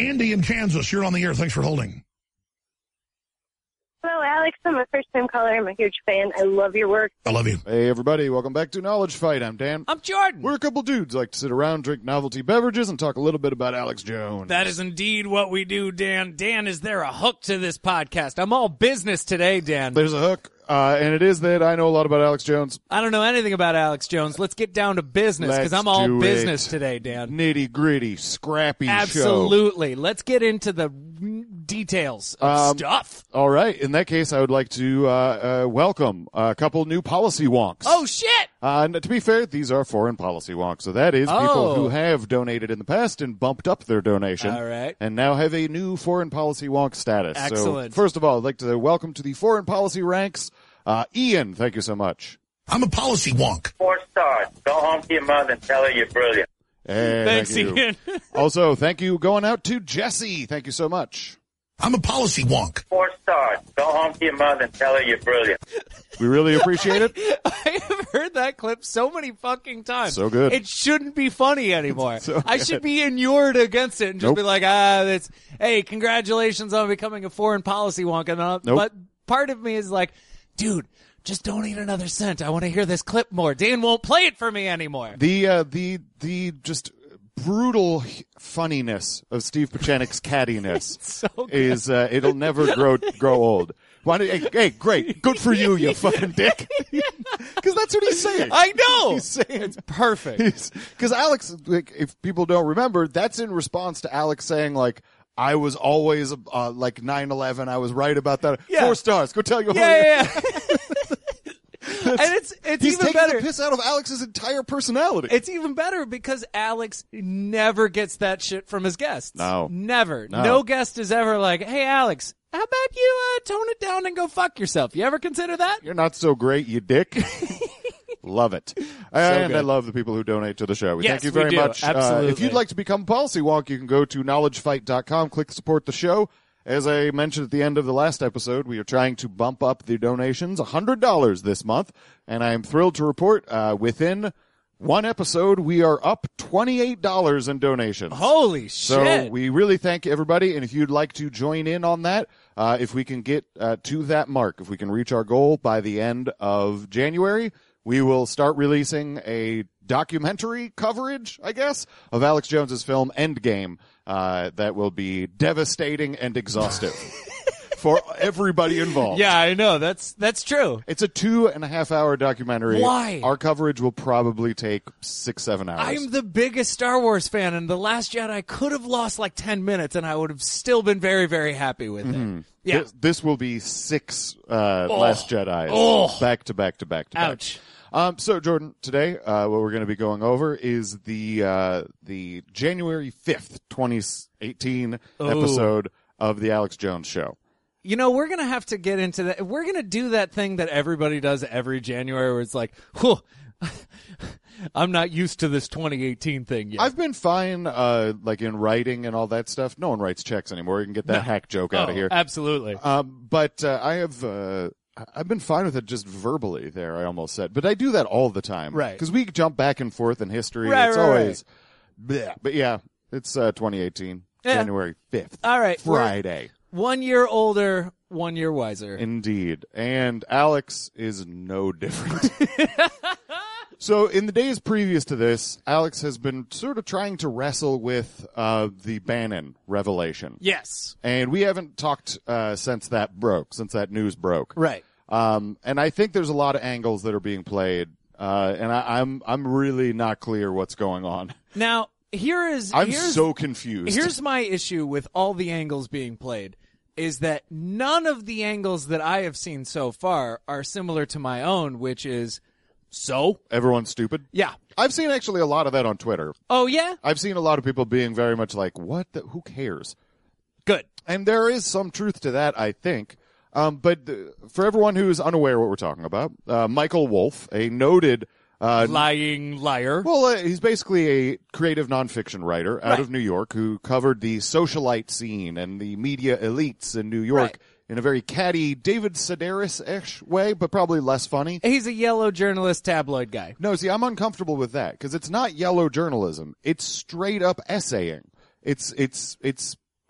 Andy in Kansas, you're on the air. Thanks for holding. Hello, Alex. I'm a first-time caller. I'm a huge fan. I love your work. I love you. Hey, everybody. Welcome back to Knowledge Fight. I'm Dan. I'm Jordan. We're a couple dudes like to sit around, drink novelty beverages, and talk a little bit about Alex Jones. That is indeed what we do, Dan. Dan, is there a hook to this podcast? I'm all business today, Dan. There's a hook, and it is that I know a lot about Alex Jones. I don't know anything about Alex Jones. Let's get down to business, because I'm all business today, Dan. Nitty-gritty, scrappy Absolutely. Let's get into the details of stuff. All right. In that case, I would like to welcome a couple new policy wonks. Oh, shit! To be fair, these are foreign policy wonks. So that is people who have donated in the past and bumped up their donation. All right. And now have a new foreign policy wonk status. Excellent. So first of all, I'd like to welcome to the foreign policy ranks, Ian. Thank you so much. I'm a policy wonk. 4 stars. Go home to your mother and tell her you're brilliant. Hey, Thanks, thank you. Ian. Also, thank you going out to Jesse. Thank you so much. I'm a policy wonk. 4 stars. Go home to your mother and tell her you're brilliant. We really appreciate it. I have heard that clip so many fucking times. So good. It shouldn't be funny anymore. So I good. should be inured against it and just Nope. be like, hey, congratulations on becoming a foreign policy wonk. Nope. But part of me is like, dude, just donate another cent. I want to hear this clip more. Dan won't play it for me anymore. The just brutal funniness of Steve Pachanik's cattiness So good. is it'll never grow old. Hey, great, good for you, you fucking dick. Because that's what he's saying. I know. He's saying It's perfect. because Alex, like, if people don't remember, that's in response to Alex saying like, I was always like 9/11. I was right about that. Yeah. 4 stars. Go tell your Yeah. And it's He's even taking better. the piss out of Alex's entire personality. It's even better because Alex never gets that shit from his guests. No. Never. No. No guest is ever like, hey, Alex, how about you tone it down and go fuck yourself? You ever consider that? You're not so great, you dick. Love it. And good. I love the people who donate to the show. Yes, Thank you we very do. much. Absolutely. If you'd like to become a policy wonk, you can go to knowledgefight.com, click support the show. As I mentioned at the end of the last episode, we are trying to bump up the donations $100 this month, and I am thrilled to report within one episode we are up $28 in donations. Holy So shit. we really thank everybody, and if you'd like to join in on that, if we can get to that mark, if we can reach our goal by the end of January, we will start releasing a documentary coverage, I guess, of Alex Jones's film Endgame that will be devastating and exhaustive for everybody involved. Yeah, I know. That's true. It's a 2.5-hour documentary. Why? Our coverage will probably take 6-7 hours. I'm the biggest Star Wars fan, and The Last Jedi could have lost like 10 minutes, and I would have still been very, very happy with it. Yeah. This will be 6 Last Jedis back to back to back to back. Ouch. So, Jordan, today what we're going to be going over is the January 5th, 2018 episode of The Alex Jones Show. You know, we're going to have to get into that. We're going to do that thing that everybody does every January where it's like, whew, I'm not used to this 2018 thing yet. I've been fine, like in writing and all that stuff. No one writes checks anymore. You can get that hack joke out of here. Absolutely. But I have... I've been fine with it just verbally there, I almost said. But I do that all the time. Right. Because we jump back and forth in history. Right, it's right, always... bleh. But yeah, it's 2018, Yeah. January 5th. All right. Friday. 1 year older, 1 year wiser. Indeed. And Alex is no different. So in the days previous to this, Alex has been sort of trying to wrestle with the Bannon revelation. Yes. And we haven't talked since that news broke. Right. And I think there's a lot of angles that are being played, and I'm really not clear what's going on. Now, I'm so confused. Here's my issue with all the angles being played, is that none of the angles that I have seen so far are similar to my own, which is, so? Everyone's stupid. Yeah. I've seen actually a lot of that on Twitter. Oh, yeah? I've seen a lot of people being very much like, what? Who cares? Good. And there is some truth to that, I think. But for everyone who is unaware what we're talking about, Michael Wolff, a noted... lying liar. Well, he's basically a creative nonfiction writer out Right. of New York who covered the socialite scene and the media elites in New York Right. in a very catty, David Sedaris-ish way, but probably less funny. He's a yellow journalist tabloid guy. No, see, I'm uncomfortable with that because it's not yellow journalism. It's straight up essaying. It's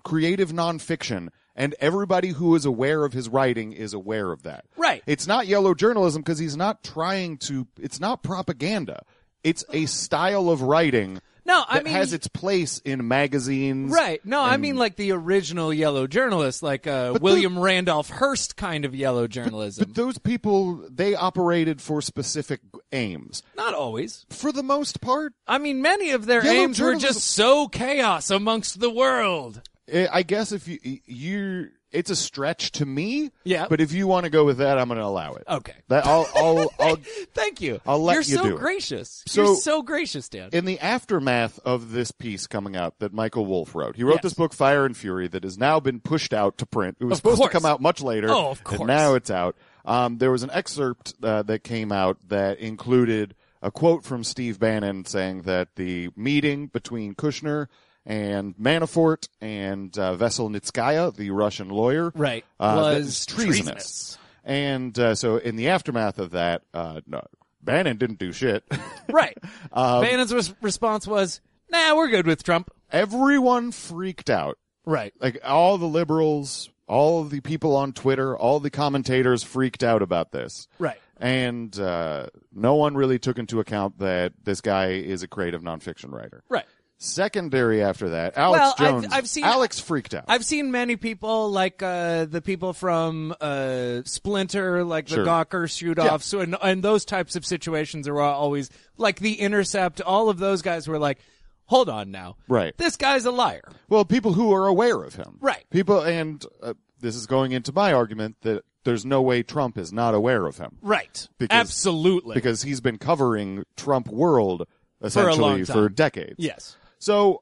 creative nonfiction, and everybody who is aware of his writing is aware of that. Right. It's not yellow journalism because he's not trying to. It's not propaganda. It's a style of writing. No, I that mean, has its place in magazines. right. No, I mean like the original yellow journalist, like William Randolph Hearst kind of yellow journalism. But those people, they operated for specific aims. Not always. For the most part, I mean, many of their Yellow aims were journalism- just so chaos amongst the world. I guess if you it's a stretch to me. Yeah. But if you want to go with that, I'm going to allow it. Okay. That I'll Thank you. I'll let You're you so do it. gracious. So- You're so gracious, Dan. in the aftermath of this piece coming out that Michael Wolff wrote, he wrote Yes. this book, Fire and Fury, that has now been pushed out to print. It was Of supposed course. to come out much later. Oh, of course. And now it's out. There was an excerpt that came out that included a quote from Steve Bannon saying that the meeting between Kushner and Manafort and Veselnitskaya, the Russian lawyer, Right. that Was is treasonous. treasonous. And so in the aftermath of that, no, Bannon didn't do shit. Right. Bannon's response was, nah, we're good with Trump. Everyone freaked out. Right. Like all the liberals, all of the people on Twitter, all the commentators freaked out about this. Right. And no one really took into account that this guy is a creative nonfiction writer. Right. Secondary after that, Alex Well, Jones. I've seen- Alex freaked out. I've seen many people, like the people from Splinter, like the Sure. Gawker shoot-offs, and those types of situations are always, like The Intercept, all of those guys were like, hold on now. Right. This guy's a liar. Well, people who are aware of him. Right. People, and this is going into my argument that there's no way Trump is not aware of him. Right. Because- Absolutely. Because he's been covering Trump world long essentially time. for decades. Yes. So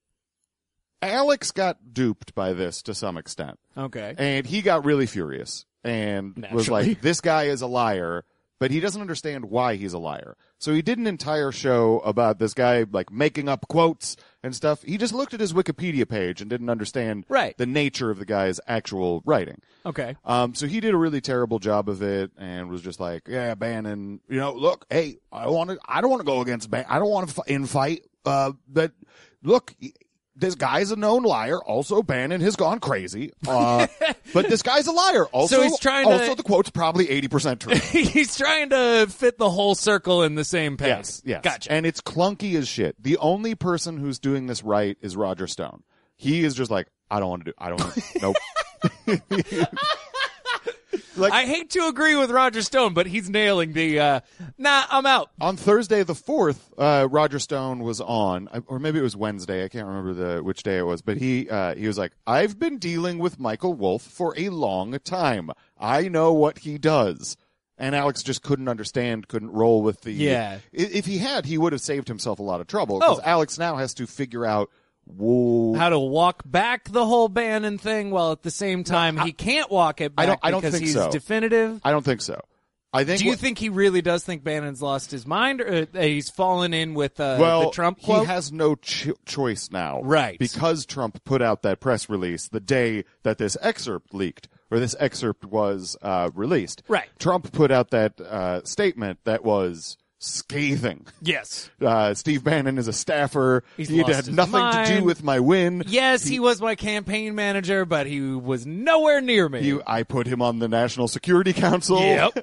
Alex got duped by this to some extent. Okay. And he got really furious and was Naturally. like, this guy is a liar, but he doesn't understand why he's a liar. So he did an entire show about this guy like making up quotes and stuff. He just looked at his Wikipedia page and didn't understand Right. the nature of the guy's actual writing. Okay. So he did a really terrible job of it and was just like, yeah, Bannon, look, hey, I don't want to go against Bannon. I don't want to infight. But look, this guy's a known liar. Also, Bannon has gone crazy. But this guy's a liar. Also, So he's trying to- also the quote's probably 80% true. He's trying to fit the whole circle in the same pace. Yes. Gotcha. And it's clunky as shit. The only person who's doing this right is Roger Stone. He is just like, I don't want to, nope. Like, I hate to agree with Roger Stone, but he's nailing the, nah, I'm out. on Thursday the 4th, Roger Stone was on, or maybe it was Wednesday. I can't remember which day it was, but he was like, I've been dealing with Michael Wolff for a long time. I know what he does. And Alex just couldn't roll with the. Yeah. If he had, he would have saved himself a lot of trouble. Because Oh. Alex now has to figure out, whoa. How to walk back the whole Bannon thing while at the same time he can't walk it back I don't because think he's so. definitive. I don't think so. I think. Do you think he really does think Bannon's lost his mind, or he's fallen in with the Trump he quote? has no choice now. Right. Because Trump put out that press release the day that this excerpt leaked, or this excerpt was released. Right. Trump put out that statement that was scathing. Yes. Steve Bannon is a staffer. He's He lost had his nothing to mind. do with my win. Yes, he was my campaign manager, but he was nowhere near me. I put him on the National Security Council. Yep.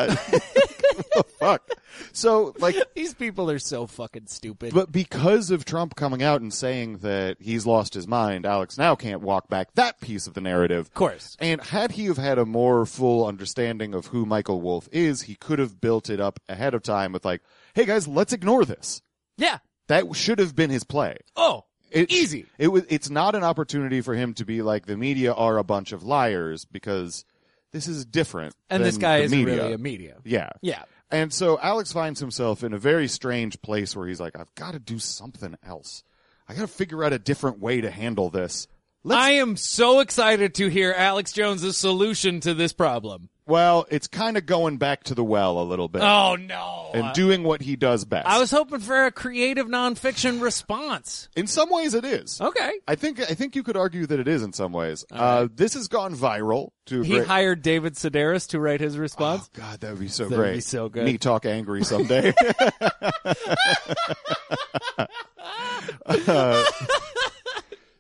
The fuck. So, like, These people are so fucking stupid. but because of Trump coming out and saying that he's lost his mind, Alex now can't walk back that piece of the narrative. Of course. And had he have had a more full understanding of who Michael Wolff is, he could have built it up ahead of time with like, hey guys, let's ignore this. Yeah. That should have been his play. Oh, easy. It's not an opportunity for him to be like, the media are a bunch of liars, because this is different. And this than guy the isn't media. really a media. Yeah. Yeah. And so Alex finds himself in a very strange place where he's like, I've got to do something else. I got to figure out a different way to handle this. I am so excited to hear Alex Jones's solution to this problem. Well, it's kind of going back to the well a little bit. Oh, no. And doing what he does best. I was hoping for a creative nonfiction response. In some ways it is. Okay. I think you could argue that it is in some ways. right. This has gone viral to a He great... hired David Sedaris to write his response. Oh, God, that would be so That'd great. be so good. Me talk angry someday.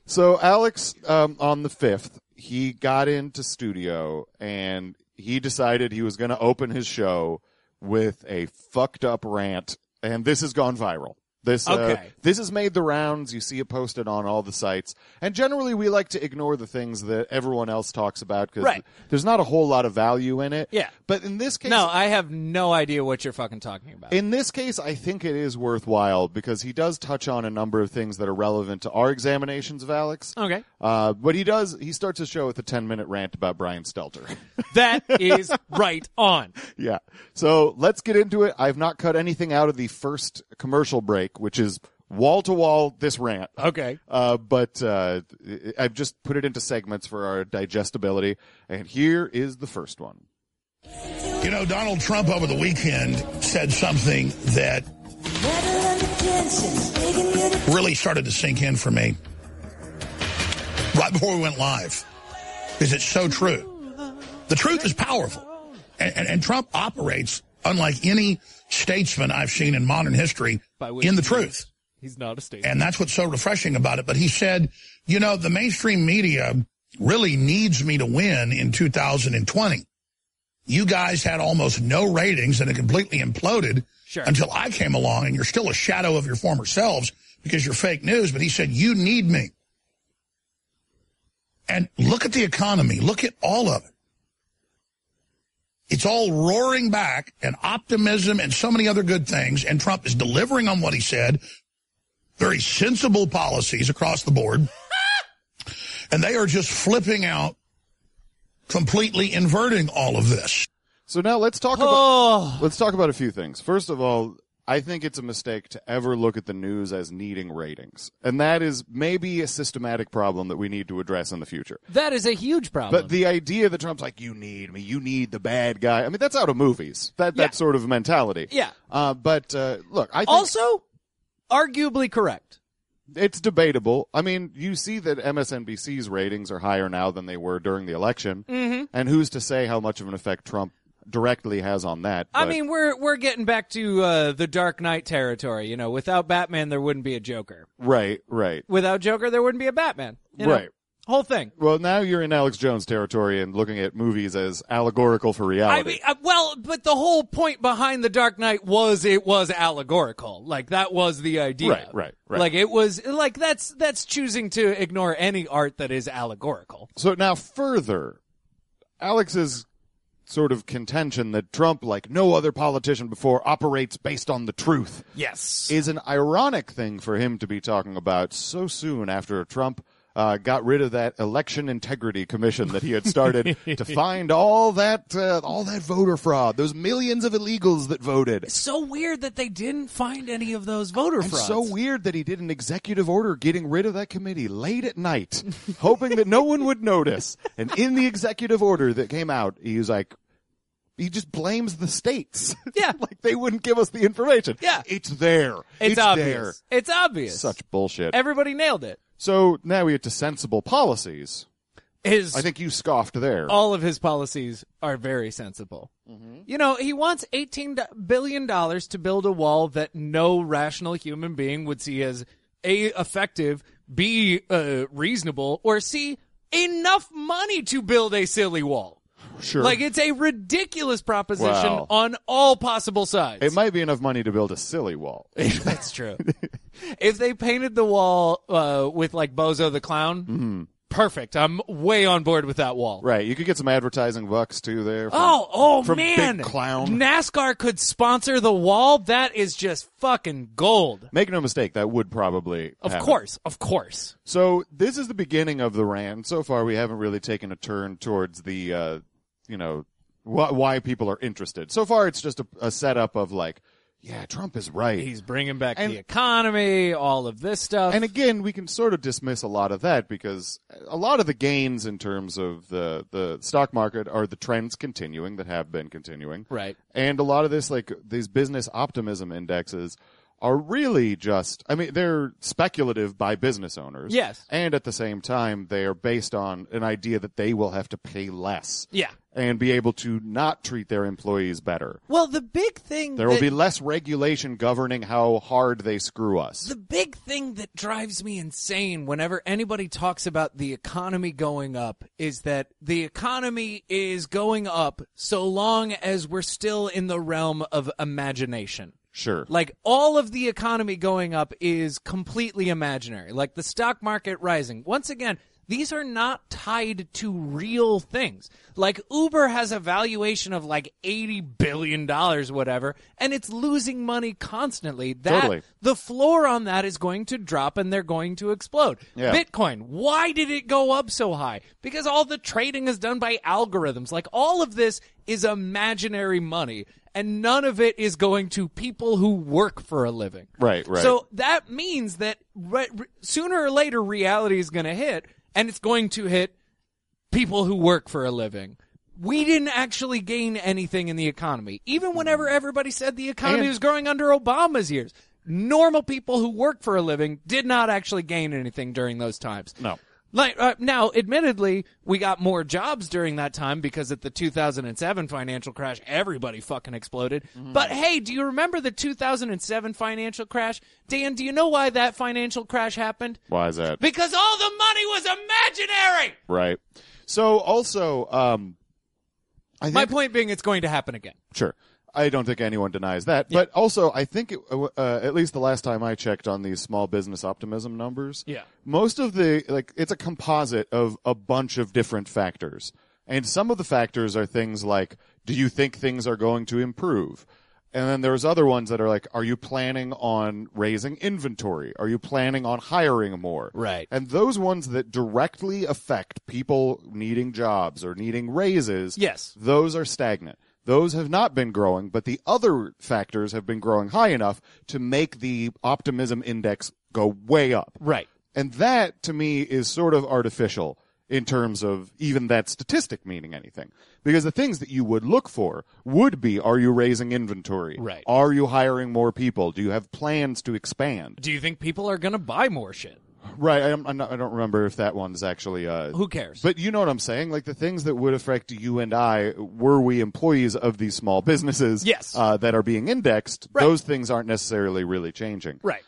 So Alex, on the 5th, he got into studio and he decided he was going to open his show with a fucked up rant, and this has gone viral. This has made the rounds. You see it posted on all the sites. And generally we like to ignore the things that everyone else talks about because there's not a whole lot of value in it. Yeah. But in this case... No, I have no idea what you're fucking talking about. In this case, I think it is worthwhile because he does touch on a number of things that are relevant to our examinations of Alex. Okay. But he starts his show with a 10-minute rant about Brian Stelter. That is right on. Yeah. So let's get into it. I've not cut anything out of the first commercial break, which is wall-to-wall this rant. Okay. But I've just put it into segments for our digestibility. And here is the first one. You know, Donald Trump over the weekend said something that really started to sink in for me right before we went live, because it's so true. The truth is powerful. And Trump operates unlike any statesman I've seen in modern history in the truth. He's not a statesman. And that's what's so refreshing about it. But he said, you know, the mainstream media really needs me to win in 2020. You guys had almost no ratings and it completely imploded until I came along, and you're still a shadow of your former selves because you're fake news. But he said, you need me. And look at the economy. Look at all of it. It's all roaring back, and optimism and so many other good things, and Trump is delivering on what he said. Very sensible policies across the board. And they are just flipping out, completely inverting all of this. So now let's talk about a few things. First of all, I think it's a mistake to ever look at the news as needing ratings. And that is maybe a systematic problem that we need to address in the future. That is a huge problem. But the idea that Trump's like, you need me, you need the bad guy. I mean, that's out of movies. That sort of mentality. Yeah. But look, I think... Also, arguably correct. It's debatable. I mean, you see that MSNBC's ratings are higher now than they were during the election. Mm-hmm. And who's to say how much of an effect Trump directly has on that? I mean, we're getting back to the Dark Knight territory. You know, without Batman, there wouldn't be a Joker. Right, right. Without Joker, there wouldn't be a Batman. You know? Right. Whole thing. Well, now you're in Alex Jones territory and looking at movies as allegorical for reality. I mean, but the whole point behind The Dark Knight was it was allegorical. Like, that was the idea. Right. Like, it was, like, that's choosing to ignore any art that is allegorical. So now further, Alex's sort of contention that Trump, like no other politician before, operates based on the truth. Yes. Is an ironic thing for him to be talking about so soon after Trump got rid of that election integrity commission that he had started to find all that voter fraud, those millions of illegals that voted. It's so weird that they didn't find any of those voter frauds. It's so weird that he did an executive order getting rid of that committee late at night, hoping that no one would notice. And in the executive order that came out, he was like, he just blames the states. Yeah. Like they wouldn't give us the information. Yeah. It's there. It's obvious. There. It's obvious. Such bullshit. Everybody nailed it. So now we get to sensible policies. I think you scoffed there. All of his policies are very sensible. Mm-hmm. You know, he wants $18 billion to build a wall that no rational human being would see as A, effective, B, reasonable, or C, enough money to build a silly wall. Sure. Like, it's a ridiculous proposition on all possible sides. It might be enough money to build a silly wall. That's true. If they painted the wall with, like, Bozo the Clown, perfect. I'm way on board with that wall. Right. You could get some advertising bucks, too, there. From man. Big Clown. NASCAR could sponsor the wall. That is just fucking gold. Make no mistake, that would probably happen. Of course. So this is the beginning of the rant. So far, we haven't really taken a turn towards the, why people are interested. So far, it's just a setup of like, yeah, Trump is right. He's bringing back the economy, all of this stuff. And again, we can sort of dismiss a lot of that because a lot of the gains in terms of the stock market are the trends continuing that have been continuing. Right. And a lot of this, like these business optimism indexes, are really just, I mean, they're speculative by business owners. Yes. And at the same time, they are based on an idea that they will have to pay less. Yeah. And be able to not treat their employees better. Well, the big thing There will be less regulation governing how hard they screw us. The big thing that drives me insane whenever anybody talks about the economy going up is that the economy is going up so long as we're still in the realm of imagination. Sure. Like, all of the economy going up is completely imaginary. Like, the stock market rising. Once again, these are not tied to real things. Like, Uber has a valuation of like $80 billion, whatever, and it's losing money constantly. Totally. The floor on that is going to drop and they're going to explode. Yeah. Bitcoin, why did it go up so high? Because all the trading is done by algorithms. Like, all of this is imaginary money, and none of it is going to people who work for a living. Right. So that means that sooner or later reality is going to hit, and it's going to hit people who work for a living. We didn't actually gain anything in the economy. Even whenever everybody said the economy was growing under Obama's years, normal people who work for a living did not actually gain anything during those times. No. Like, now, admittedly, we got more jobs during that time because at the 2007 financial crash, everybody fucking exploded. But hey, do you remember the 2007 financial crash? Dan, do you know why that financial crash happened? Why is that? Because all the money was imaginary! Right. So also, I think, My point being, it's going to happen again. Sure. I don't think anyone denies that. But also, I think, at least the last time I checked on these small business optimism numbers, most of it's a composite of a bunch of different factors. And some of the factors are things like, do you think things are going to improve? And then there's other ones that are like, are you planning on raising inventory? Are you planning on hiring more? Right. And those ones that directly affect people needing jobs or needing raises, Yes. those are stagnant. Those have not been growing, but the other factors have been growing high enough to make the optimism index go way up. Right. And that, to me, is sort of artificial in terms of even that statistic meaning anything. Because the things that you would look for would be, are you raising inventory? Right. Are you hiring more people? Do you have plans to expand? Do you think people are going to buy more shit? Right. I don't remember if that one's actually... Who cares? But you know what I'm saying? Like the things that would affect you and I, were we employees of these small businesses Yes. That are being indexed, Right. those things aren't necessarily really changing. Right.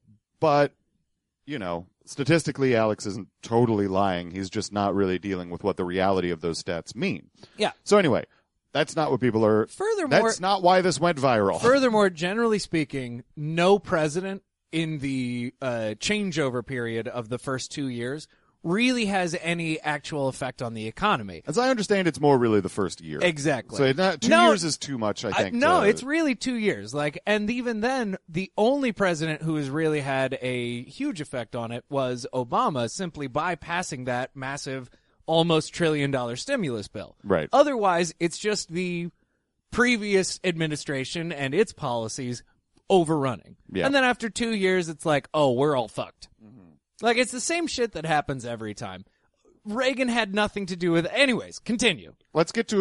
But, you know, statistically, Alex isn't totally lying. He's just not really dealing with what the reality of those stats mean. Yeah. So anyway, that's not what people are... Furthermore... That's not why this went viral. Furthermore, generally speaking, no president in the changeover period of the first 2 years really has any actual effect on the economy. As I understand, it's more really the first year. Exactly. So two years is too much, I think. No, it's really 2 years. Like, and even then, the only president who has really had a huge effect on it was Obama, simply by passing that massive, almost $1 trillion stimulus bill. Right. Otherwise, it's just the previous administration and its policies overrunning. Yeah. And then after 2 years, it's like, oh, we're all fucked. Like, it's the same shit that happens every time. Reagan had nothing to do with it. Anyways, continue. Let's get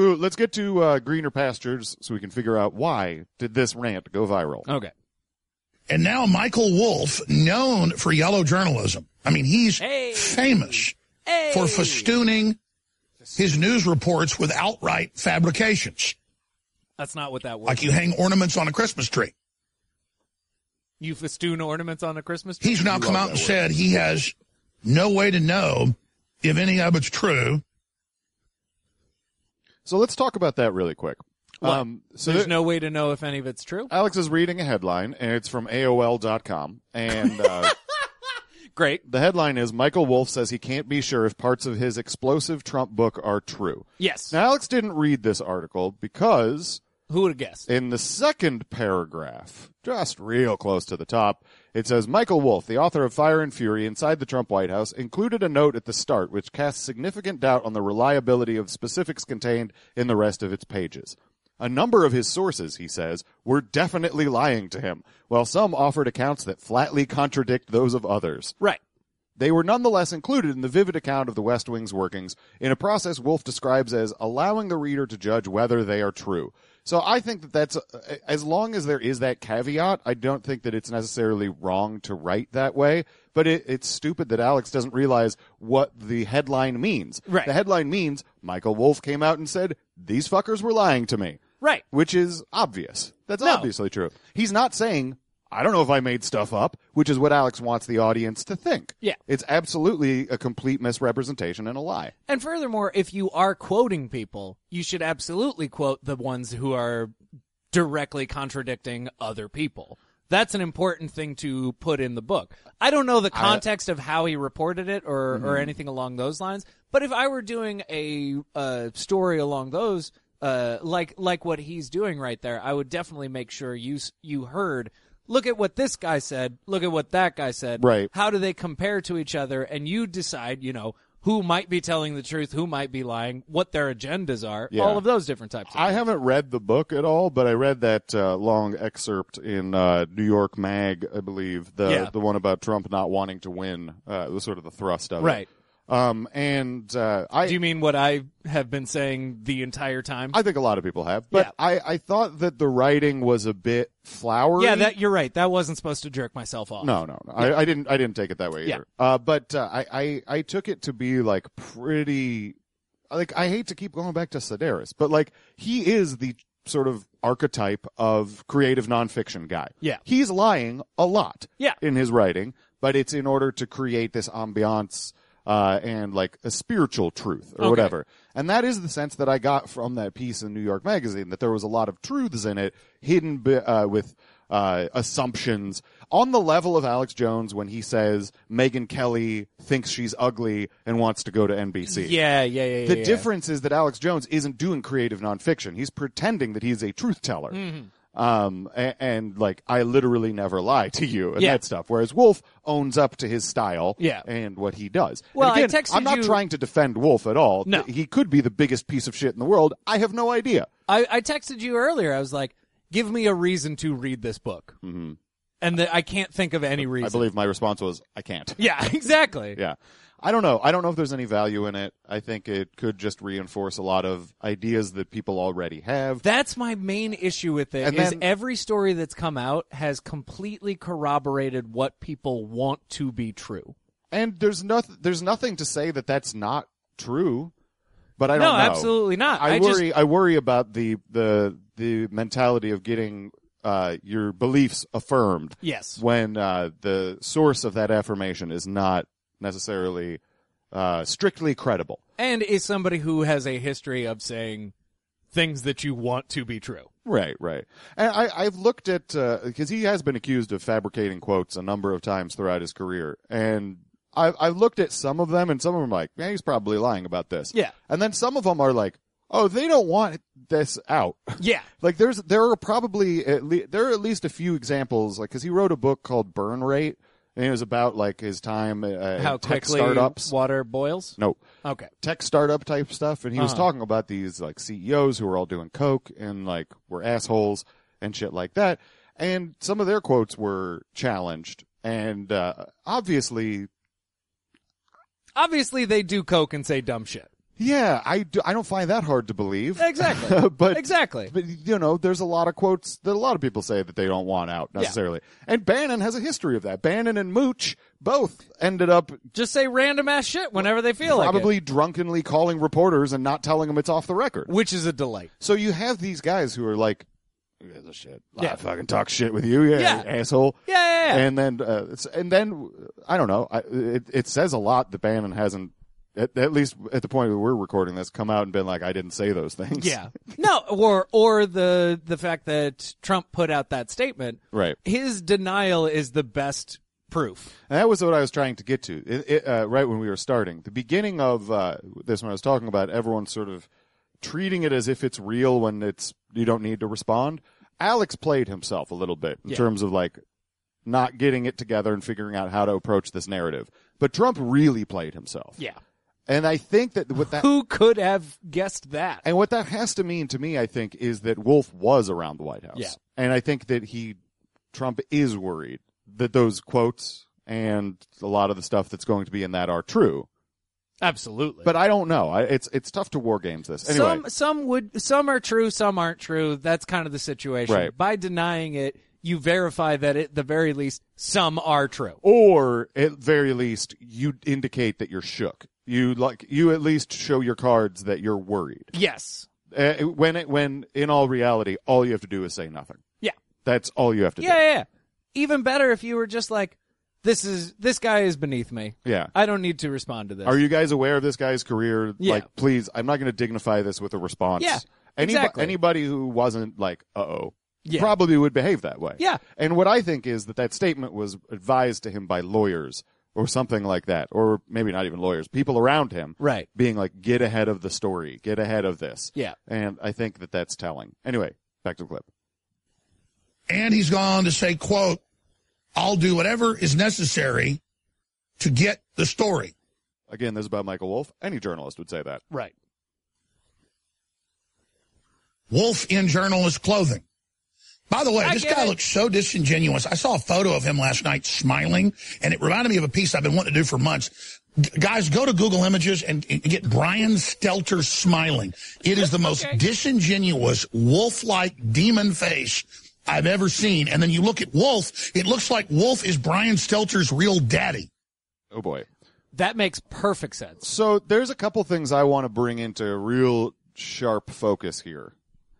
to greener pastures so we can figure out why did this rant go viral. Okay. And now Michael Wolff, known for yellow journalism. I mean, he's famous for festooning his news reports with outright fabrications. That's not what that was. Like you hang ornaments on a Christmas tree. You festoon ornaments on a Christmas tree? He's now come out and said he has no way to know if any of it's true. So let's talk about that really quick. So there's no way to know if any of it's true? Alex is reading a headline, and it's from AOL.com. And Great. the headline is, Michael Wolff says he can't be sure if parts of his explosive Trump book are true. Yes. Now, Alex didn't read this article because... Who would have guessed? In the second paragraph, just real close to the top, it says, Michael Wolff, the author of Fire and Fury Inside the Trump White House, included a note at the start which casts significant doubt on the reliability of specifics contained in the rest of its pages. A number of his sources, he says, were definitely lying to him, while some offered accounts that flatly contradict those of others. Right. They were nonetheless included in the vivid account of the West Wing's workings in a process Woolf describes as allowing the reader to judge whether they are true. So I think that that's, as long as there is that caveat, I don't think that it's necessarily wrong to write that way. But it's stupid that Alex doesn't realize what the headline means. Right. The headline means Michael Wolff came out and said, these fuckers were lying to me. Right. Which is obvious. That's No. obviously true. He's not saying, I don't know if I made stuff up, which is what Alex wants the audience to think. Yeah. It's absolutely a complete misrepresentation and a lie. And furthermore, if you are quoting people, you should absolutely quote the ones who are directly contradicting other people. That's an important thing to put in the book. I don't know the context of how he reported it or anything along those lines, but if I were doing a story along those, like what he's doing right there, I would definitely make sure you heard, look at what this guy said, look at what that guy said. Right. How do they compare to each other? And you decide, who might be telling the truth, who might be lying, what their agendas are, Yeah. all of those different types of I things. haven't read the book at all, but I read that long excerpt in New York Mag, I believe, the one about Trump not wanting to win, was sort of the thrust of it. Right. I Do you mean what I have been saying the entire time? I think a lot of people have, but Yeah. I thought that the writing was a bit flowery. Yeah, you're right. That wasn't supposed to jerk myself off. No. I didn't take it that way either. But I took it to be like pretty, like, I hate to keep going back to Sedaris, but like, he is the sort of archetype of creative nonfiction guy. Yeah. He's lying a lot. Yeah. In his writing, but it's in order to create this ambiance, and like a spiritual truth or Okay. whatever. And that is the sense that I got from that piece in New York Magazine, that there was a lot of truths in it hidden with assumptions on the level of Alex Jones when he says Megyn Kelly thinks she's ugly and wants to go to NBC. Yeah. The difference is that Alex Jones isn't doing creative nonfiction. He's pretending that he's a truth teller. Mm-hmm. And like, I literally never lie to you and Yeah. that stuff. Whereas Wolf owns up to his style Yeah. and what he does. Well, And again, I texted I'm not you- trying to defend Wolf at all. No. He could be the biggest piece of shit in the world. I have no idea. I texted you earlier. I was like, give me a reason to read this book. Mm-hmm. And I can't think of any reason. I believe my response was, I can't. Yeah, exactly. Yeah. I don't know. I don't know if there's any value in it. I think it could just reinforce a lot of ideas that people already have. That's my main issue with it, And is then- every story that's come out has completely corroborated what people want to be true. And there's nothing to say that that's not true. But I don't No, know. absolutely not. I worry about the mentality of getting your beliefs affirmed. Yes. When the source of that affirmation is not necessarily strictly credible. And is somebody who has a history of saying things that you want to be true. Right. And I've looked at, because he has been accused of fabricating quotes a number of times throughout his career, and I've looked at some of them, and some of them are like, yeah, he's probably lying about this. Yeah. And then some of them are like, oh, they don't want this out. Yeah. Like there are probably there are at least a few examples, like, because he wrote a book called Burn Rate, and it was about like his time How at tech quickly startups. water boils? No. Okay. Tech startup type stuff, and he was Uh-huh. talking about these like CEOs who were all doing coke and like were assholes and shit like that. And some of their quotes were challenged, and obviously, They do coke and say dumb shit. yeah, I don't find that hard to believe. Exactly. but Exactly. But there's a lot of quotes that a lot of people say that they don't want out necessarily. And Bannon has a history of that. Bannon and Mooch both ended up Just say random ass shit whenever they feel like it. probably drunkenly calling reporters and not telling them it's off the record. Which is a delight. So you have these guys who are like, "Who gives a shit? Yeah. I fucking talk shit with you, yeah, Yeah. asshole." Yeah. And then I don't know. It says a lot that Bannon hasn't, at least at the point where we're recording this, come out and been like, "I didn't say those things." Yeah. No, or the fact that Trump put out that statement. Right. His denial is the best proof. And that was what I was trying to get to. Right when we were starting, the beginning of this, when I was talking about everyone sort of treating it as if it's real when you don't need to respond. Alex played himself a little bit in terms of like not getting it together and figuring out how to approach this narrative. But Trump really played himself. Yeah. And I think that with that, Who could have guessed that? and what that has to mean to me, I think, is that Wolf was around the White House. Yeah. And I think that Trump is worried that those quotes and a lot of the stuff that's going to be in that are true. Absolutely. But I don't know. It's tough to war games this. Anyway. Some are true, some aren't true. That's kind of the situation. Right. By denying it, you verify that at the very least some are true. Or at very least you indicate that you're shook. You at least show your cards that you're worried. Yes. When in all reality, all you have to do is say nothing. Yeah. That's all you have to do. Yeah. Even better if you were just like, this guy is beneath me. Yeah. I don't need to respond to this. Are you guys aware of this guy's career? Yeah. Like, please, I'm not going to dignify this with a response. Yeah, exactly. Anybody who wasn't like, Yeah. probably would behave that way. Yeah. And what I think is that statement was advised to him by lawyers or something like that, or maybe not even lawyers, people around him. Right. Being like, get ahead of the story, get ahead of this. Yeah. And I think that that's telling. Anyway, back to the clip. And he's gone on to say, quote, I'll do whatever is necessary to get the story. Again, this is about Michael Wolff. Any journalist would say that. Right. Wolf in journalist clothing. By the way, this guy looks so disingenuous. I saw a photo of him last night smiling, and it reminded me of a piece I've been wanting to do for months. Guys, go to Google Images and get Brian Stelter smiling. It is the most disingenuous, wolf-like demon face I've ever seen. And then you look at Wolf, it looks like Wolf is Brian Stelter's real daddy. Oh, boy. That makes perfect sense. So there's a couple things I want to bring into real sharp focus here.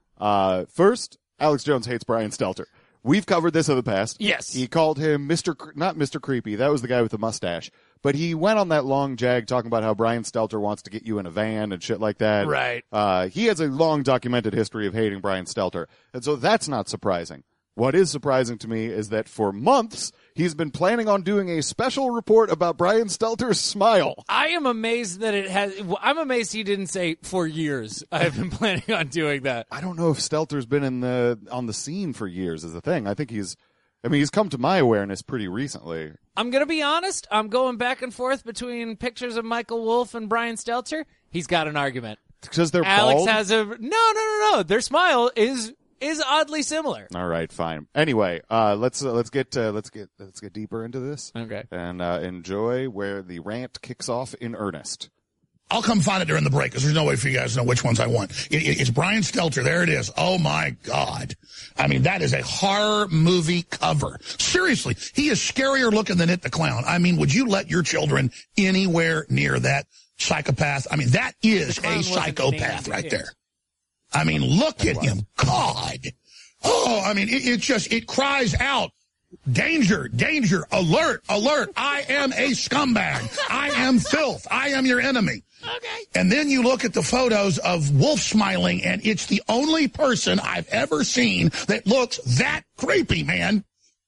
First, Alex Jones hates Brian Stelter. We've covered this in the past. Yes. He called him not Mr. Creepy. That was the guy with the mustache. But he went on that long jag talking about how Brian Stelter wants to get you in a van and shit like that. Right. He has a long documented history of hating Brian Stelter. And so that's not surprising. What is surprising to me is that for months, he's been planning on doing a special report about Brian Stelter's smile. I am amazed that I'm amazed he didn't say for years. I've been planning on doing that. I don't know if Stelter's been on the scene for years is the thing. I think he's come to my awareness pretty recently. I'm going to be honest. I'm going back and forth between pictures of Michael Wolff and Brian Stelter. He's got an argument. Because they're Alex bald? has no. Their smile is oddly similar. All right, fine. Anyway, let's get deeper into this. Okay. And enjoy where the rant kicks off in earnest. I'll come find it during the break because there's no way for you guys to know which ones I want. It's Brian Stelter. There it is. Oh, my God. I mean, that is a horror movie cover. Seriously, he is scarier looking than It the Clown. I mean, would you let your children anywhere near that psychopath? I mean, that is a psychopath right there. I mean, look at him. God. Oh, I mean, it cries out. Danger, danger, alert, alert. I am a scumbag. I am filth. I am your enemy. Okay. And then you look at the photos of Wolf smiling, and it's the only person I've ever seen that looks that creepy, man.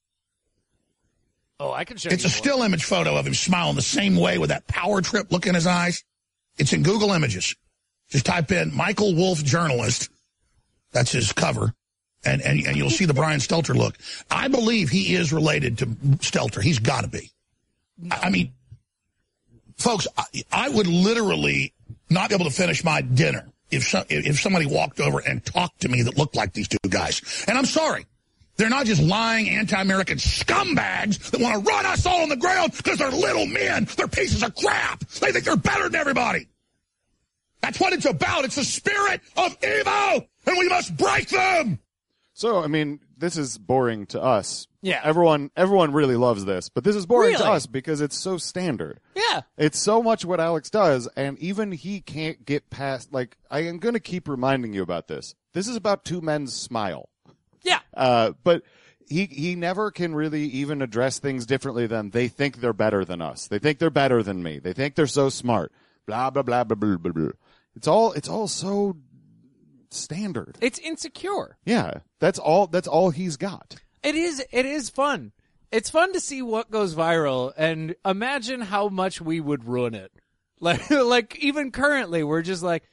Oh, I can show It's you a still image photo of him smiling the same way with that power trip look in his eyes. It's in Google Images. Just type in Michael Wolff journalist. That's his cover. And you'll see the Brian Stelter look. I believe he is related to Stelter. He's got to be. I mean, folks, I would literally not be able to finish my dinner if somebody walked over and talked to me that looked like these two guys. And I'm sorry. They're not just lying anti-American scumbags that want to run us all on the ground because they're little men. They're pieces of crap. They think they're better than everybody. That's what it's about. It's the spirit of evil, and we must break them. So, I mean, this is boring to us. Yeah. Everyone really loves this, but this is boring to Really? us because it's so standard. Yeah. It's so much what Alex does, and even he can't get past, like, I am going to keep reminding you about this. This is about two men's smile. Yeah. But he never can really even address things differently than they think they're better than us. They think they're better than me. They think they're so smart. Blah, blah, blah, blah, blah, blah, blah. It's all so standard. It's insecure. Yeah. That's all he's got. It is fun. It's fun to see what goes viral and imagine how much we would ruin it. Like even currently we're just like,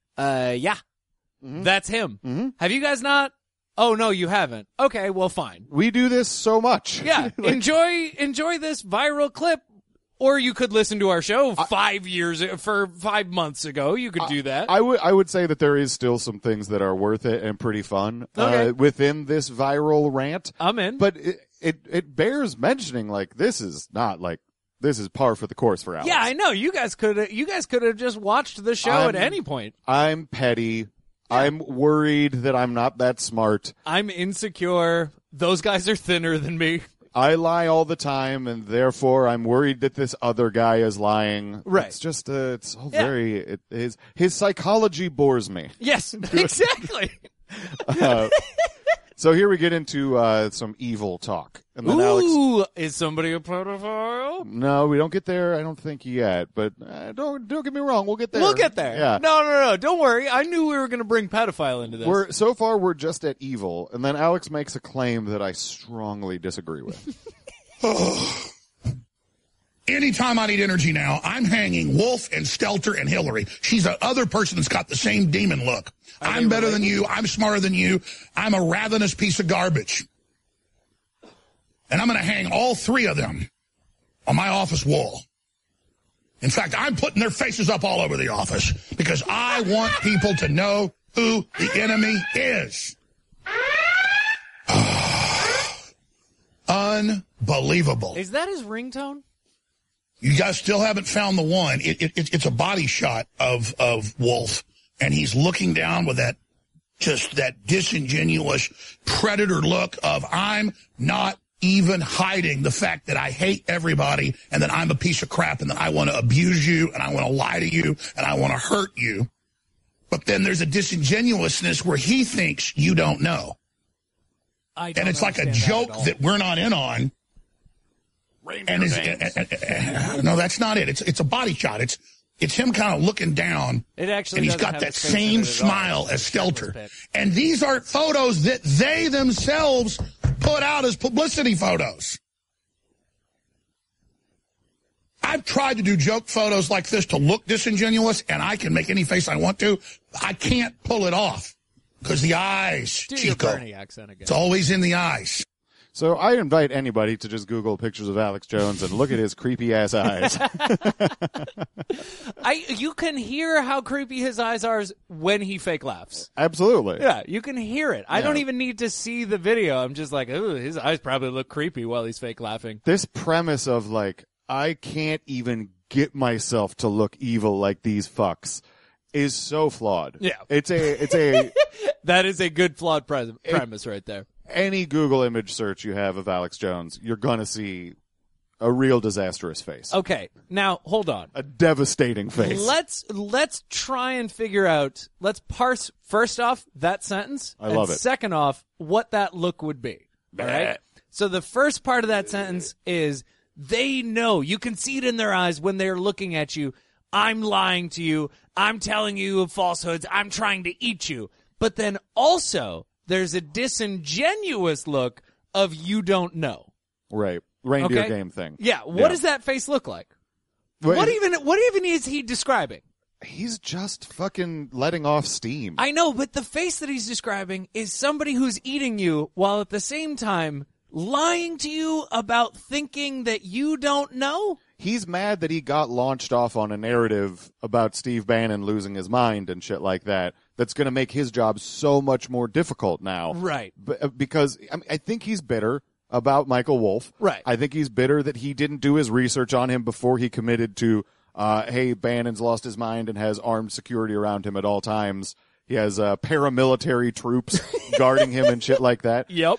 that's him. Mm-hmm. Have you guys not? Oh no, you haven't. Okay, well fine. We do this so much. Yeah. Enjoy this viral clip. Or you could listen to our show 5 months ago. You could do that. I would say that there is still some things that are worth it and pretty fun Okay. within this viral rant. I'm in. But it bears mentioning, like, this is par for the course for Alex. Yeah, I know. You guys could have just watched the show at any point. I'm petty. I'm worried that I'm not that smart. I'm insecure. Those guys are thinner than me. I lie all the time, and therefore I'm worried that this other guy is lying. Right. It's just, it's all very, his psychology bores me. Yes, exactly. So here we get into some evil talk. And then Ooh, is somebody a pedophile? No, we don't get there, I don't think, yet. But don't get me wrong, we'll get there. We'll get there. Yeah. No. Don't worry. I knew we were going to bring pedophile into this. So far, we're just at evil. And then Alex makes a claim that I strongly disagree with. Anytime I need energy now, I'm hanging Wolf and Stelter and Hillary. She's the other person that's got the same demon look. I'm better than you. I'm smarter than you. I'm a ravenous piece of garbage. And I'm going to hang all three of them on my office wall. In fact, I'm putting their faces up all over the office because I want people to know who the enemy is. Unbelievable. Is that his ringtone? You guys still haven't found the one. It's a body shot of Wolf, and he's looking down with that disingenuous predator look of I'm not even hiding the fact that I hate everybody and that I'm a piece of crap and that I want to abuse you and I want to lie to you and I want to hurt you. But then there's a disingenuousness where he thinks you don't know. And it's like a joke that we're not in on. And no, that's not it. It's a body shot. It's him kind of looking down. It actually, and he's got that same smile as Stelter. And these are photos that they themselves put out as publicity photos. I've tried to do joke photos like this to look disingenuous, and I can make any face I want to. I can't pull it off because the eyes, do Chico. your Bernie accent again. It's always in the eyes. So I invite anybody to just Google pictures of Alex Jones and look at his creepy-ass eyes. You can hear how creepy his eyes are when he fake laughs. Absolutely. Yeah, you can hear it. I don't even need to see the video. I'm just like, ooh, his eyes probably look creepy while he's fake laughing. This premise of, like, I can't even get myself to look evil like these fucks is so flawed. Yeah. It's a That is a good flawed premise right there. Any Google image search you have of Alex Jones, you're going to see a real disastrous face. Okay, now hold on. A devastating face. Let's try and figure out. Let's parse first off that sentence. I love it. Second off, what that look would be. All right. So the first part of that sentence is they know. You can see it in their eyes when they're looking at you. I'm lying to you. I'm telling you falsehoods. I'm trying to eat you. But then also, there's a disingenuous look of you don't know. Right. Reindeer game thing. Yeah. What does that face look like? What even is he describing? He's just fucking letting off steam. I know, but the face that he's describing is somebody who's eating you while at the same time lying to you about thinking that you don't know? He's mad that he got launched off on a narrative about Steve Bannon losing his mind and shit like that. That's going to make his job so much more difficult now. Right. Because I think he's bitter about Michael Wolff. Right. I think he's bitter that he didn't do his research on him before he committed to, hey, Bannon's lost his mind and has armed security around him at all times. He has paramilitary troops guarding him and shit like that. Yep.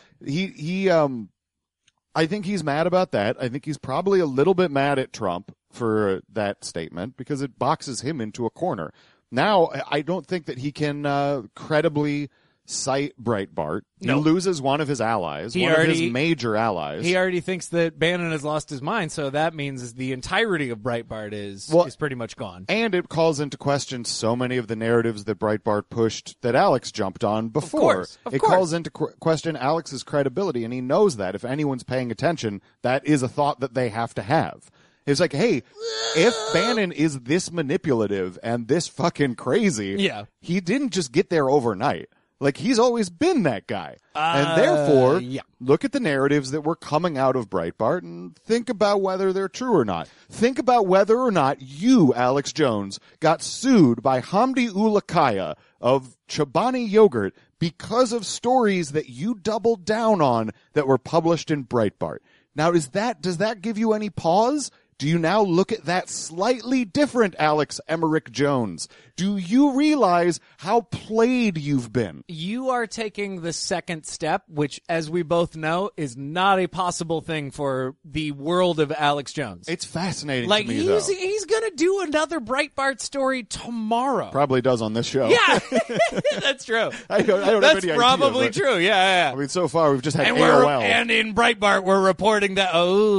I think he's mad about that. I think he's probably a little bit mad at Trump for that statement because it boxes him into a corner. Now, I don't think that he can credibly cite Breitbart. No. He loses one of his allies, one of his major allies. He already thinks that Bannon has lost his mind, so that means the entirety of Breitbart is pretty much gone. And it calls into question so many of the narratives that Breitbart pushed that Alex jumped on before. Of course. Calls into question Alex's credibility, and he knows that. If anyone's paying attention, that is a thought that they have to have. It's like, hey, if Bannon is this manipulative and this fucking crazy, he didn't just get there overnight. Like, he's always been that guy. And therefore, look at the narratives that were coming out of Breitbart and think about whether they're true or not. Think about whether or not you, Alex Jones, got sued by Hamdi Ulukaya of Chobani Yogurt because of stories that you doubled down on that were published in Breitbart. Now, does that give you any pause? Do you now look at that slightly different, Alex Emmerich Jones? Do you realize how played you've been? You are taking the second step, which, as we both know, is not a possible thing for the world of Alex Jones. It's fascinating like to me, he's going to do another Breitbart story tomorrow. Probably does on this show. Yeah, that's true. I don't have That's any probably idea, true. Yeah. I mean, so far we've just had And AOL. and in Breitbart, we're reporting that.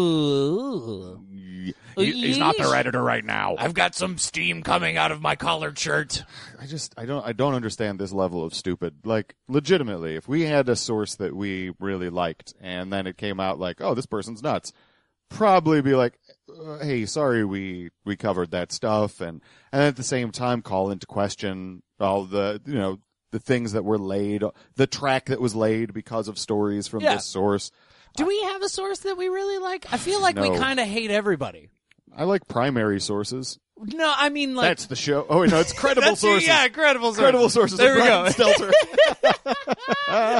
Oh. He's not their editor right now. I've got some steam coming out of my collared shirt. I don't understand this level of stupid. Like, legitimately, if we had a source that we really liked and then it came out like, oh, this person's nuts, probably be like, hey, sorry we covered that stuff, and at the same time call into question all the, the things that were laid, the track that was laid because of stories from this source. Do we have a source that we really like? I feel like we No. kind of hate everybody. I like primary sources. No, I mean like That's the show. Oh, wait, no, it's credible that's sources. Yeah, credible sources. Credible sources. There we Brian go. Stelter.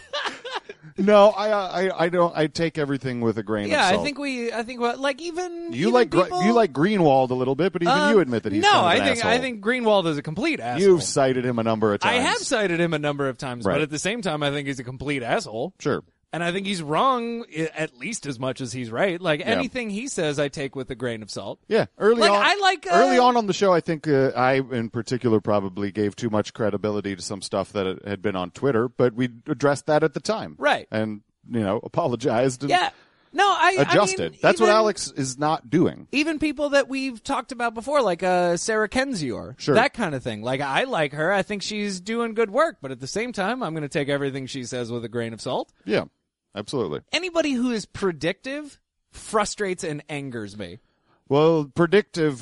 No, I don't. I take everything with a grain of salt. I think like even You even like people, you like Greenwald a little bit, but even you admit that he's no. kind of an I asshole. think Greenwald is a complete asshole. You've cited him a number of times. I have cited him a number of times, Right. but at the same time, I think he's a complete asshole. Sure. And I think he's wrong at least as much as he's right. Like anything he says, I take with a grain of salt. Yeah, early Like, on the show, I think I, in particular, probably gave too much credibility to some stuff that had been on Twitter, but we addressed that at the time, Right. And apologized. And Yeah. No, I adjusted. mean, That's what even- Alex is not doing. Even people that we've talked about before, like Sarah Kendzior, Sure. that kind of thing. Like, I like her. I think she's doing good work, but at the same time, I'm going to take everything she says with a grain of salt. Yeah, absolutely. Anybody who is predictive frustrates and angers me. Well, predictive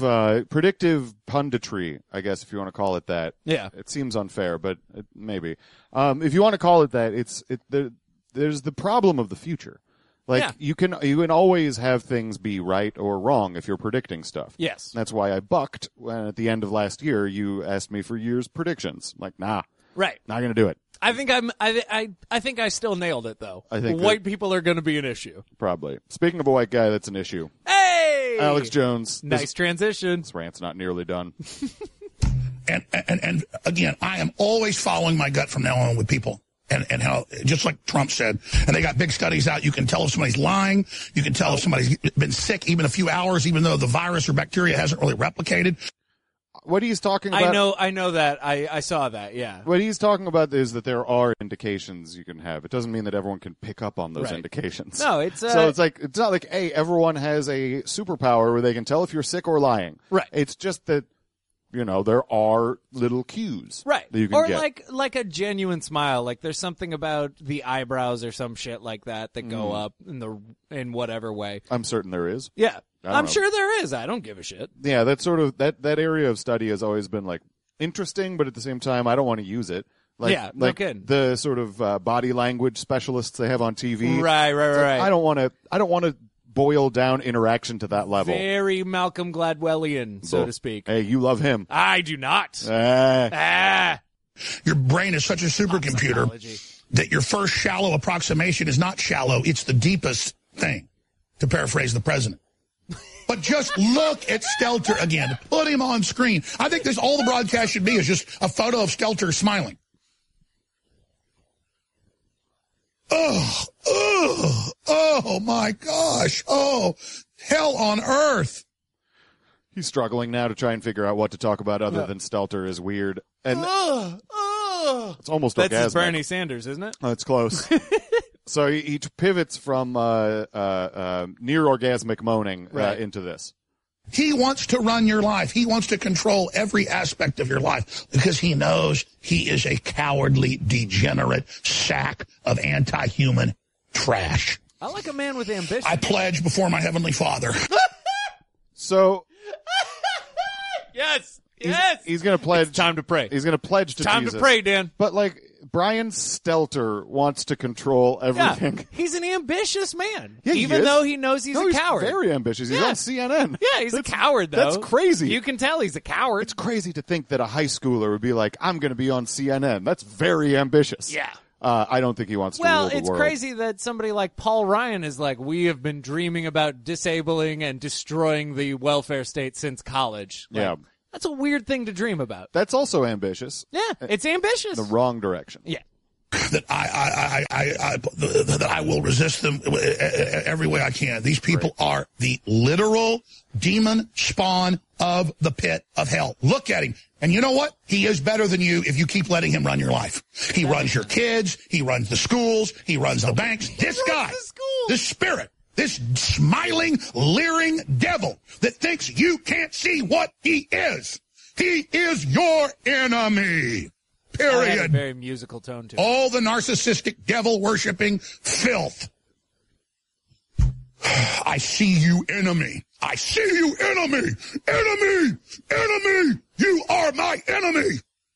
punditry, I guess, if you want to call it that. Yeah. It seems unfair, but maybe. If you want to call it that, there's the problem of the future. Like, Yeah. you can always have things be right or wrong if you're predicting stuff. Yes. That's why I bucked when at the end of last year you asked me for year's predictions. I'm like, nah, Right. not going to do it. I think I still nailed it though. I think white people are going to be an issue. Probably. Speaking of a white guy, that's an issue. Hey, Alex Jones. Nice transition. This rant's not nearly done. And again, I am always following my gut from now on with people. And how, just like Trump said, and they got big studies out, you can tell if somebody's lying, you can tell if somebody's been sick even a few hours, even though the virus or bacteria hasn't really replicated. What he's talking about... I know that. I saw that, yeah. What he's talking about is that there are indications you can have. It doesn't mean that everyone can pick up on those Right. indications. No, it's so it's not like, hey, everyone has a superpower where they can tell if you're sick or lying. Right. It's just that, there are little cues. Right. That you can or get. like a genuine smile. Like there's something about the eyebrows or some shit like that go up in whatever way. I'm certain there is. Yeah. I don't I'm know. sure there is. I don't give a shit. Yeah, that's sort of that area of study has always been like interesting, but at the same time, I don't want to use it. Like, Yeah, no kidding. The sort of body language specialists they have on TV. Right. It's like, I don't want to boil down interaction to that level. Very Malcolm Gladwellian, so Well, to speak. Hey, you love him. I do not. Ah. Your brain is such a supercomputer Psychology. that your first shallow approximation is not shallow, it's the deepest thing, to paraphrase the president. But just look at Stelter again. Put him on screen. I think all the broadcast should be is just a photo of Stelter smiling. Oh my gosh. Oh, hell on earth. He's struggling now to try and figure out what to talk about other than Stelter is weird. And it's almost That's orgasmic. his Bernie Sanders, isn't it? Oh, it's close. So he pivots from near orgasmic moaning into this. He wants to run your life. He wants to control every aspect of your life because he knows he is a cowardly, degenerate sack of anti-human trash. I like a man with ambition. I pledge before my heavenly Father. So Yes. he's going to pledge. Time to pray. He's going to pledge to Time Jesus. to pray, Dan. But like, Brian Stelter wants to control everything. Yeah, he's an ambitious man, Yeah, even though he knows he's a coward. He's very ambitious. He's Yeah. on CNN. Yeah, he's a coward, though. That's crazy. You can tell he's a coward. It's crazy to think that a high schooler would be like, I'm going to be on CNN. That's very ambitious. Yeah. I don't think he wants to rule the world. Well, it's crazy that somebody like Paul Ryan is like, we have been dreaming about disabling and destroying the welfare state since college. Like, Yeah. That's a weird thing to dream about. That's also ambitious. Yeah, it's ambitious. The wrong direction. Yeah. That I will resist them every way I can. These people are the literal demon spawn of the pit of hell. Look at him. And you know what? He is better than you if you keep letting him run your life. He runs your kids. He runs the schools. He runs the banks. This guy, this spirit, this smiling, leering devil that thinks you can't see what he is your enemy. I had a Period. very musical tone to it. All the narcissistic, devil-worshipping filth. I see you, enemy. I see you, enemy. Enemy. Enemy. You are my enemy.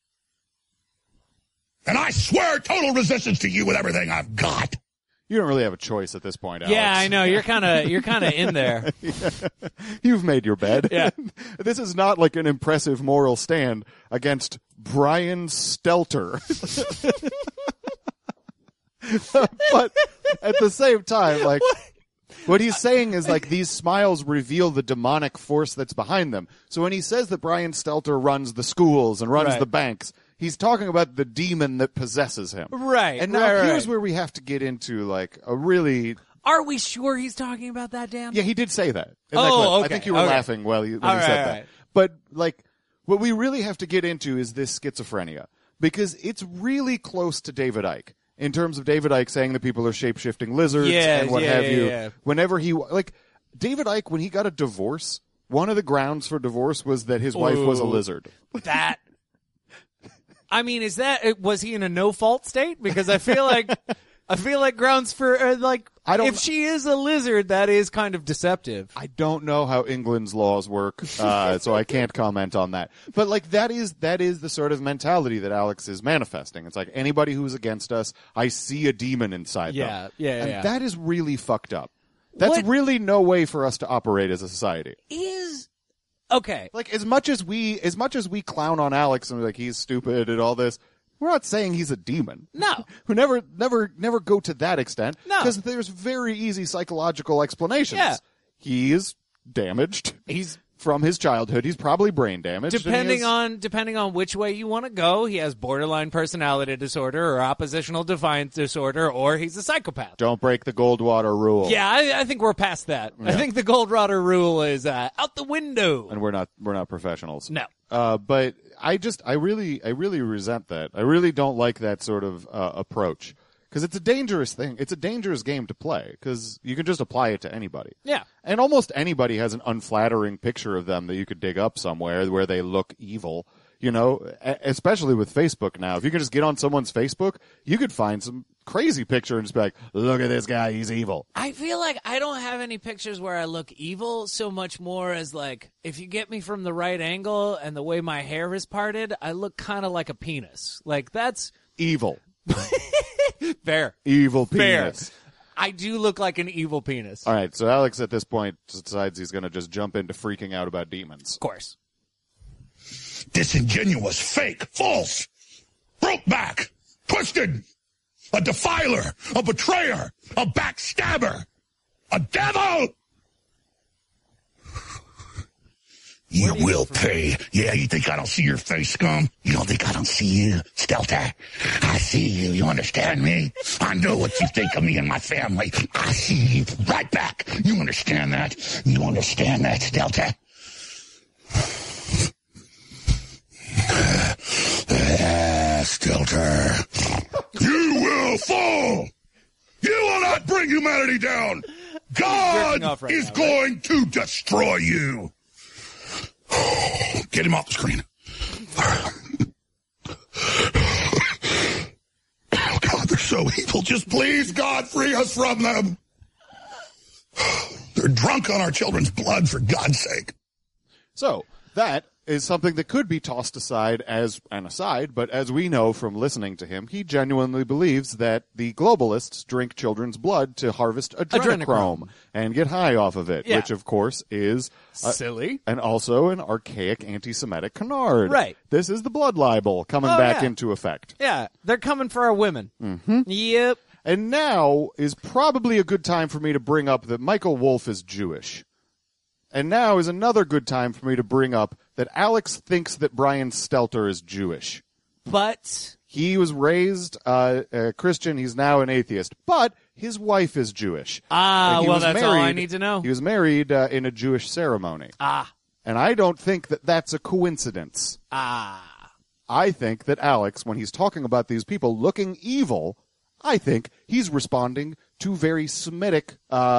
And I swear total resistance to you with everything I've got. You don't really have a choice at this point, Alex. Yeah, I know. You're kind of in there. You've made your bed. Yeah. This is not like an impressive moral stand against Brian Stelter. But at the same time, like, what he's saying is, like, these smiles reveal the demonic force that's behind them. So when he says that Brian Stelter runs the schools and runs Right. the banks, he's talking about the demon that possesses him. Right. And now right. here's where we have to get into, like, a really... Are we sure he's talking about that, Dan? Yeah, he did say that. in Oh, that clip. I okay, think you were okay. laughing when he All said right, that. all right. But, like, what we really have to get into is this schizophrenia. Because it's really close to David Icke. In terms of David Icke saying that people are shape-shifting lizards and what have you. Yeah. Whenever he... Like, David Icke, when he got a divorce, one of the grounds for divorce was that his wife was a lizard. That. I mean, was he in a no-fault state? Because I feel like grounds for if she is a lizard, that is kind of deceptive. I don't know how England's laws work, so I can't comment on that. But like that is the sort of mentality that Alex is manifesting. It's like anybody who's against us, I see a demon inside them. And that is really fucked up. That's really no way for us to operate as a society. Okay. Like as much as we clown on Alex and like he's stupid and all this, we're not saying he's a demon. No. Who never go to that extent. No. Because there's very easy psychological explanations. Yeah. He is damaged. He's from his childhood. He's probably brain damaged. depending on which way you want to go. He has borderline personality disorder or oppositional defiance disorder, or he's a psychopath. Don't break the Goldwater rule. Yeah, I think we're past that. Yeah. I think the Goldwater rule is out the window. And we're not professionals. No. But I really resent that. I really don't like that sort of approach. Because it's a dangerous thing. It's a dangerous game to play because you can just apply it to anybody. Yeah. And almost anybody has an unflattering picture of them that you could dig up somewhere where they look evil. You know, especially with Facebook now. If you can just get on someone's Facebook, you could find some crazy picture and just be like, look at this guy, he's evil. I feel like I don't have any pictures where I look evil so much more as like, if you get me from the right angle and the way my hair is parted, I look kind of like a penis. Like, that's... Evil. Fair. Evil Fair. penis. I do look like an evil penis. All right, so Alex at this point decides he's going to just jump into freaking out about demons. Of course. Disingenuous, fake, false, broke back, twisted, a defiler, a betrayer, a backstabber, a devil! You will pay. Yeah, you think I don't see your face, scum? You don't think I don't see you, Stelter? I see you. You understand me? I know what you think of me and my family. I see you right back. You understand that? You understand that, Stelter? Stelter. You will fall. You will not bring humanity down. God is going to destroy you. Get him off the screen. Oh, God, they're so evil. Just please, God, free us from them. They're drunk on our children's blood, for God's sake. So, that is something that could be tossed aside as an aside, but as we know from listening to him, he genuinely believes that the globalists drink children's blood to harvest adrenochrome and get high off of it, which of course is silly and also an archaic anti-Semitic canard. Right. This is the blood libel coming back into effect. Yeah, they're coming for our women. Mm-hmm. Yep. And now is probably a good time for me to bring up that Michael Wolff is Jewish. And now is another good time for me to bring up that Alex thinks that Brian Stelter is Jewish. But he was raised Christian. He's now an atheist. But his wife is Jewish. Well, that's all I need to know. He was married in a Jewish ceremony. And I don't think that that's a coincidence. I think that Alex, when he's talking about these people looking evil, I think he's responding to very Semitic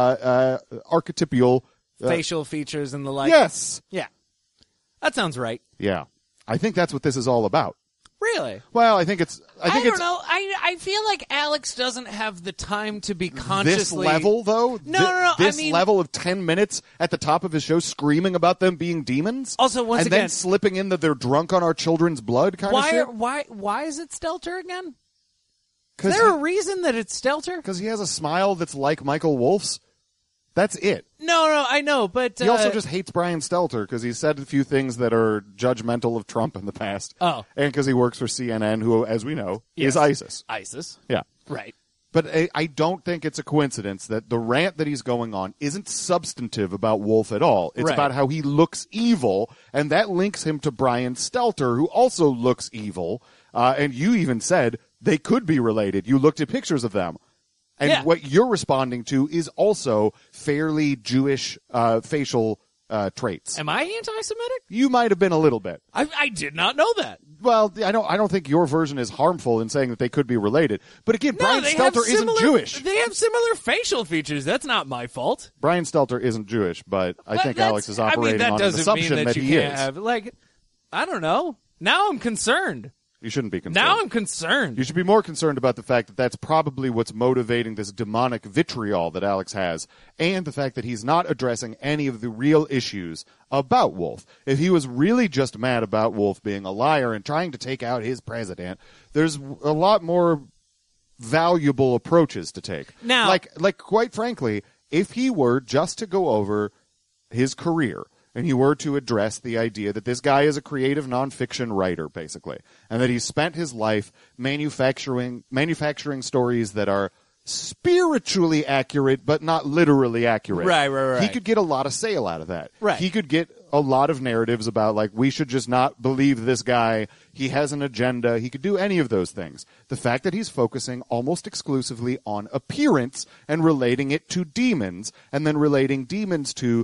archetypal facial features and the like. Yes. Yeah. That sounds right. Yeah. I think that's what this is all about. Really? Well, I think it's... I don't know. I feel like Alex doesn't have the time to be consciously... This level, though? No. This I mean, level of 10 minutes at the top of his show screaming about them being demons? Also, once and again... then slipping in that they're drunk on our children's blood kind of shit? Why is it Stelter again? Is 'Cause there a reason that it's Stelter? Because he has a smile that's like Michael Wolff's. That's it. No, I know, but... He also just hates Brian Stelter because he said a few things that are judgmental of Trump in the past. Oh. And because he works for CNN, who, as we know, is ISIS. ISIS. Yeah. Right. But I don't think it's a coincidence that the rant that he's going on isn't substantive about Wolff at all. It's about how he looks evil, and that links him to Brian Stelter, who also looks evil. And you even said they could be related. You looked at pictures of them. And what you're responding to is also fairly Jewish facial traits. Am I anti-Semitic? You might have been a little bit. I did not know that. Well, I don't think your version is harmful in saying that they could be related. But again, Brian Stelter isn't Jewish. They have similar facial features. That's not my fault. Brian Stelter isn't Jewish, but I think Alex is operating on an assumption that he is. I don't know. Now I'm concerned. You shouldn't be concerned. Now I'm concerned. You should be more concerned about the fact that that's probably what's motivating this demonic vitriol that Alex has, and the fact that he's not addressing any of the real issues about Wolff. If he was really just mad about Wolff being a liar and trying to take out his president, there's a lot more valuable approaches to take. Now, like quite frankly, if he were just to go over his career, and you were to address the idea that this guy is a creative nonfiction writer, basically, and that he spent his life manufacturing stories that are spiritually accurate but not literally accurate. Right. He could get a lot of sale out of that. Right. He could get a lot of narratives about, like, we should just not believe this guy. He has an agenda. He could do any of those things. The fact that he's focusing almost exclusively on appearance and relating it to demons, and then relating demons to...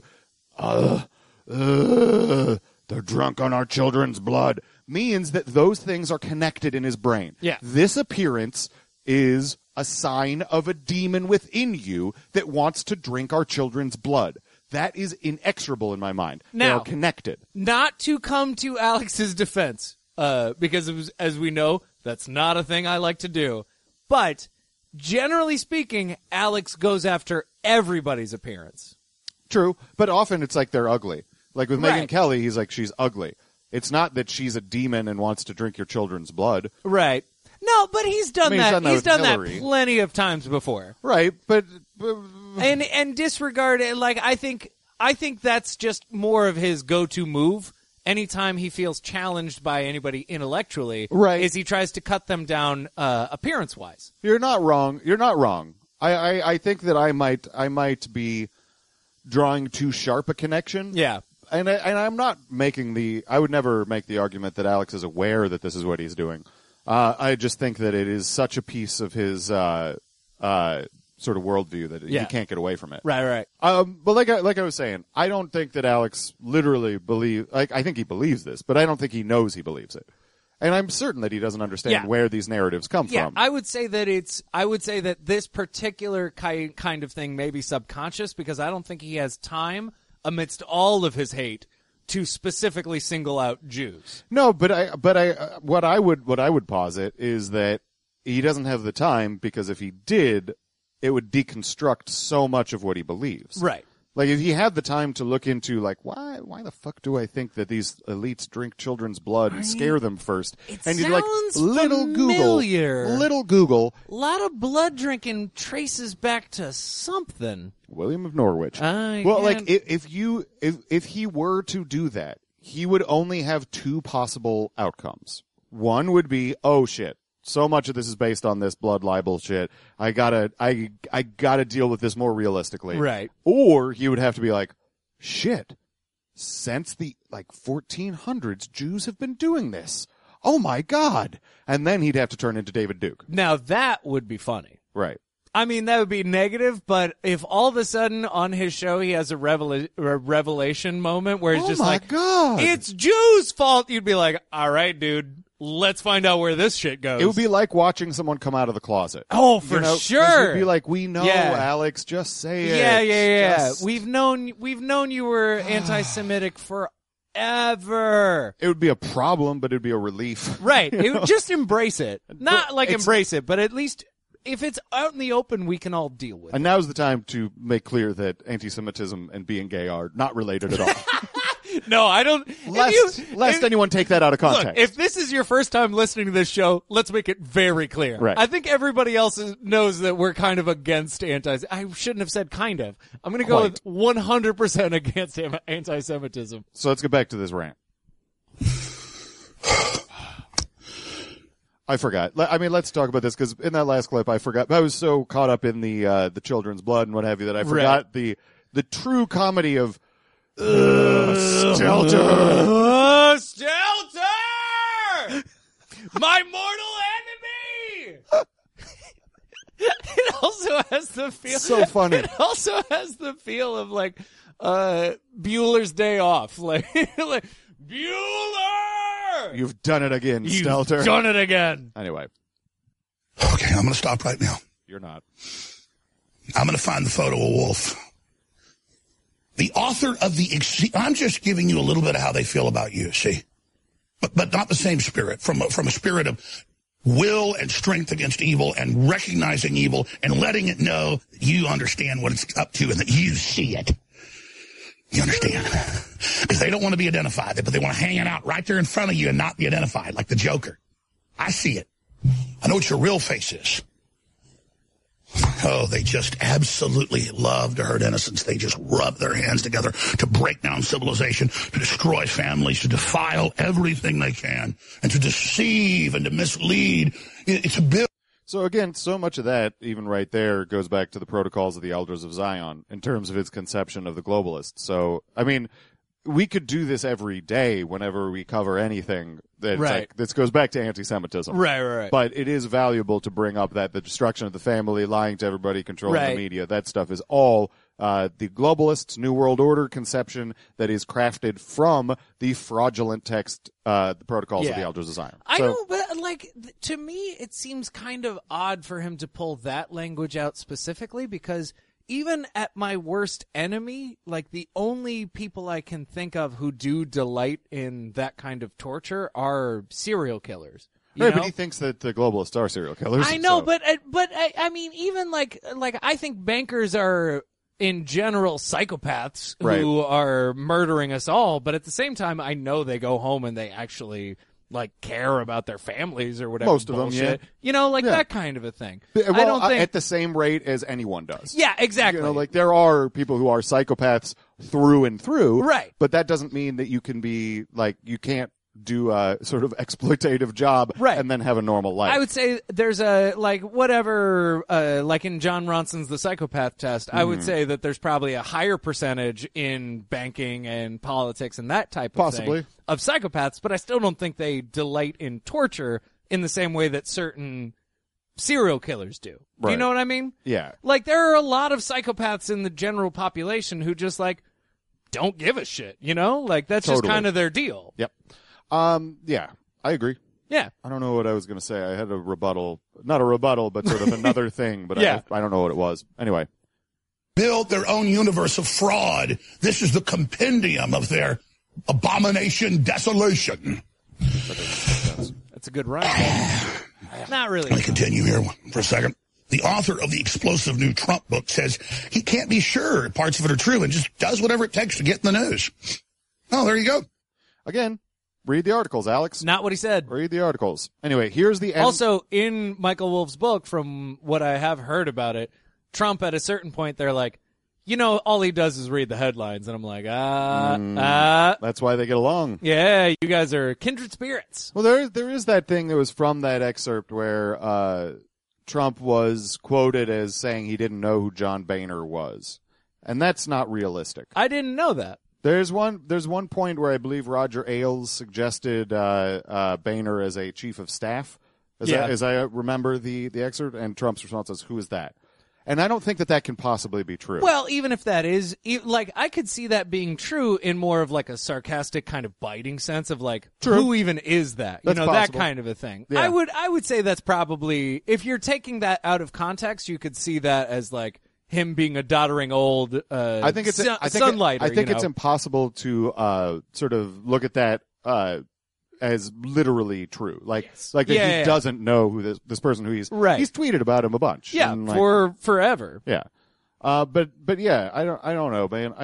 they're drunk on our children's blood, means that those things are connected in his brain. Yeah. This appearance is a sign of a demon within you that wants to drink our children's blood. That is inexorable in my mind. Now, they are connected. Not to come to Alex's defense, because as we know, that's not a thing I like to do. But generally speaking, Alex goes after everybody's appearance. True, but often it's like they're ugly. Like with Megyn Right. Kelly, he's like, she's ugly. It's not that she's a demon and wants to drink your children's blood. Right. No, but he's done that. He's done that Hillary. plenty of times before. Right, but And disregard it. Like I think that's just more of his go-to move. Anytime he feels challenged by anybody intellectually, Right. is he tries to cut them down appearance-wise. you're not wrong. You're not wrong. I think that I might be drawing too sharp a connection. Yeah. And I'm not making I would never make the argument that Alex is aware that this is what he's doing. I just think that it is such a piece of his sort of worldview that he can't get away from it. Right. But like I was saying, I don't think that Alex literally I think he believes this, but I don't think he knows he believes it. And I'm certain that he doesn't understand where these narratives come from. I would say that this particular kind of thing may be subconscious because I don't think he has time amidst all of his hate to specifically single out Jews. No, what I would posit is that he doesn't have the time because if he did, it would deconstruct so much of what he believes. Right. Like, if he had the time to look into, like, why the fuck do I think that these elites drink children's blood and scare them first? And he's like, familiar. Little Google. A lot of blood drinking traces back to something. William of Norwich. Like, if he were to do that, he would only have two possible outcomes. One would be, oh shit, so much of this is based on this blood libel shit. I gotta deal with this more realistically. Right. Or he would have to be like, shit, since the 1400s, Jews have been doing this. Oh my God. And then he'd have to turn into David Duke. Now that would be funny. Right. I mean, that would be negative, but if all of a sudden on his show he has a revelation moment where he's just like, God, it's Jews' fault, you'd be like, all right, dude, let's find out where this shit goes. It would be like watching someone come out of the closet. Oh, for sure. It'd be like, we know, Alex, just say it. Yeah. We've known you were anti-Semitic forever. It would be a problem, but it'd be a relief. Right. It would just embrace it. Not like embrace it, but at least if it's out in the open, we can all deal with it. And now's the time to make clear that anti-Semitism and being gay are not related at all. No, I don't. Lest anyone take that out of context. Look, if this is your first time listening to this show, let's make it very clear. Right. I think everybody else knows that we're kind of against I shouldn't have said kind of. I'm going to go with 100% against anti-Semitism. So let's get back to this rant. I forgot. I mean, let's talk about this because in that last clip, I forgot. I was so caught up in the children's blood and what have you that I forgot the true comedy of Stelter! Stelter! My mortal enemy! It also has the feel. So funny. It also has the feel of like Bueller's Day Off. Like Bueller! You've done it again, Stelter. You've done it again. Anyway. Okay, I'm going to stop right now. You're not. I'm going to find the photo of Wolf. The author of I'm just giving you a little bit of how they feel about you, see? But not the same spirit, from a spirit of will and strength against evil and recognizing evil and letting it know that you understand what it's up to and that you see it. You understand? Because they don't want to be identified, but they want to hang it out right there in front of you and not be identified, like the Joker. I see it. I know what your real face is. Oh, they just absolutely love to hurt innocents. They just rub their hands together to break down civilization, to destroy families, to defile everything they can, and to deceive and to mislead. It's a bit. So again, so much of that, even right there, goes back to the protocols of the Elders of Zion in terms of its conception of the globalists. So, I mean, we could do this every day whenever we cover anything that this goes back to anti-Semitism. Right. But it is valuable to bring up that the destruction of the family, lying to everybody, controlling the media, that stuff is all the globalists' New World Order conception that is crafted from the fraudulent text, the protocols of the Elders of Zion. I know, but to me, it seems kind of odd for him to pull that language out specifically because even at my worst enemy, like the only people I can think of who do delight in that kind of torture are serial killers. Right, but he thinks that the globalists are serial killers. I know, but I mean, even like I think bankers are in general psychopaths who are murdering us all. But at the same time, I know they go home and they actually care about their families or whatever. Most of them, yeah. You know, that kind of a thing. Well, I don't think at the same rate as anyone does. Yeah, exactly. You know, there are people who are psychopaths through and through. Right. But that doesn't mean that you can be, you can't do a sort of exploitative job and then have a normal life. I would say there's a, whatever, like in John Ronson's The Psychopath Test, I would say that there's probably a higher percentage in banking and politics and that type of thing of psychopaths, but I still don't think they delight in torture in the same way that certain serial killers do. Do you know what I mean? Yeah. There are a lot of psychopaths in the general population who just, don't give a shit, you know? That's just kind of their deal. Yep. Yeah, I agree. Yeah. I don't know what I was going to say. I had a rebuttal. Not a rebuttal, but sort of another thing, but I don't know what it was. Anyway. Build their own universe of fraud. This is the compendium of their abomination desolation. That's a good rhyme. Not really. Let me continue here for a second. the author of the explosive new Trump book, says he can't be sure parts of it are true and just does whatever it takes to get in the news. Oh, there you go. Again, read the articles, Alex. Not what he said. Read the articles. Anyway, here's the end. Also, in Michael Wolff's book, from what I have heard about it, Trump at a certain point, they're like, you know, all he does is read the headlines. And I'm like, That's why they get along. yeah, you guys are kindred spirits. Well, there is that thing that was from that excerpt where Trump was quoted as saying he didn't know who John Boehner was. And that's not realistic. I didn't know that. There's one point where I believe Roger Ailes suggested Boehner as a chief of staff, as I remember the excerpt, and Trump's response was, "Who is that?" And I don't think that can possibly be true. Well, even if that is, like, I could see that being true in more of like a sarcastic kind of biting sense of like, who even is that? That's that possible. kind of a thing. Yeah. I would say that's probably, if you're taking that out of context, you could see that as like him being a doddering old I think sunlighter. I think it's impossible to sort of look at that as literally true. Like that he doesn't know who this person who he's tweeted about him a bunch. Yeah, and, for forever. Yeah. But yeah, I don't know, man.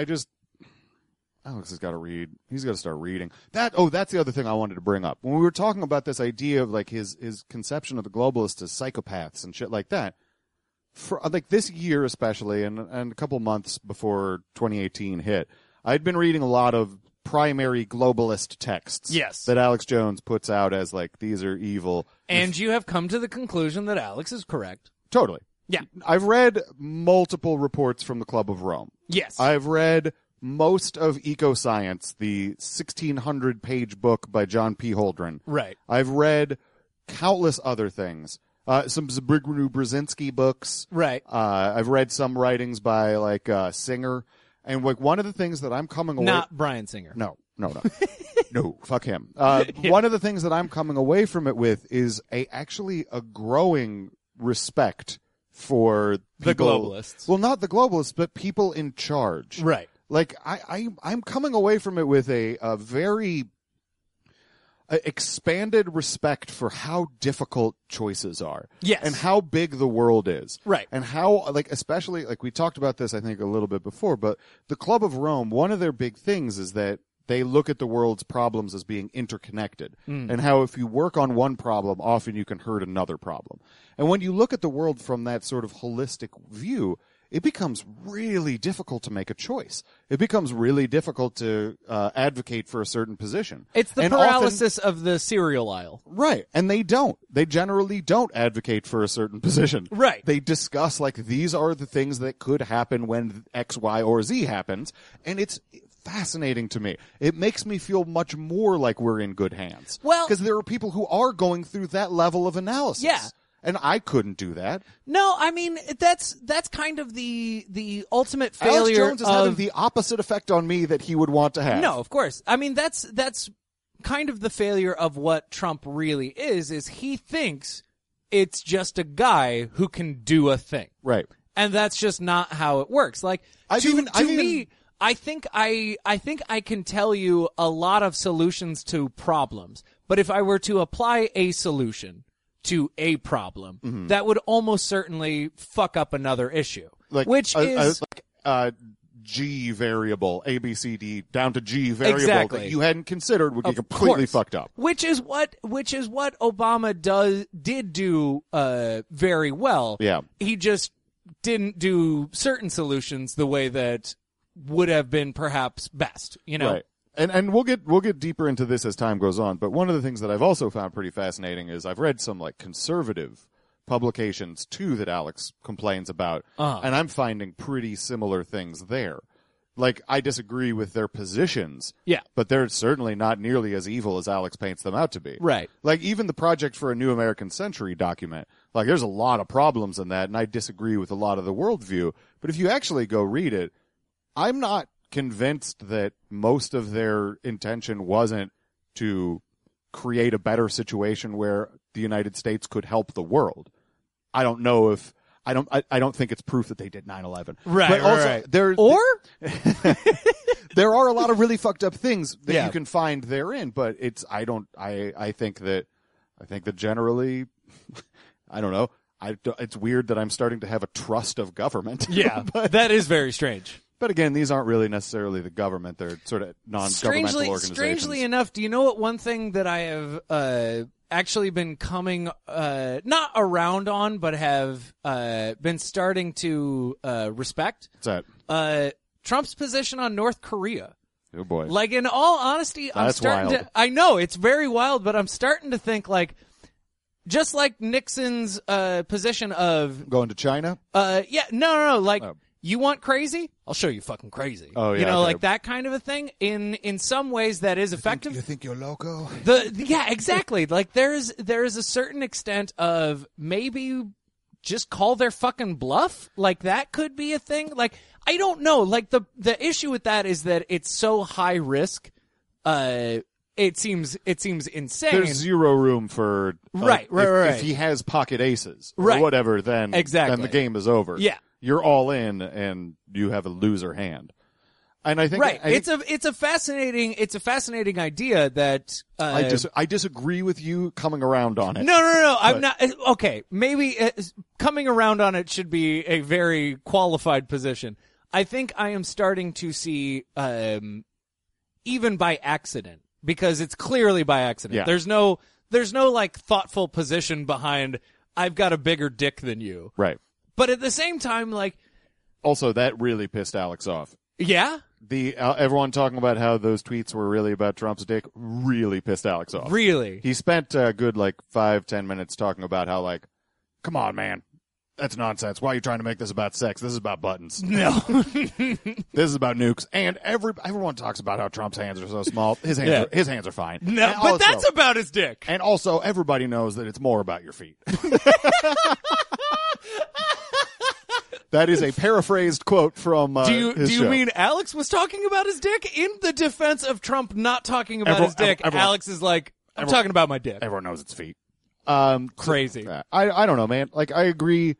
Alex has got to read. He's got to start reading. That's the other thing I wanted to bring up. When we were talking about this idea of like his conception of the globalists as psychopaths and shit like that, for like this year especially, and a couple months before 2018 hit, I'd been reading a lot of primary globalist texts. Yes. That Alex Jones puts out as like, these are evil. And you have come to the conclusion that Alex is correct. Totally. Yeah. I've read multiple reports from the Club of Rome. Yes. I've read most of Ecoscience, the 1,600-page book by John P. Holdren. Right. I've read countless other things. Some Zbigniew Brzezinski books. Right. I've read some writings by like Singer. And like one of the things that I'm coming away... Not Bryan Singer. No. No, fuck him. One of the things that I'm coming away from it with is actually a growing respect for people, the globalists. Well, not the globalists, but people in charge. Right. Like I'm coming away from it with a very expanded respect for how difficult choices are. Yes. And how big the world is. Right. And how, like, especially, like, we talked about this, I think, a little bit before, but the Club of Rome, one of their big things is that they look at the world's problems as being interconnected. And how if you work on one problem, often you can hurt another problem. And when you look at the world from that sort of holistic view, it becomes really difficult to make a choice. It becomes really difficult to advocate for a certain position. It's the and paralysis of the cereal aisle. Right. And they don't. They generally don't advocate for a certain position. Right. They discuss, like, these are the things that could happen when X, Y, or Z happens. And it's fascinating to me. It makes me feel much more like we're in good hands. Well, because there are people who are going through that level of analysis. Yeah. And I couldn't do that. No, I mean, that's kind of the ultimate failure. Alex Jones is having the opposite effect on me that he would want to have. No, of course. I mean, that's kind of the failure of what Trump really is he thinks it's just a guy who can do a thing. Right. And that's just not how it works. Like, I think I can tell you a lot of solutions to problems, but if I were to apply a solution to a problem, that would almost certainly fuck up another issue. Like, which is G variable, A, B, C, D, down to G variable that you hadn't considered would be completely fucked up. Which is what Obama did do very well. Yeah. He just didn't do certain solutions the way that would have been perhaps best, you know. Right. And we'll get deeper into this as time goes on, but one of the things that I've also found pretty fascinating is I've read some like conservative publications too that Alex complains about, and I'm finding pretty similar things there. Like, I disagree with their positions, but they're certainly not nearly as evil as Alex paints them out to be. Right. Like, even the Project for a New American Century document, like, there's a lot of problems in that, and I disagree with a lot of the worldview, but if you actually go read it, I'm not convinced that most of their intention wasn't to create a better situation where the United States could help the world. I don't know if I don't think it's proof that they did 9/11. Right. But also, right. there are a lot of really fucked up things that you can find therein, but I think that generally I don't know. It's weird that I'm starting to have a trust of government. Yeah, that is very strange. But again, these aren't really necessarily the government. They're sort of non-governmental organizations. Strangely enough, do you know what one thing that I have actually been coming not around on, but have been starting to respect? What's that? Trump's position on North Korea. Oh boy! Like, in all honesty, I'm starting wild. to. I know it's very wild, but I'm starting to think like, just like Nixon's position of Going to China? yeah, no, like. You want crazy? I'll show you fucking crazy. Oh, yeah, you know, okay. like that kind of a thing. In some ways, that is effective. You think you're loco? Yeah, exactly. Like there is a certain extent of maybe just call their fucking bluff. Like that could be a thing. Like I don't know. Like the issue with that is that it's so high risk. It seems insane. There's zero room for right. If he has pocket aces or Right. whatever, then Exactly. then the game is over. Yeah. You're all in, and you have a loser hand. And I think right. It's a fascinating idea that I disagree with you coming around on it. No. I'm not. Okay, maybe coming around on it should be a very qualified position. I think I am starting to see, even by accident, because it's clearly by accident. Yeah. There's no like thoughtful position behind. I've got a bigger dick than you. Right. But at the same time, like, Also, that really pissed Alex off. yeah, The everyone talking about how those tweets were really about Trump's dick really pissed Alex off. really. He spent a good 5-10 minutes talking about how come on, man, that's nonsense. Why are you trying to make this about sex? This is about buttons. No. This is about nukes. And everyone talks about how Trump's hands are so small. His hands are fine. No, And but also- that's about his dick. And also, everybody knows that it's more about your feet. That is a paraphrased quote from Do you show. mean Alex was talking about his dick? In the defense of Trump not talking about his dick, Alex is like, I'm talking about my dick. Everyone knows it's feet. Crazy. I don't know, man. Like, I agree.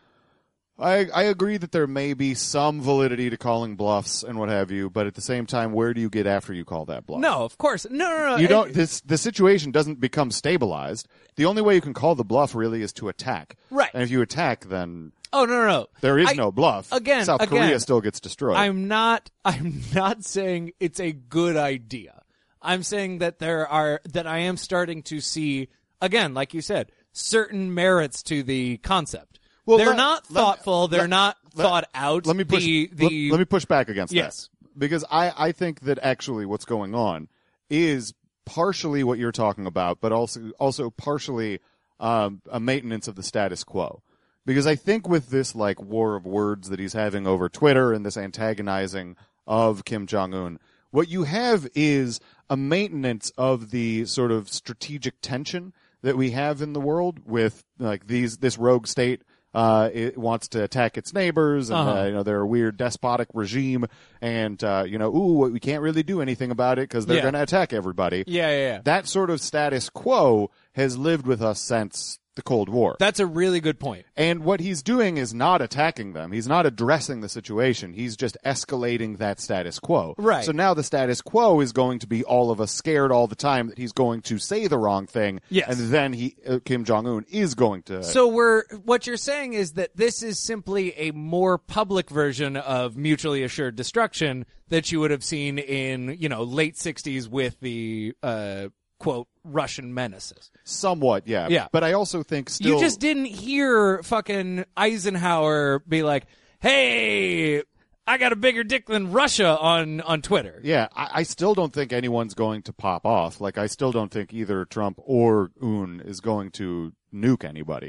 I agree that there may be some validity to calling bluffs and what have you, but at the same time, where do you get after you call that bluff? No, of course. No. You don't. The situation doesn't become stabilized. The only way you can call the bluff really is to attack. Right. And if you attack, then Oh, no. there is no bluff. South Korea still gets destroyed. I'm not saying it's a good idea. I'm saying that I am starting to see, again, like you said, certain merits to the concept. Well, they're not thoughtful. They're not thought out. Let me push. Let me push back against Yes. that, because I think that actually what's going on is partially what you're talking about, but also partially a maintenance of the status quo. Because I think with this war of words that he's having over Twitter and this antagonizing of Kim Jong-un, what you have is a maintenance of the sort of strategic tension that we have in the world with this rogue state. It wants to attack its neighbors, and they're a weird despotic regime, and we can't really do anything about it because they're going to attack everybody. Yeah. That sort of status quo has lived with us since the Cold War. That's a really good point. And what he's doing is not attacking them. He's not addressing the situation. He's just escalating that status quo. Right. So now the status quo is going to be all of us scared all the time that he's going to say the wrong thing. Yes. And then Kim Jong-un is going to... So what you're saying is that this is simply a more public version of mutually assured destruction that you would have seen in, late 60s with the, quote, Russian menaces. Somewhat, yeah. Yeah. But I also think still... You just didn't hear fucking Eisenhower be like, hey, I got a bigger dick than Russia on Twitter. Yeah, I still don't think anyone's going to pop off. I still don't think either Trump or Un is going to nuke anybody.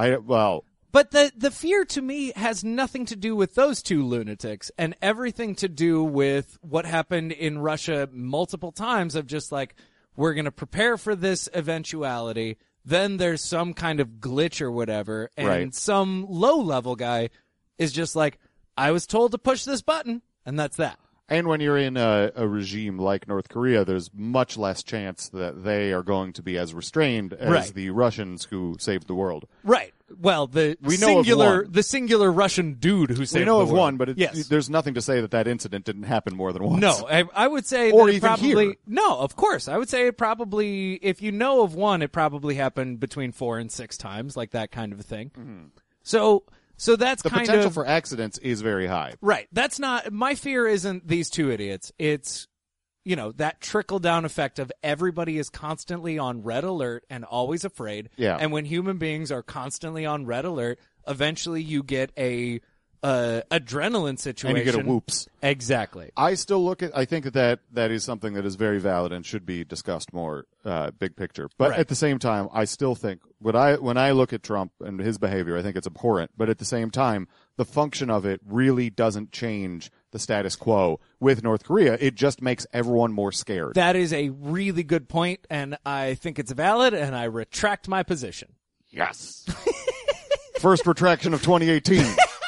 But the fear to me has nothing to do with those two lunatics and everything to do with what happened in Russia multiple times of just we're going to prepare for this eventuality. Then there's some kind of glitch or whatever. And some low level guy is just I was told to push this button. And that's that. And when you're in a regime like North Korea, there's much less chance that they are going to be as restrained as Right. the Russians who saved the world. Right. Well, the We know of one. singular Russian dude who saved We know the of world. one, but yes. there's nothing to say that incident didn't happen more than once. No, I would say Or that it even probably here. no. Of course, I would say it probably. If you know of one, it probably happened between 4 and 6 times, like that kind of a thing. So that's The kind potential of for accidents is very high. right. That's not my fear. Isn't these two idiots? It's that trickle down effect of everybody is constantly on red alert and always afraid. Yeah. And when human beings are constantly on red alert, eventually you get a adrenaline situation. And you get a whoops. Exactly. I think that is something that is very valid and should be discussed more, big picture. But Right. at the same time, I still think when I look at Trump and his behavior, I think it's abhorrent. But at the same time, the function of it really doesn't change the status quo with North Korea. It just makes everyone more scared. That is a really good point, and I think it's valid, and I retract my position. Yes. First retraction of 2018.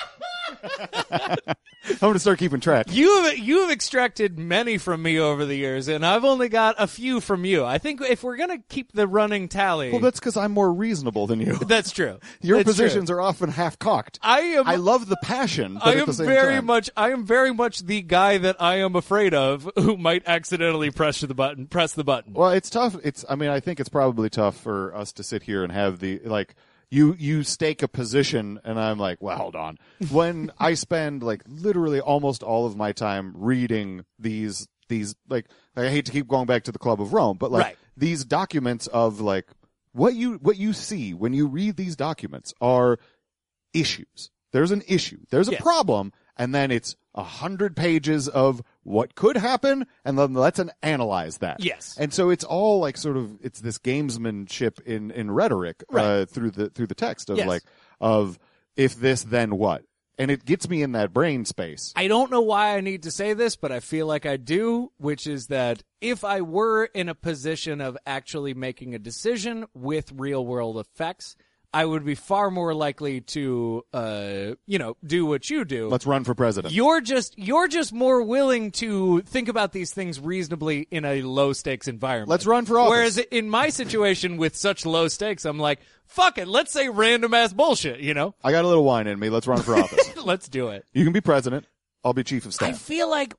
I'm going to start keeping track. You have extracted many from me over the years, and I've only got a few from you. I think if we're going to keep the running tally... Well, that's because I'm more reasonable than you. That's true. Your That's positions true. are often half-cocked. I love the passion, but I at am the same very time. much. I am very much the guy that I am afraid of, who might accidentally press the button. Well, it's tough. I think it's probably tough for us to sit here and have you stake a position, and I'm like, well, hold on. When I spend literally almost all of my time reading these I hate to keep going back to the Club of Rome, but Right. these documents of what you see when you read these documents are issues. There's an issue. There's a Yes. problem, and then it's 100 pages of what could happen, and then let's analyze that. Yes. And so it's all it's this gamesmanship in rhetoric Right. through the text of Yes. of if this then what, and it gets me in that brain space. I don't know why I need to say this, but I feel like I do, which is that if I were in a position of actually making a decision with real world effects, I would be far more likely to, do what you do. Let's run for president. You're just more willing to think about these things reasonably in a low stakes environment. Let's run for office. Whereas in my situation with such low stakes, I'm like, fuck it, let's say random ass bullshit, I got a little wine in me. Let's run for office. Let's do it. You can be president. I'll be chief of I staff. feel like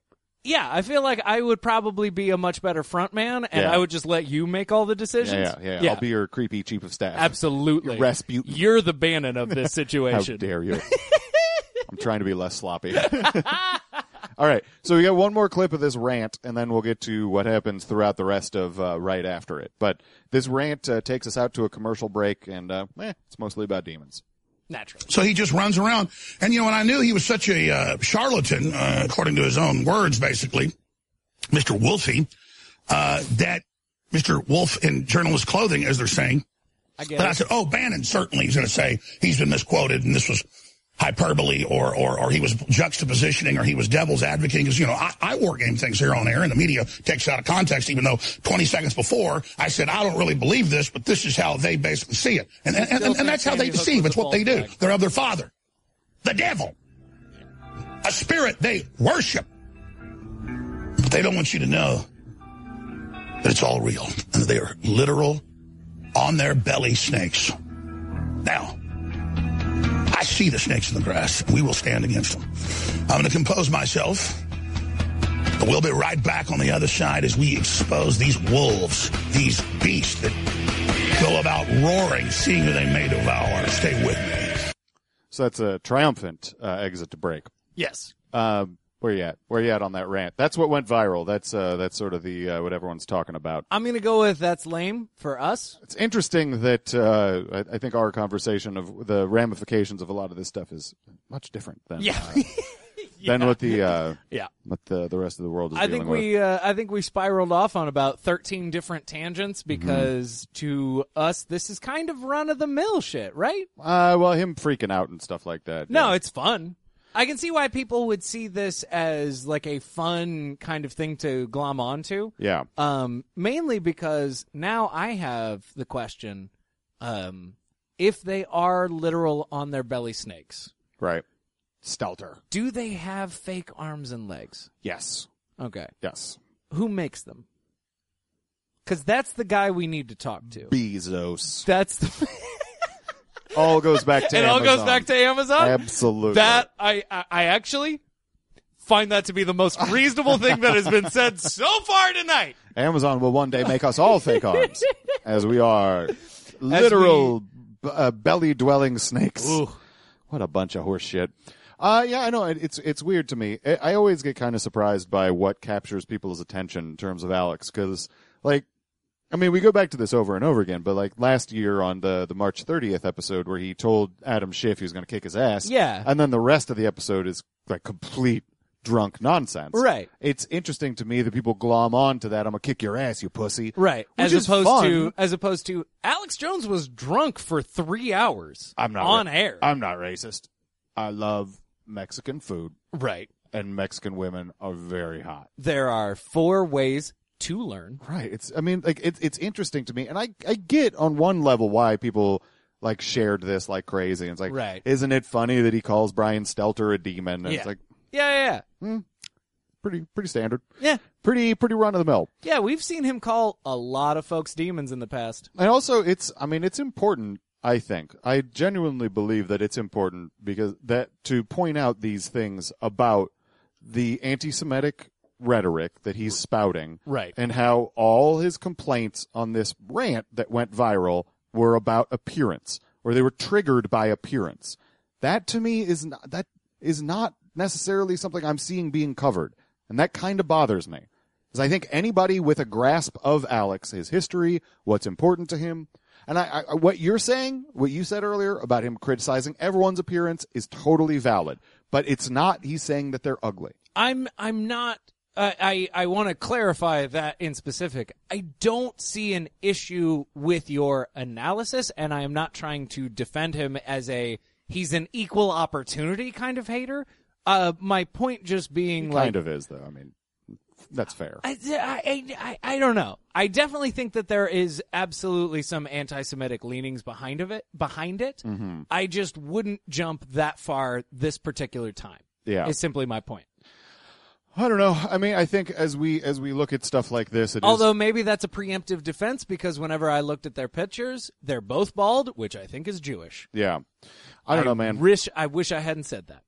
I would probably be a much better front man, and Yeah. I would just let you make all the decisions. Yeah. I'll be your creepy chief of staff. Absolutely. Your Rasputin. You're the Bannon of this How situation. dare you? I'm trying to be less sloppy. All right. So we got one more clip of this rant, and then we'll get to what happens throughout the rest of right after it. But this rant takes us out to a commercial break, and it's mostly about demons. Naturally. So he just runs around. And, when I knew he was such a charlatan, according to his own words, basically, Mr. Wolfie, that Mr. Wolf in journalist clothing, as they're saying, I get then it. I said, oh, Bannon certainly is going to say he's been misquoted and this was hyperbole or he was juxtapositioning or he was devil's advocating. Because, I war game things here on air and the media takes it out of context, even though 20 seconds before I said, I don't really believe this, but this is how they basically see it. And that's how they deceive. It's what they do. They're of their father, the devil, a spirit they worship. But they don't want you to know that it's all real and that they are literal on their belly snakes. Now, I see the snakes in the grass. We will stand against them. I'm going to compose myself. But we'll be right back on the other side as we expose these wolves, these beasts that go about roaring, seeing who they may devour. Stay with me. So that's a triumphant exit to break. Yes. Where you at? Where you at on that rant? That's what went viral. That's sort of the what everyone's talking about. I'm going to go with that's lame for us. It's interesting that I think our conversation of the ramifications of a lot of this stuff is much different than than what the what the rest of the world is dealing with. I think we spiraled off on about 13 different tangents because to us this is kind of run of the mill shit, right? Well, him freaking out and stuff like that. No, yeah. it's fun. I can see why people would see this as like a fun kind of thing to glom onto. Yeah. Mainly because now I have the question, if they are literal on their belly snakes, Right. Stelter. do they have fake arms and legs? Yes. Okay. Yes. Who makes them? Because that's the guy we need to talk to. Bezos. That's the... All goes back to It Amazon. all goes back to Amazon? Absolutely. That, I actually find that to be the most reasonable thing that has been said so far tonight. Amazon will one day make us all fake arms, as we are literal belly-dwelling snakes. Ooh. What a bunch of horse shit. Yeah, I know. It's weird to me. I always get kind of surprised by what captures people's attention in terms of Alex, because, like, I mean, we go back to this over and over again, but like last year on the March 30th episode where he told Adam Schiff he was going to kick his ass. Yeah. And then the rest of the episode is like complete drunk nonsense. Right. It's interesting to me that people glom on to that. I'm going to kick your ass, you pussy. Right. Which As is opposed to Alex Jones was drunk for 3 hours on air. I'm not racist. I love Mexican food. Right. And Mexican women are very hot. There are 4 ways to learn. Right. It's interesting to me, and I get on one level why people like shared this like crazy. And it's like, right. Isn't it funny that he calls Brian Stelter a demon? And yeah. It's like, yeah. Pretty standard. Yeah. Pretty run of the mill. Yeah, we've seen him call a lot of folks demons in the past. And also, it's important. I think I genuinely believe that it's important because to point out these things about the anti-Semitic rhetoric that he's spouting, right, and how all his complaints on this rant that went viral were about appearance, or they were triggered by appearance. That to me is not necessarily something I'm seeing being covered, and that kind of bothers me. Because I think anybody with a grasp of Alex, his history, what's important to him, and what you're saying, what you said earlier about him criticizing everyone's appearance is totally valid. But it's not. He's saying that they're ugly. I'm not. I want to clarify that in specific. I don't see an issue with your analysis, and I am not trying to defend him as he's an equal opportunity kind of hater. My point just being he kind of is, though. I mean, that's fair. I don't know. I definitely think that there is absolutely some anti-Semitic leanings behind it. Mm-hmm. I just wouldn't jump that far this particular time. Yeah, is simply my point. I don't know. I mean, I think as we look at stuff like this, although maybe that's a preemptive defense because whenever I looked at their pictures, they're both bald, which I think is Jewish. Yeah, I don't know, man. I wish I hadn't said that.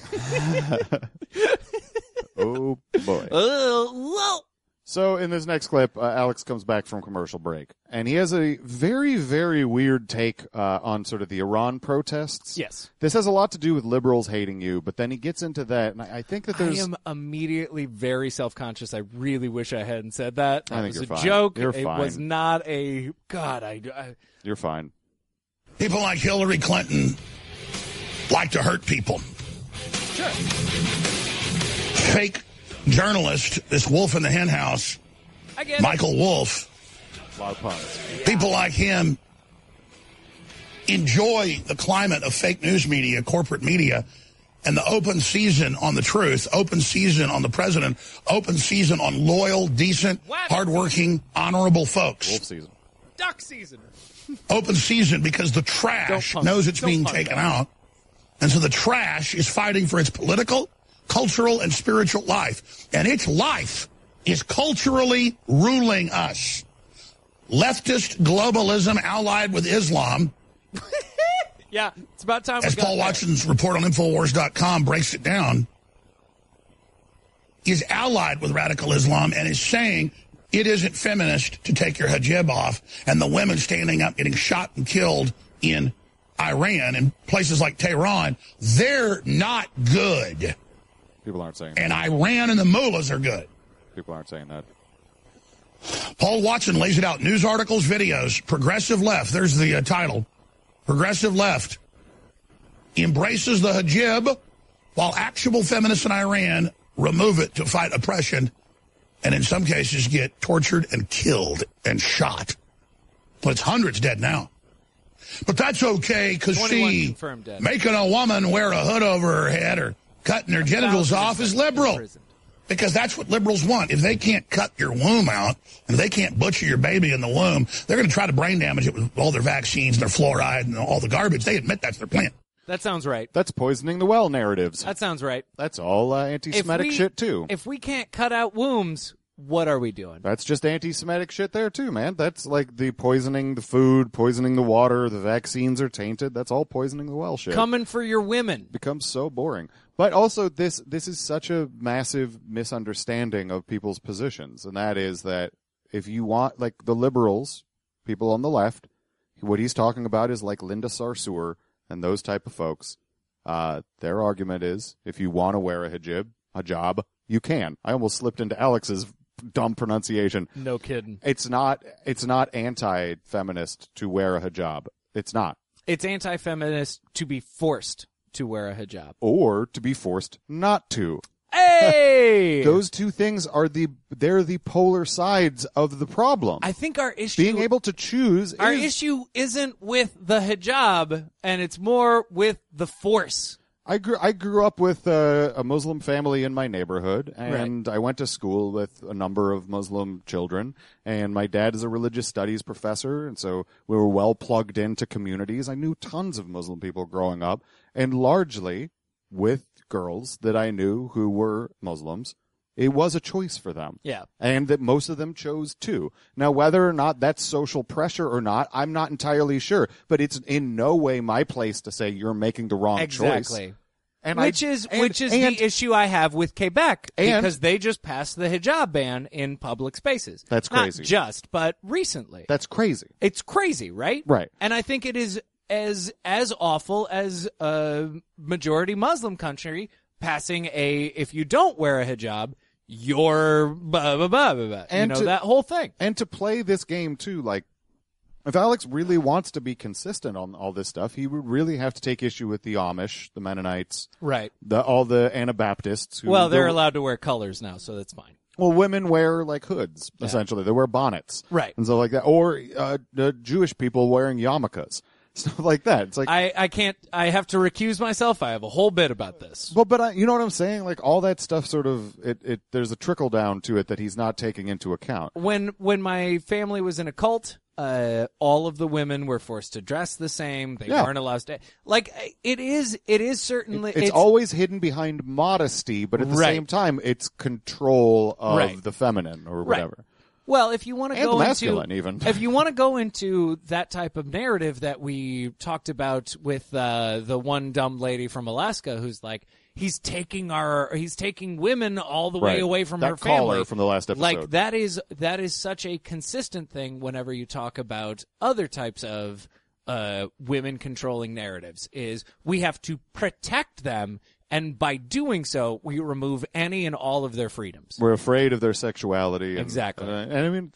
Oh boy. Whoa. So in this next clip, Alex comes back from commercial break, and he has a very, very weird take on sort of the Iran protests. Yes. This has a lot to do with liberals hating you, but then he gets into that, and I think that there's... I am immediately very self-conscious. I really wish I hadn't said that. That I think was you're a fine. joke. You're it fine. was not a... God, You're fine. People like Hillary Clinton like to hurt people. Sure. Fake journalist, this wolf in the hen house, Michael Wolff. A lot of puns. People like him enjoy the climate of fake news media, corporate media, and the open season on the truth, open season on the president, open season on loyal, decent, hardworking, honorable folks. Wolf season. Duck season. Open season because the trash knows it's being taken out. And so the trash is fighting for its political, cultural, and spiritual life. And its life is culturally ruling us. Leftist globalism allied with Islam. Yeah, it's about time. As Paul Watson's report on Infowars.com breaks it down, is allied with radical Islam and is saying it isn't feminist to take your hijab off, and the women standing up getting shot and killed in Iran and places like Tehran, they're not good. People aren't saying that. And Iran and the mullahs are good. People aren't saying that. Paul Watson lays it out. News articles, videos. Progressive left. There's the title. Progressive left embraces the hijab while actual feminists in Iran remove it to fight oppression and in some cases get tortured and killed and shot. Well, it's hundreds dead now. But that's okay because she making a woman wear a hood over her head or cutting her genitals off is liberal. Because that's what liberals want. If they can't cut your womb out, and if they can't butcher your baby in the womb, they're going to try to brain damage it with all their vaccines and their fluoride and all the garbage. They admit that's their plan. That sounds right. That's poisoning the well narratives. That sounds right. That's all anti-Semitic shit, too. If we can't cut out wombs, what are we doing? That's just anti-Semitic shit there, too, man. That's like the poisoning the food, poisoning the water, the vaccines are tainted. That's all poisoning the well shit. Coming for your women. Becomes so boring. But also, this is such a massive misunderstanding of people's positions, and that is that if you want, like, the liberals, people on the left, what he's talking about is like Linda Sarsour and those type of folks. Their argument is, if you want to wear a hijab, you can. I almost slipped into Alex's dumb pronunciation. No kidding. It's not anti-feminist to wear a hijab. It's not. It's anti-feminist to be forced to wear a hijab. Or to be forced not to. Hey! Those two things they're the polar sides of the problem. I think our issue... Being able to choose Our issue isn't with the hijab, and it's more with the force. I grew up with a Muslim family in my neighborhood, and I went to school with a number of Muslim children, and my dad is a religious studies professor, and so we were well plugged into communities. I knew tons of Muslim people growing up, and largely with girls that I knew who were Muslims. It was a choice for them. Yeah. And that most of them chose to. Now, whether or not that's social pressure or not, I'm not entirely sure. But it's in no way my place to say you're making the wrong choice. Exactly. And Which is the issue I have with Quebec, because they just passed the hijab ban in public spaces. That's crazy. Not just, but recently. That's crazy. It's crazy, right? Right. And I think it is as awful as a majority Muslim country passing if you don't wear a hijab, you're blah, blah, blah, blah, blah. And that whole thing. And to play this game, too, like, if Alex really wants to be consistent on all this stuff, he would really have to take issue with the Amish, the Mennonites, right? All the Anabaptists. Well, they're allowed to wear colors now, so that's fine. Well, women wear, like, hoods, essentially. They wear bonnets. Right. And stuff like that. Or the Jewish people wearing yarmulkes. Stuff like that. It's like I can't. I have to recuse myself. I have a whole bit about this. Well, but you know what I'm saying? Like all that stuff, sort of. There's a trickle down to it that he's not taking into account. When my family was in a cult, all of the women were forced to dress the same. They weren't allowed to. Like it is certainly. It's always hidden behind modesty, but at the same time, it's control of the feminine or whatever. Right. Well, if you want to go masculine, even. If you want to go into that type of narrative that we talked about with the one dumb lady from Alaska, who's like, he's taking women all the way away from her family. Caller from the last episode. Like that is such a consistent thing whenever you talk about other types of women controlling narratives. Is we have to protect them. And by doing so, we remove any and all of their freedoms. We're afraid of their sexuality. Exactly. And I mean,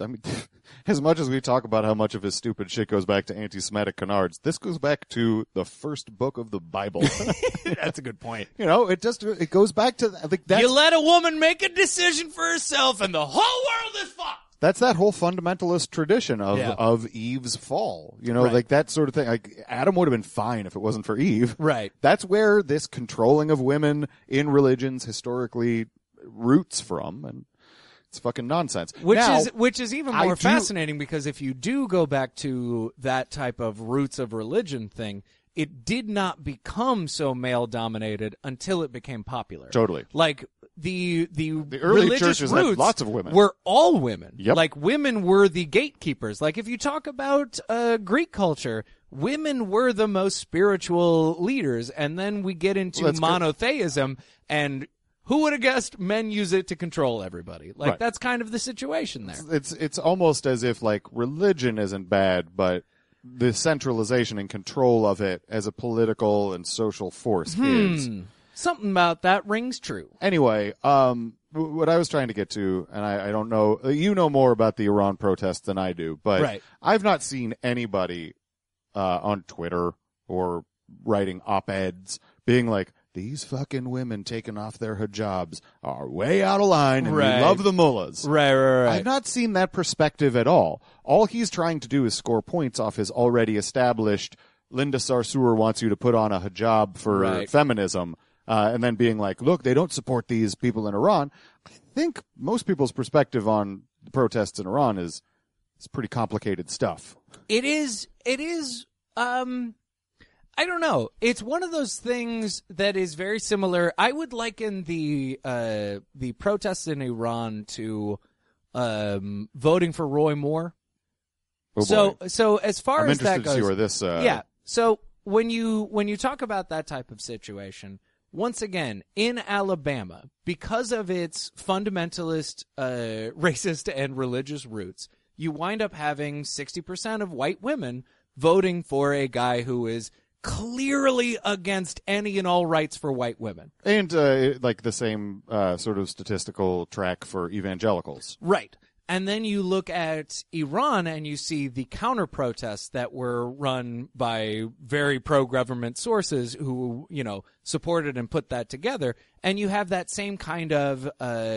as much as we talk about how much of his stupid shit goes back to anti-Semitic canards, this goes back to the first book of the Bible. That's a good point. You know, it goes back to like that. You let a woman make a decision for herself, and the whole world is fucked. That's that whole fundamentalist tradition of Eve's fall. You know, like that sort of thing. Like Adam would have been fine if it wasn't for Eve. Right. That's where this controlling of women in religions historically roots from, and it's fucking nonsense. Which is even more fascinating, because if you do go back to that type of roots of religion thing, it did not become so male dominated until it became popular. Totally. Like the early religious churches roots had lots of women. Were all women. Yep. Like women were the gatekeepers. Like if you talk about Greek culture, women were the most spiritual leaders, and then we get into monotheism, and who would have guessed men use it to control everybody? Like that's kind of the situation there. It's almost as if like religion isn't bad, but the centralization and control of it as a political and social force is. Something about that rings true. Anyway, what I was trying to get to, and I don't know, you know more about the Iran protests than I do, but I've not seen anybody on Twitter or writing op-eds being like, these fucking women taking off their hijabs are way out of line, and we love the mullahs. Right. I've not seen that perspective at all. All he's trying to do is score points off his already established, Linda Sarsour wants you to put on a hijab for feminism, and then being like, look, they don't support these people in Iran. I think most people's perspective on the protests in Iran is pretty complicated stuff. It is. I don't know. It's one of those things that is very similar. I would liken the protests in Iran to voting for Roy Moore. Oh, boy. So as far I'm as that interested goes, to see where this. yeah. So when you talk about that type of situation, once again in Alabama, because of its fundamentalist, racist, and religious roots, you wind up having 60% of white women voting for a guy who is clearly against any and all rights for white women. And like the same sort of statistical track for evangelicals. Right. And then you look at Iran and you see the counter-protests that were run by very pro-government sources who, supported and put that together. And you have that same kind of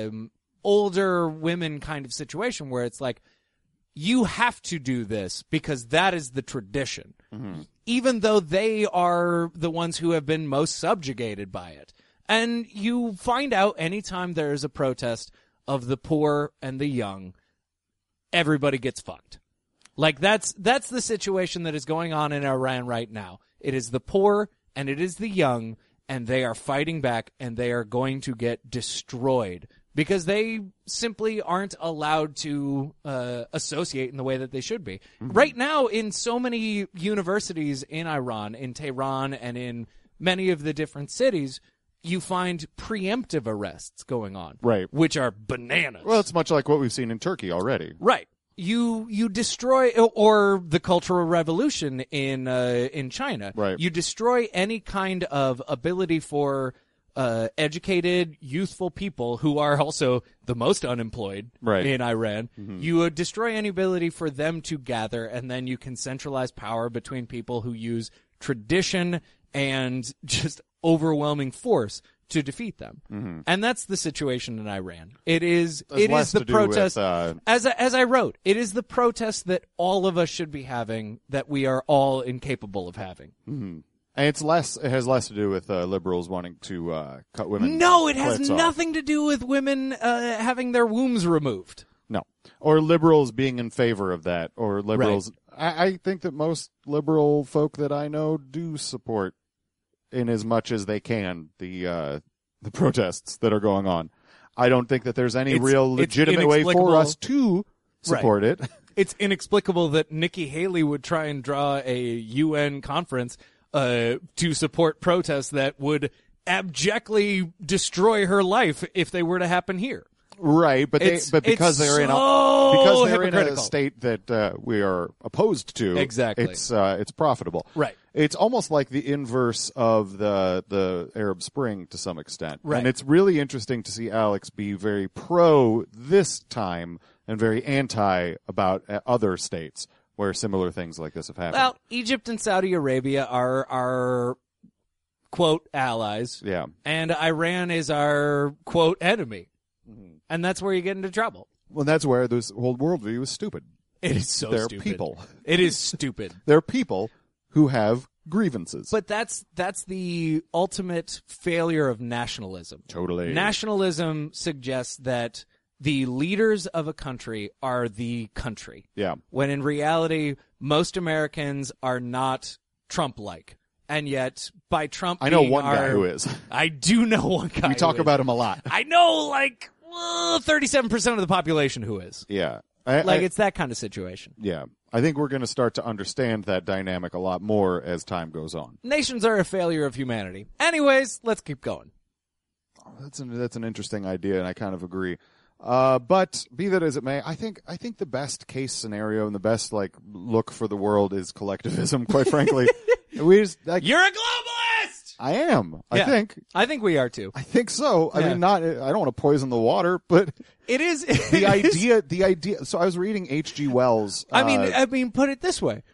older women kind of situation where it's like, you have to do this because that is the tradition, even though they are the ones who have been most subjugated by it. And you find out anytime there is a protest of the poor and the young, everybody gets fucked. Like that's the situation that is going on in Iran right now. It is the poor and it is the young, and they are fighting back, and they are going to get destroyed because they simply aren't allowed to associate in the way that they should be. Right now, in so many universities in Iran, in Tehran, and in many of the different cities, you find preemptive arrests going on, Right. which are bananas. Well, it's much like what we've seen in Turkey already. Right. You destroy, or the Cultural Revolution in China. Right. You destroy any kind of ability for educated, youthful people who are also the most unemployed Right. in Iran. You destroy any ability for them to gather, and then you can centralize power between people who use tradition and just overwhelming force to defeat them. And that's the situation in Iran. It is less the to do protest, with, as I wrote, it is the protest that all of us should be having, that we are all incapable of having. And it has less to do with liberals wanting to cut women. No, it has clits off. nothing to do with women having their wombs removed. No. Or liberals being in favor of that. Or liberals. I think that most liberal folk that I know do support, in as much as they can, the protests that are going on. I don't think that there's any real legitimate way for us to support it. It's inexplicable that Nikki Haley would try and draw a UN conference to support protests that would abjectly destroy her life if they were to happen here. Right, but because they're in a state that we are opposed to, exactly, it's profitable. Right, it's almost like the inverse of the Arab Spring to some extent. Right, and it's really interesting to see Alex be very pro this time and very anti about other states where similar things like this have happened. Well, Egypt and Saudi Arabia are quote allies, yeah, and Iran is our quote enemy. And that's where you get into trouble. Well, that's where this whole worldview is stupid. It is so They're stupid. people. It is stupid. They're people who have grievances. But that's the ultimate failure of nationalism. Totally. Nationalism suggests that the leaders of a country are the country. Yeah. When in reality, most Americans are not Trump-like. And yet, by Trump I know being one guy who is. I do know one guy We talk about him a lot. I know, 37% of the population who is. Yeah. It's that kind of situation. Yeah. I think we're going to start to understand that dynamic a lot more as time goes on. Nations are a failure of humanity. Anyways, let's keep going. That's an interesting idea, and I kind of agree. But be that as it may, I think the best case scenario and the best look for the world is collectivism. Quite frankly, You're a globalist. I am. Yeah, I think we are too. I think so. Yeah. I mean, I don't want to poison the water, but it is the idea. So I was reading H.G. Wells. I mean, put it this way: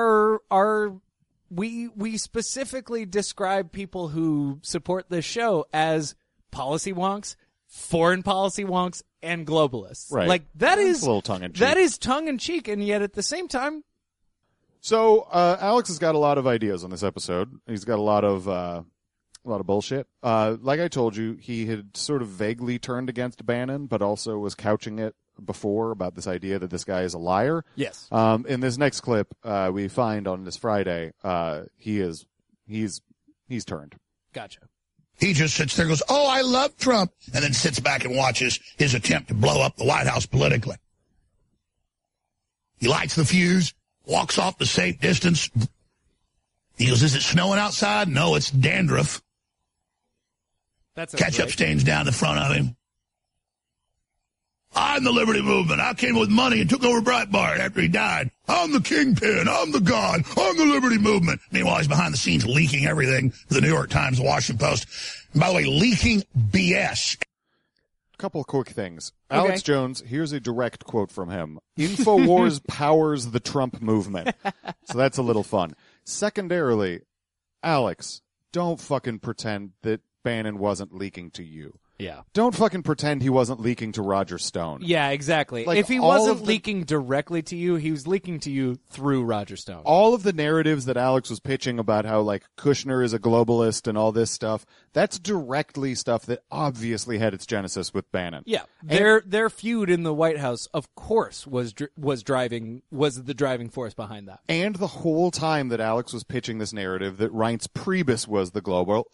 we specifically describe people who support this show as policy wonks, foreign policy wonks, and globalists. Right. That is a little tongue in cheek. That is tongue in cheek, and yet at the same time. So Alex has got a lot of ideas on this episode. He's got a lot of bullshit. Like I told you, he had sort of vaguely turned against Bannon, but also was couching it before about this idea that this guy is a liar. Yes. In this next clip we find on this Friday, he is he's turned. Gotcha. He just sits there and goes, oh, I love Trump, and then sits back and watches his attempt to blow up the White House politically. He lights the fuse, walks off the safe distance. He goes, is it snowing outside? No, it's dandruff. That's Ketchup stains down the front of him. I'm the Liberty Movement. I came with money and took over Breitbart after he died. I'm the kingpin. I'm the god. I'm the Liberty Movement. Meanwhile, he's behind the scenes leaking everything to the New York Times, the Washington Post. And by the way, leaking BS. Couple of quick things. Okay. Alex Jones, here's a direct quote from him. InfoWars powers the Trump movement. So that's a little fun. Secondarily, Alex, don't fucking pretend that Bannon wasn't leaking to you. Yeah. Don't fucking pretend he wasn't leaking to Roger Stone. Yeah, exactly. Like, if he all wasn't of the- leaking directly to you, he was leaking to you through Roger Stone. All of the narratives that Alex was pitching about how, like, Kushner is a globalist and all this stuff, that's directly stuff that obviously had its genesis with Bannon. Yeah, their feud in the White House, of course, was the driving force behind that. And the whole time that Alex was pitching this narrative that Reince Priebus was the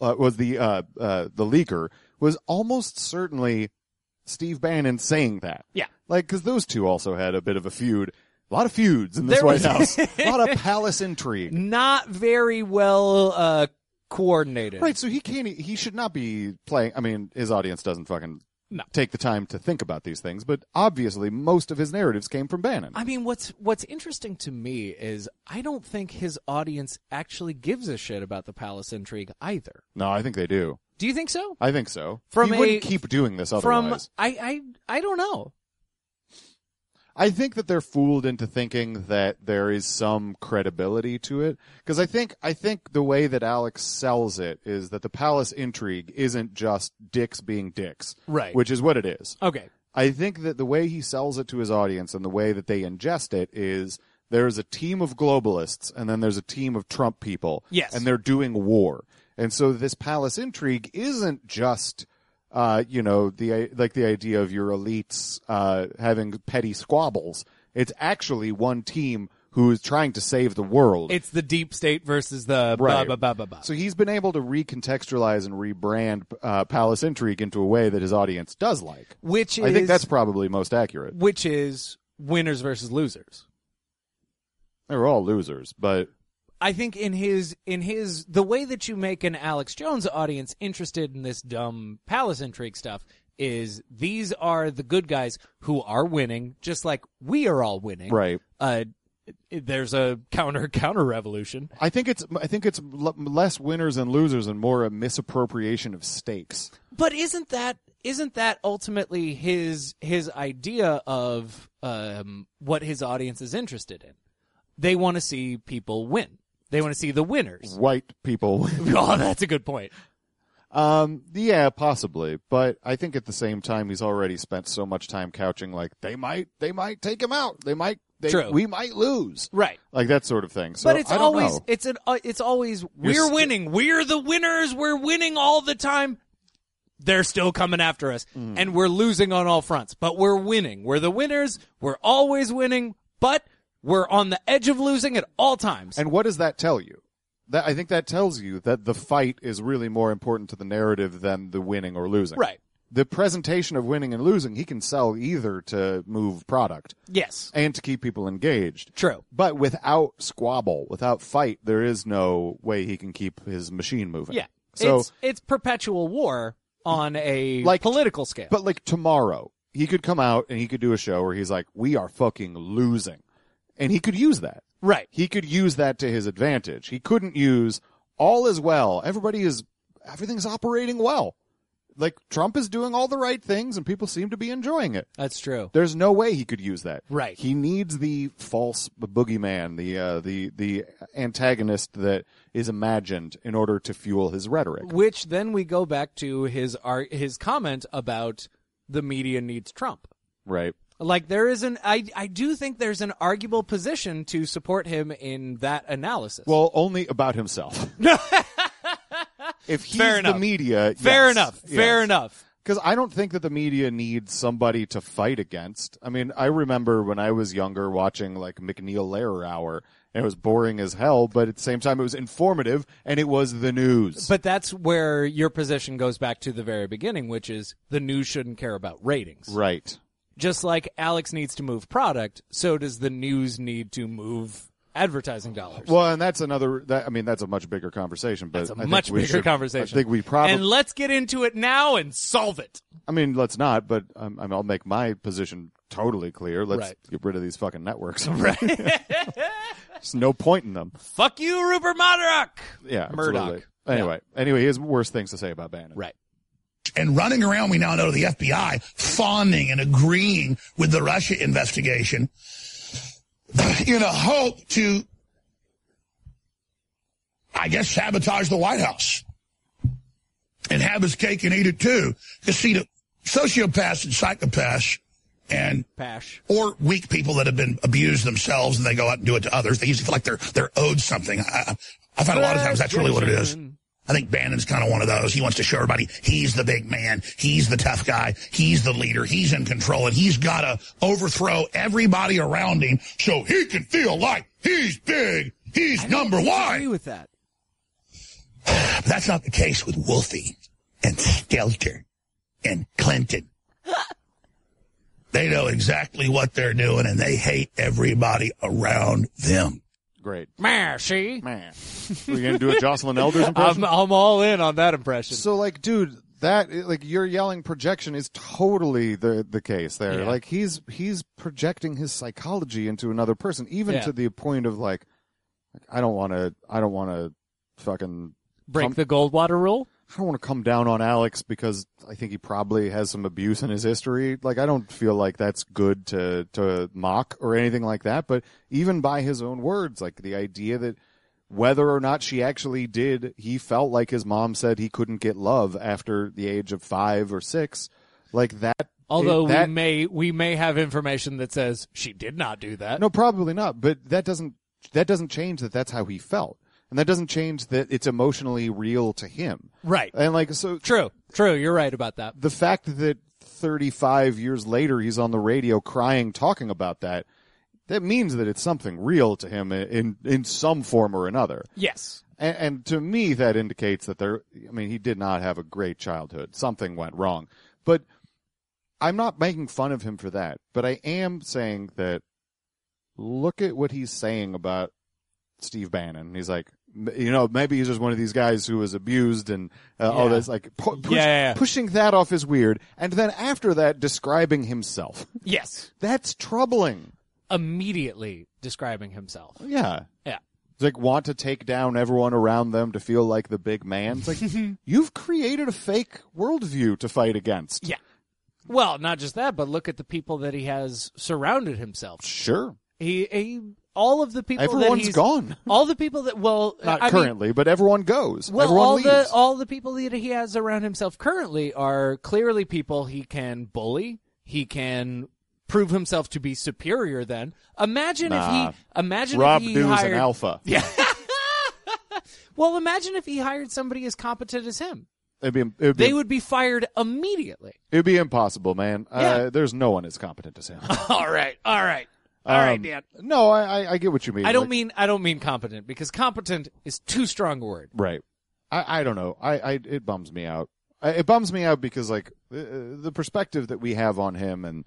leaker, was almost certainly Steve Bannon saying that. Yeah. Like, because those two also had a bit of a feud. A lot of feuds in this There White was- House. A lot of palace intrigue. Not very well coordinated. Right, so he should not be playing. I mean, his audience doesn't fucking take the time to think about these things, but obviously most of his narratives came from Bannon. I mean, what's interesting to me is I don't think his audience actually gives a shit about the palace intrigue either. No, I think they do. Do you think so? I think so. From he wouldn't keep doing this otherwise. I don't know. I think that they're fooled into thinking that there is some credibility to it. Because I think the way that Alex sells it is that the palace intrigue isn't just dicks being dicks. Right. Which is what it is. Okay. I think that the way he sells it to his audience and the way that they ingest it is there's a team of globalists and then there's a team of Trump people. Yes. And they're doing war. And so this palace intrigue isn't just... the idea of your elites having petty squabbles. It's actually one team who is trying to save the world. It's the deep state versus the Right. blah, blah, blah, blah. So he's been able to recontextualize and rebrand Palace Intrigue into a way that his audience does like. I think that's probably most accurate. Which is winners versus losers. They're all losers, but... I think in his the way that you make an Alex Jones audience interested in this dumb palace intrigue stuff is these are the good guys who are winning, just like we are all winning. Right. There's a counter revolution. I think it's less winners and losers and more a misappropriation of stakes. But isn't that ultimately his idea of what his audience is interested in? They want to see people win. They want to see the winners. White people. Oh, that's a good point. Yeah, possibly. But I think at the same time, he's already spent so much time couching like they might take him out. True. We might lose. Right. Like that sort of thing. So But it's I don't always know. it's always we're winning. We're the winners. We're winning all the time. They're still coming after us, and we're losing on all fronts. But we're winning. We're the winners. We're always winning. But we're on the edge of losing at all times. And what does that tell you? I think that tells you that the fight is really more important to the narrative than the winning or losing. Right. The presentation of winning and losing, he can sell either to move product Yes. and to keep people engaged. True. But without squabble, without fight, there is no way he can keep his machine moving. Yeah. So, it's perpetual war on a Like- political scale. but like tomorrow, he could come out and he could do a show where he's like, we are fucking losing. And he could use that. right. He could use that to his advantage. He couldn't use all is well. Everything's operating well. Like Trump is doing all the right things and people seem to be enjoying it. That's true. There's no way he could use that. Right. He needs the false boogeyman, the antagonist that is imagined in order to fuel his rhetoric. Which then we go back to his comment about the media needs Trump. Right. Like there is I do think there's an arguable position to support him in that analysis. Well, only about himself. If he's Fair the enough. media, Fair yes. enough. Yes. Fair enough. Because I don't think that the media needs somebody to fight against. I mean, I remember when I was younger watching like McNeil Lehrer Hour, and it was boring as hell, but at the same time it was informative, and it was the news. But that's where your position goes back to the very beginning, which is the news shouldn't care about ratings. Right. Just like Alex needs to move product, so does the news need to move advertising dollars. Well, and that's that's a much bigger conversation. But That's a much bigger conversation. I think we probably... And let's get into it now and solve it. I mean, let's not, but I'll make my position totally clear. Let's get rid of these fucking networks. Right. There's no point in them. Fuck you, Rupert Murdoch. Yeah, Murdoch. absolutely. Anyway, he has worse things to say about Bannon. Right. And running around, we now know, the FBI, fawning and agreeing with the Russia investigation in a hope to, I guess, sabotage the White House and have his cake and eat it too. Because, see, the sociopaths and psychopaths and or weak people that have been abused themselves and they go out and do it to others, they usually feel like they're owed something. I find a lot of times that's really what it is. I think Bannon's kind of one of those. He wants to show everybody he's the big man. He's the tough guy. He's the leader. He's in control. And he's got to overthrow everybody around him so he can feel like he's big. He's number one. I agree with that. But that's not the case with Wolfie and Stelter and Clinton. They know exactly what they're doing, and they hate everybody around them. Great. Mercy. Man. We're going to do a Jocelyn Elders impression? I'm all in on that impression. So, like, dude, that, like, your yelling projection is totally the case there. Yeah. Like, he's projecting his psychology into another person, even to the point of, like I don't want to fucking break the Goldwater rule. I don't want to come down on Alex because I think he probably has some abuse in his history. Like, I don't feel like that's good to mock or anything like that. But even by his own words, like the idea that whether or not she actually did, he felt like his mom said he couldn't get love after the age of 5 or 6, like that. Although we may have information that says she did not do that. No, probably not. But that doesn't change that that's how he felt. And that doesn't change that it's emotionally real to him. Right. And like, so. True. You're right about that. The fact that 35 years later he's on the radio crying, talking about that means that it's something real to him in some form or another. Yes. And to me, that indicates that he did not have a great childhood. Something went wrong. But I'm not making fun of him for that. But I am saying that look at what he's saying about Steve Bannon. He's like, maybe he's just one of these guys who was abused and all this, like, pushing that off is weird. And then after that, describing himself. Yes. That's troubling. Immediately describing himself. Yeah. Yeah. It's like, want to take down everyone around them to feel like the big man. It's like, you've created a fake worldview to fight against. Yeah. Well, not just that, but look at the people that he has surrounded himself. Sure. All of the people everyone's gone. All the people that, not currently, but everyone goes. Well, everyone leaves. all the people that he has around himself currently are clearly people he can bully. He can prove himself to be superior. Then imagine if he Dew's hired an alpha. Yeah. Well, imagine if he hired somebody as competent as him. They would be fired immediately. It'd be impossible, man. Yeah. There's no one as competent as him. All right. All right, Dan. No, I get what you mean. I don't mean competent, because competent is too strong a word. Right. I don't know. It bums me out. It bums me out because, like, the perspective that we have on him and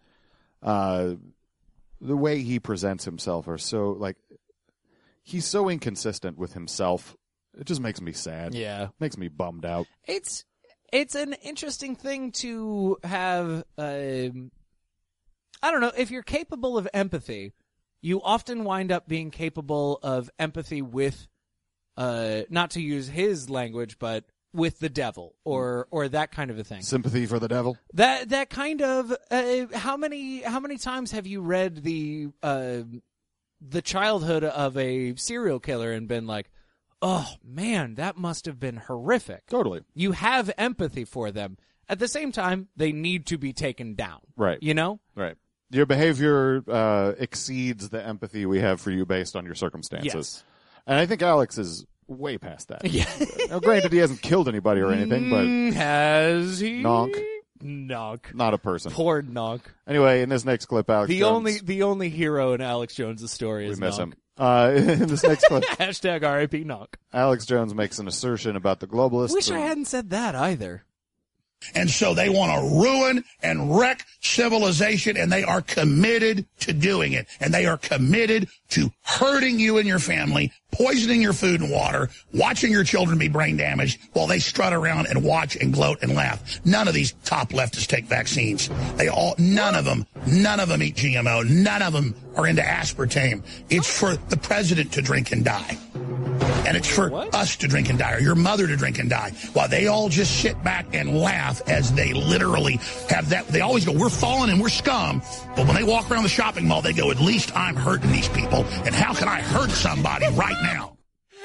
the way he presents himself are so, like, he's so inconsistent with himself. It just makes me sad. Yeah. Makes me bummed out. It's an interesting thing to have. I don't know, if you're capable of empathy, you often wind up being capable of empathy with, not to use his language, but with the devil or that kind of a thing. Sympathy for the devil. That kind of how many times have you read the childhood of a serial killer and been like, oh man, that must have been horrific. Totally. You have empathy for them. At the same time, they need to be taken down. Right. You know? Right. Your behavior exceeds the empathy we have for you based on your circumstances. Yes. And I think Alex is way past that. Yeah. Now, granted, he hasn't killed anybody or anything, but... Has he? Nonk. Nog. not a person. Poor Nog. Anyway, in this next clip, Alex Jones, The only hero in Alex Jones' story we is miss Nog. him. In this next clip, Hashtag RIP Nog. Alex Jones makes an assertion about the globalists. Wish I hadn't said that either. And so they want to ruin and wreck civilization, and they are committed to doing it. And they are committed to hurting you and your family, poisoning your food and water, watching your children be brain damaged while they strut around and watch and gloat and laugh. None of these top leftists take vaccines. None of them eat GMO. None of them are into aspartame. It's for the president to drink and die. And it's for us to drink and die, or your mother to drink and die, while they all just sit back and laugh as they literally have that. They always go, we're fallen and we're scum. But when they walk around the shopping mall, they go, at least I'm hurting these people. And how can I hurt somebody right now?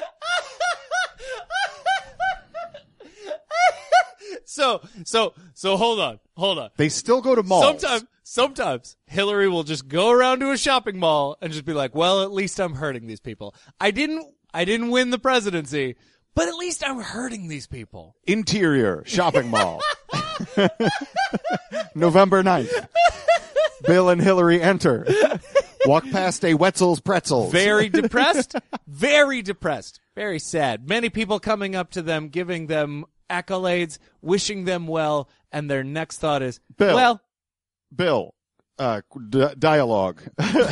So hold on. They still go to malls. Sometimes Hillary will just go around to a shopping mall and just be like, well, at least I'm hurting these people. I didn't win the presidency, but at least I'm hurting these people. Interior shopping mall. November 9th. Bill and Hillary enter. Walk past a Wetzel's Pretzels. Very depressed. Very depressed. Very sad. Many people coming up to them, giving them accolades, wishing them well, and their next thought is, Bill, dialogue.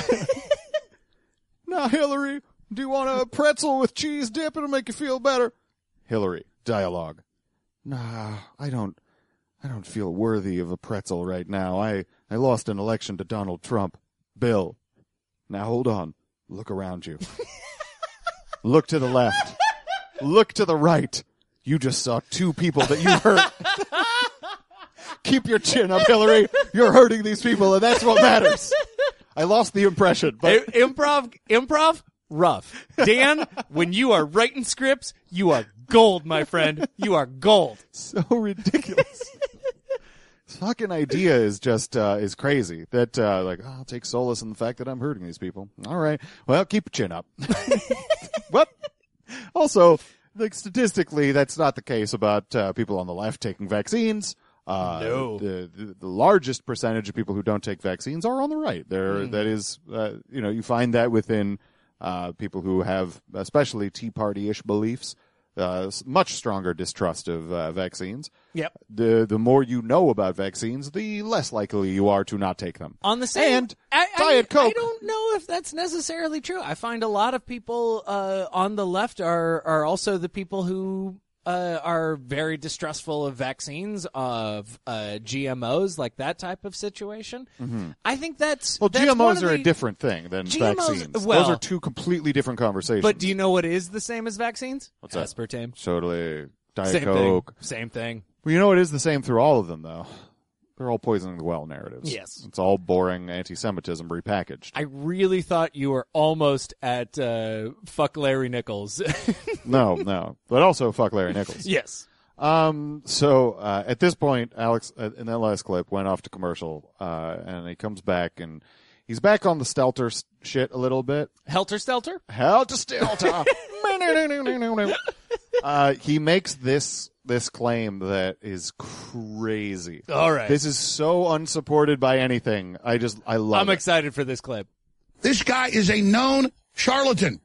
Now, Hillary, do you want a pretzel with cheese dip? It'll make you feel better. Hillary, dialogue. Nah, I don't feel worthy of a pretzel right now. I lost an election to Donald Trump. Bill, now hold on. Look around you. Look to the left. Look to the right. You just saw two people that you hurt. Keep your chin up, Hillary. You're hurting these people, and that's what matters. I lost the impression, but improv, rough. Dan, when you are writing scripts, you are gold, my friend. You are gold. So ridiculous. This fucking idea is just is crazy. That I'll take solace in the fact that I'm hurting these people. All right, well, keep your chin up. What? Also, statistically, that's not the case about people on the left taking vaccines. No. The largest percentage of people who don't take vaccines are on the right. That is, you find that within people who have, especially Tea Party-ish beliefs, much stronger distrust of vaccines. Yep. The more you know about vaccines, the less likely you are to not take them. On the same, and Diet Coke. I don't know if that's necessarily true. I find a lot of people on the left are also the people who are very distrustful of vaccines, of GMOs, like that type of situation. Mm-hmm. I think that's GMOs are a different thing than GMOs, vaccines. Well, those are two completely different conversations. But do you know what is the same as vaccines? What's that? Aspartame. Totally. Diet Same Coke. thing. Same thing. Well, you know what is the same through all of them, though? They're all poisoning the well narratives. Yes. It's all boring anti-Semitism repackaged. I really thought you were almost at fuck Larry Nichols. No. But also fuck Larry Nichols. Yes. So at this point, Alex, in that last clip, went off to commercial, and he comes back, and he's back on the Stelter shit a little bit. Helter Stelter? Helter Stelter. He makes this claim that is crazy. All right. This is so unsupported by anything. I love it. I'm excited for this clip. This guy is a known charlatan.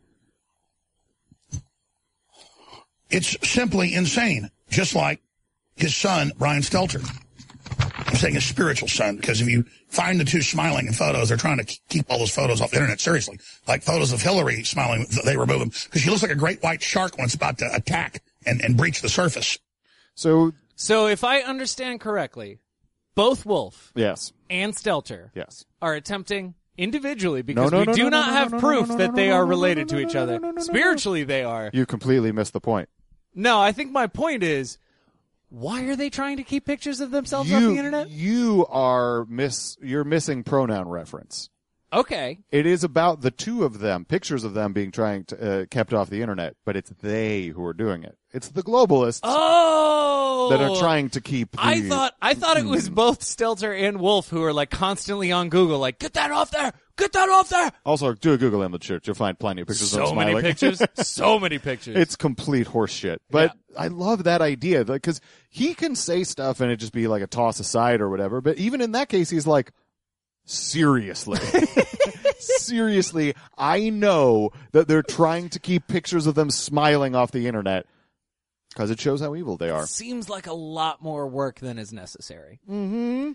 It's simply insane, just like his son, Brian Stelter. I'm saying his spiritual son, because if you find the two smiling in photos, they're trying to keep all those photos off the internet, seriously. Like photos of Hillary smiling, they remove them, because she looks like a great white shark when it's about to attack and breach the surface. So if I understand correctly, both Wolf yes, and Stelter yes, are attempting individually, because we do not have proof that they are related to each other. Spiritually, they are. You completely missed the point. No, I think my point is, why are they trying to keep pictures of themselves off the internet? You're missing pronoun reference. Okay. It is about the two of them, pictures of them being kept off the internet, but it's they who are doing it. It's the globalists that are trying to keep I thought it was both Stelter and Wolf who are like constantly on Google, like, get that off there, Get that off there! Also, do a Google image search. You'll find plenty of pictures of him So smiling. many pictures. So many pictures. It's complete horse shit. But I love that idea because he can say stuff and it just be like a toss aside or whatever. But even in that case, he's like, seriously. Seriously, I know that they're trying to keep pictures of them smiling off the internet because it shows how evil they are. Seems like a lot more work than is necessary. Mm-hmm.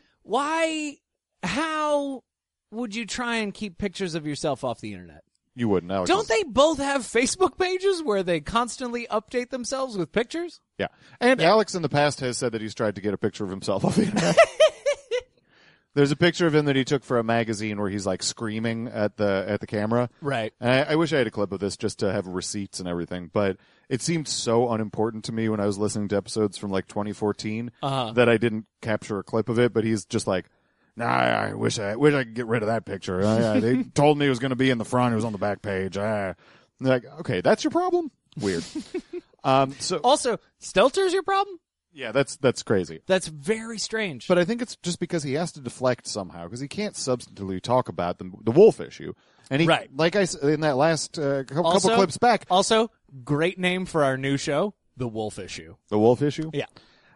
How would you try and keep pictures of yourself off the internet? You wouldn't, Alex. Don't they both have Facebook pages where they constantly update themselves with pictures? Yeah. And Alex in the past has said that he's tried to get a picture of himself off the internet. There's a picture of him that he took for a magazine where he's like screaming at the camera. Right. And I wish I had a clip of this just to have receipts and everything, but it seemed so unimportant to me when I was listening to episodes from like 2014 that I didn't capture a clip of it, but he's just like, nah, I wish I could get rid of that picture. They told me it was going to be in the front. It was on the back page. Like, okay, that's your problem? Weird. So Also, Stelter's your problem? yeah, that's crazy. That's very strange. But I think it's just because he has to deflect somehow because he can't substantively talk about the wolf issue. And he, like I said in that last couple clips back. Also, great name for our new show, The Wolf Issue. The wolf issue? Yeah.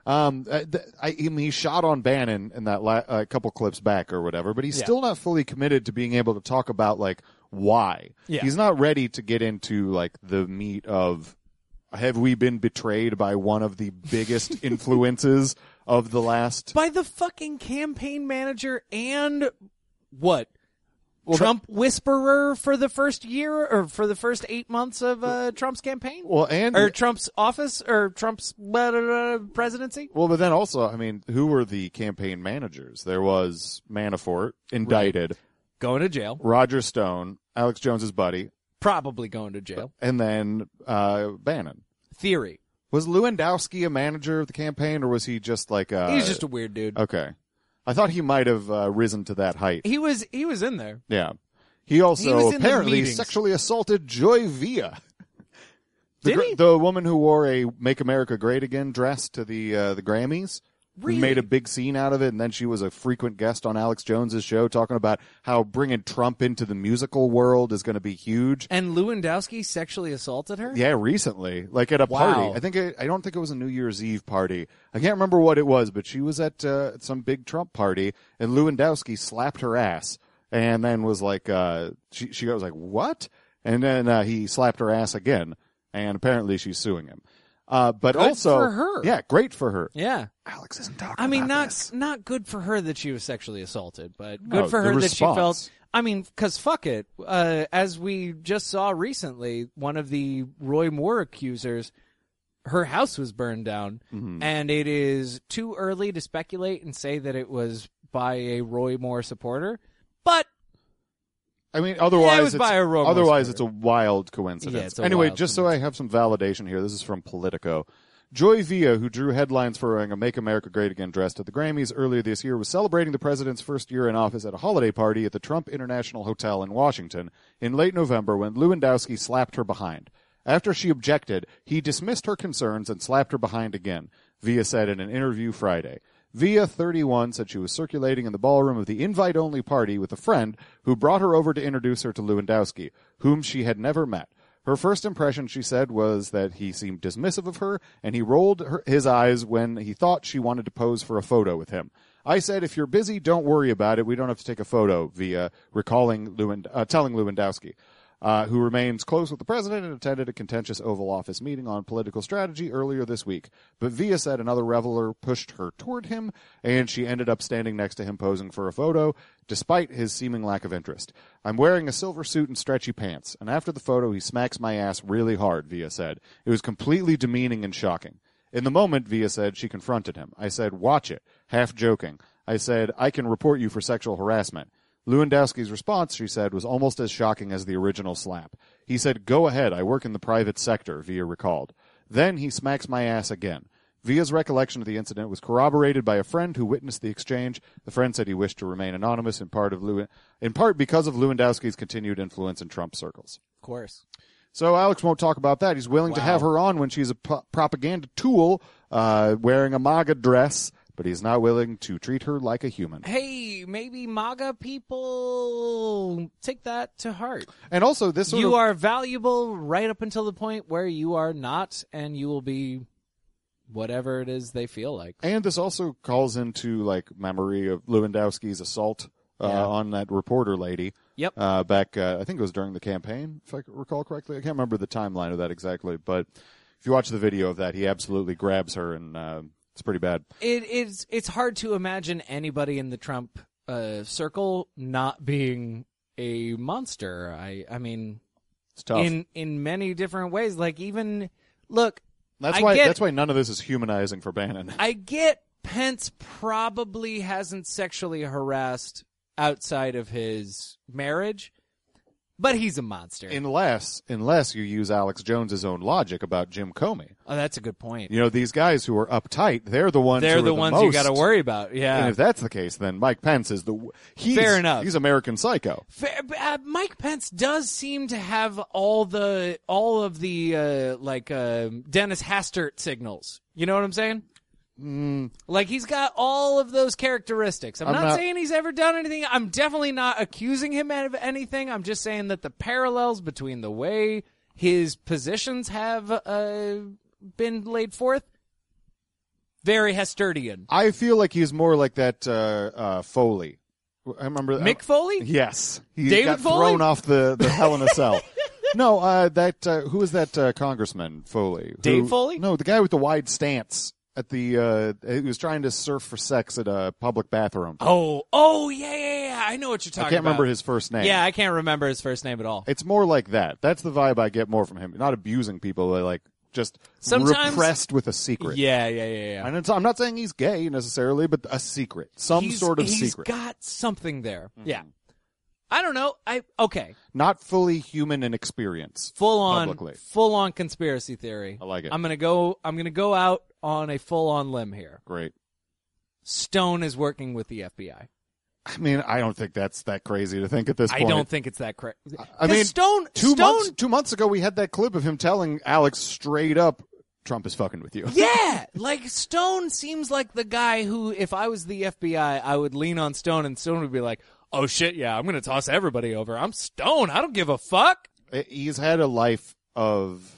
He shot on Bannon in that couple clips back or whatever, but he's still not fully committed to being able to talk about like why. Yeah. He's not ready to get into like the meat of have we been betrayed by one of the biggest influences of the last By the fucking campaign manager and what? Trump whisperer for the first year or for the first 8 months of Trump's campaign? Or Trump's office or Trump's presidency? Well, but then also, I mean, who were the campaign managers? There was Manafort, indicted. Right. Going to jail. Roger Stone, Alex Jones's buddy. Probably going to jail. And then Bannon. Theory. Was Lewandowski a manager of the campaign, or was he just like He's just a weird dude. Okay. I thought he might have risen to that height. He was in there. Yeah. He also was in apparently the sexually assaulted Joy Villa. Did he? The woman who wore a Make America Great Again dress to the Grammys. Really? Who made a big scene out of it, and then she was a frequent guest on Alex Jones's show talking about how bringing Trump into the musical world is going to be huge. And Lewandowski sexually assaulted her? Yeah, recently. Like at a Wow. party. I don't think it was a New Year's Eve party. I can't remember what it was, but she was at some big Trump party, and Lewandowski slapped her ass, and then was like, she was like, what? And then he slapped her ass again, and apparently she's suing him. But Good also, for her. Yeah, great for her. Yeah. Alex isn't talking. I mean, about not this. not good for her that she was sexually assaulted, but No, good for the her that she response. felt. I mean, because fuck it. As we just saw recently, one of the Roy Moore accusers, her house was burned down, and it is too early to speculate and say that it was by a Roy Moore supporter. But I mean, otherwise, it was by a Roy Moore otherwise supporter. it's a wild coincidence. Yeah, it's a anyway, wild just so I have some validation here, this is from Politico. Joy Villa, who drew headlines for wearing a Make America Great Again dress at the Grammys earlier this year, was celebrating the president's first year in office at a holiday party at the Trump International Hotel in Washington in late November when Lewandowski slapped her behind. After she objected, he dismissed her concerns and slapped her behind again, Villa said in an interview Friday. Villa, 31, said she was circulating in the ballroom of the invite-only party with a friend who brought her over to introduce her to Lewandowski, whom she had never met. Her first impression, she said, was that he seemed dismissive of her, and he rolled his eyes when he thought she wanted to pose for a photo with him. I said, if you're busy, don't worry about it. We don't have to take a photo, Villa, telling Lewandowski. Who remains close with the president and attended a contentious Oval Office meeting on political strategy earlier this week. But Villa said another reveler pushed her toward him, and she ended up standing next to him posing for a photo, despite his seeming lack of interest. I'm wearing a silver suit and stretchy pants, and after the photo he smacks my ass really hard, Villa said. It was completely demeaning and shocking. In the moment, Villa said, she confronted him. I said, watch it, half joking. I said, I can report you for sexual harassment. Lewandowski's response, she said, was almost as shocking as the original slap. He said, go ahead, I work in the private sector, Villa recalled. Then he smacks my ass again. Villa's recollection of the incident was corroborated by a friend who witnessed the exchange. The friend said he wished to remain anonymous in part because of Lewandowski's continued influence in Trump circles. of course. So Alex won't talk about that. He's willing to have her on when she's a propaganda tool, wearing a MAGA dress, but he's not willing to treat her like a human. Hey, maybe MAGA people take that to heart. And also, this sort You of, are valuable right up until the point where you are not, and you will be whatever it is they feel like. and this also calls into like memory of Lewandowski's assault on that reporter lady. Yep. Back, I think it was during the campaign, if I recall correctly. I can't remember the timeline of that exactly, but if you watch the video of that, he absolutely grabs her, and it's pretty bad. It's hard to imagine anybody in the Trump circle not being a monster. I mean, It's tough. in many different ways. Like, even look, That's I why. get- That's why none of this is humanizing for Bannon. I get Pence probably hasn't sexually harassed outside of his marriage, but he's a monster. Unless you use Alex Jones's own logic about Jim Comey. Oh, that's a good point. You know, these guys who are uptight, they're the ones. They're who are the ones most, you got to worry about. Yeah. And if that's the case, then Mike Pence is Fair enough. He's American Psycho. Mike Pence does seem to have all of the Dennis Hastert signals. You know what I'm saying? Like, he's got all of those characteristics. I'm not saying he's ever done anything. I'm definitely not accusing him of anything. I'm just saying that the parallels between the way his positions have been laid forth, very Hasterian. I feel like he's more like that Foley. I remember Mick Foley? Yes, he David got Foley? thrown off the Hell in a Cell. No, who is that Congressman Foley? Dave Foley? No, the guy with the wide stance at the he was trying to surf for sex at a public bathroom. Oh, yeah. I know what you're talking about. I can't remember his first name. Yeah, I can't remember his first name at all. It's more like that. That's the vibe I get more from him. Not abusing people, but like just Sometimes- repressed with a secret. Yeah. And I'm not saying he's gay necessarily, but a secret, sort of he's secret. got something there. Yeah. I don't know. Okay. Not fully human in experience. Full publicly. on conspiracy theory. I like it. I'm gonna go out on a full on limb here. Great. Stone is working with the FBI. I mean, I don't think that's that crazy to think at this point. I don't think it's that crazy. I mean, Stone. 2 months ago, we had that clip of him telling Alex straight up, Trump is fucking with you. Yeah, like Stone seems like the guy who, if I was the FBI, I would lean on Stone, and Stone would be like, "Oh shit, yeah, I'm gonna toss everybody over. I'm Stone. I don't give a fuck." He's had a life of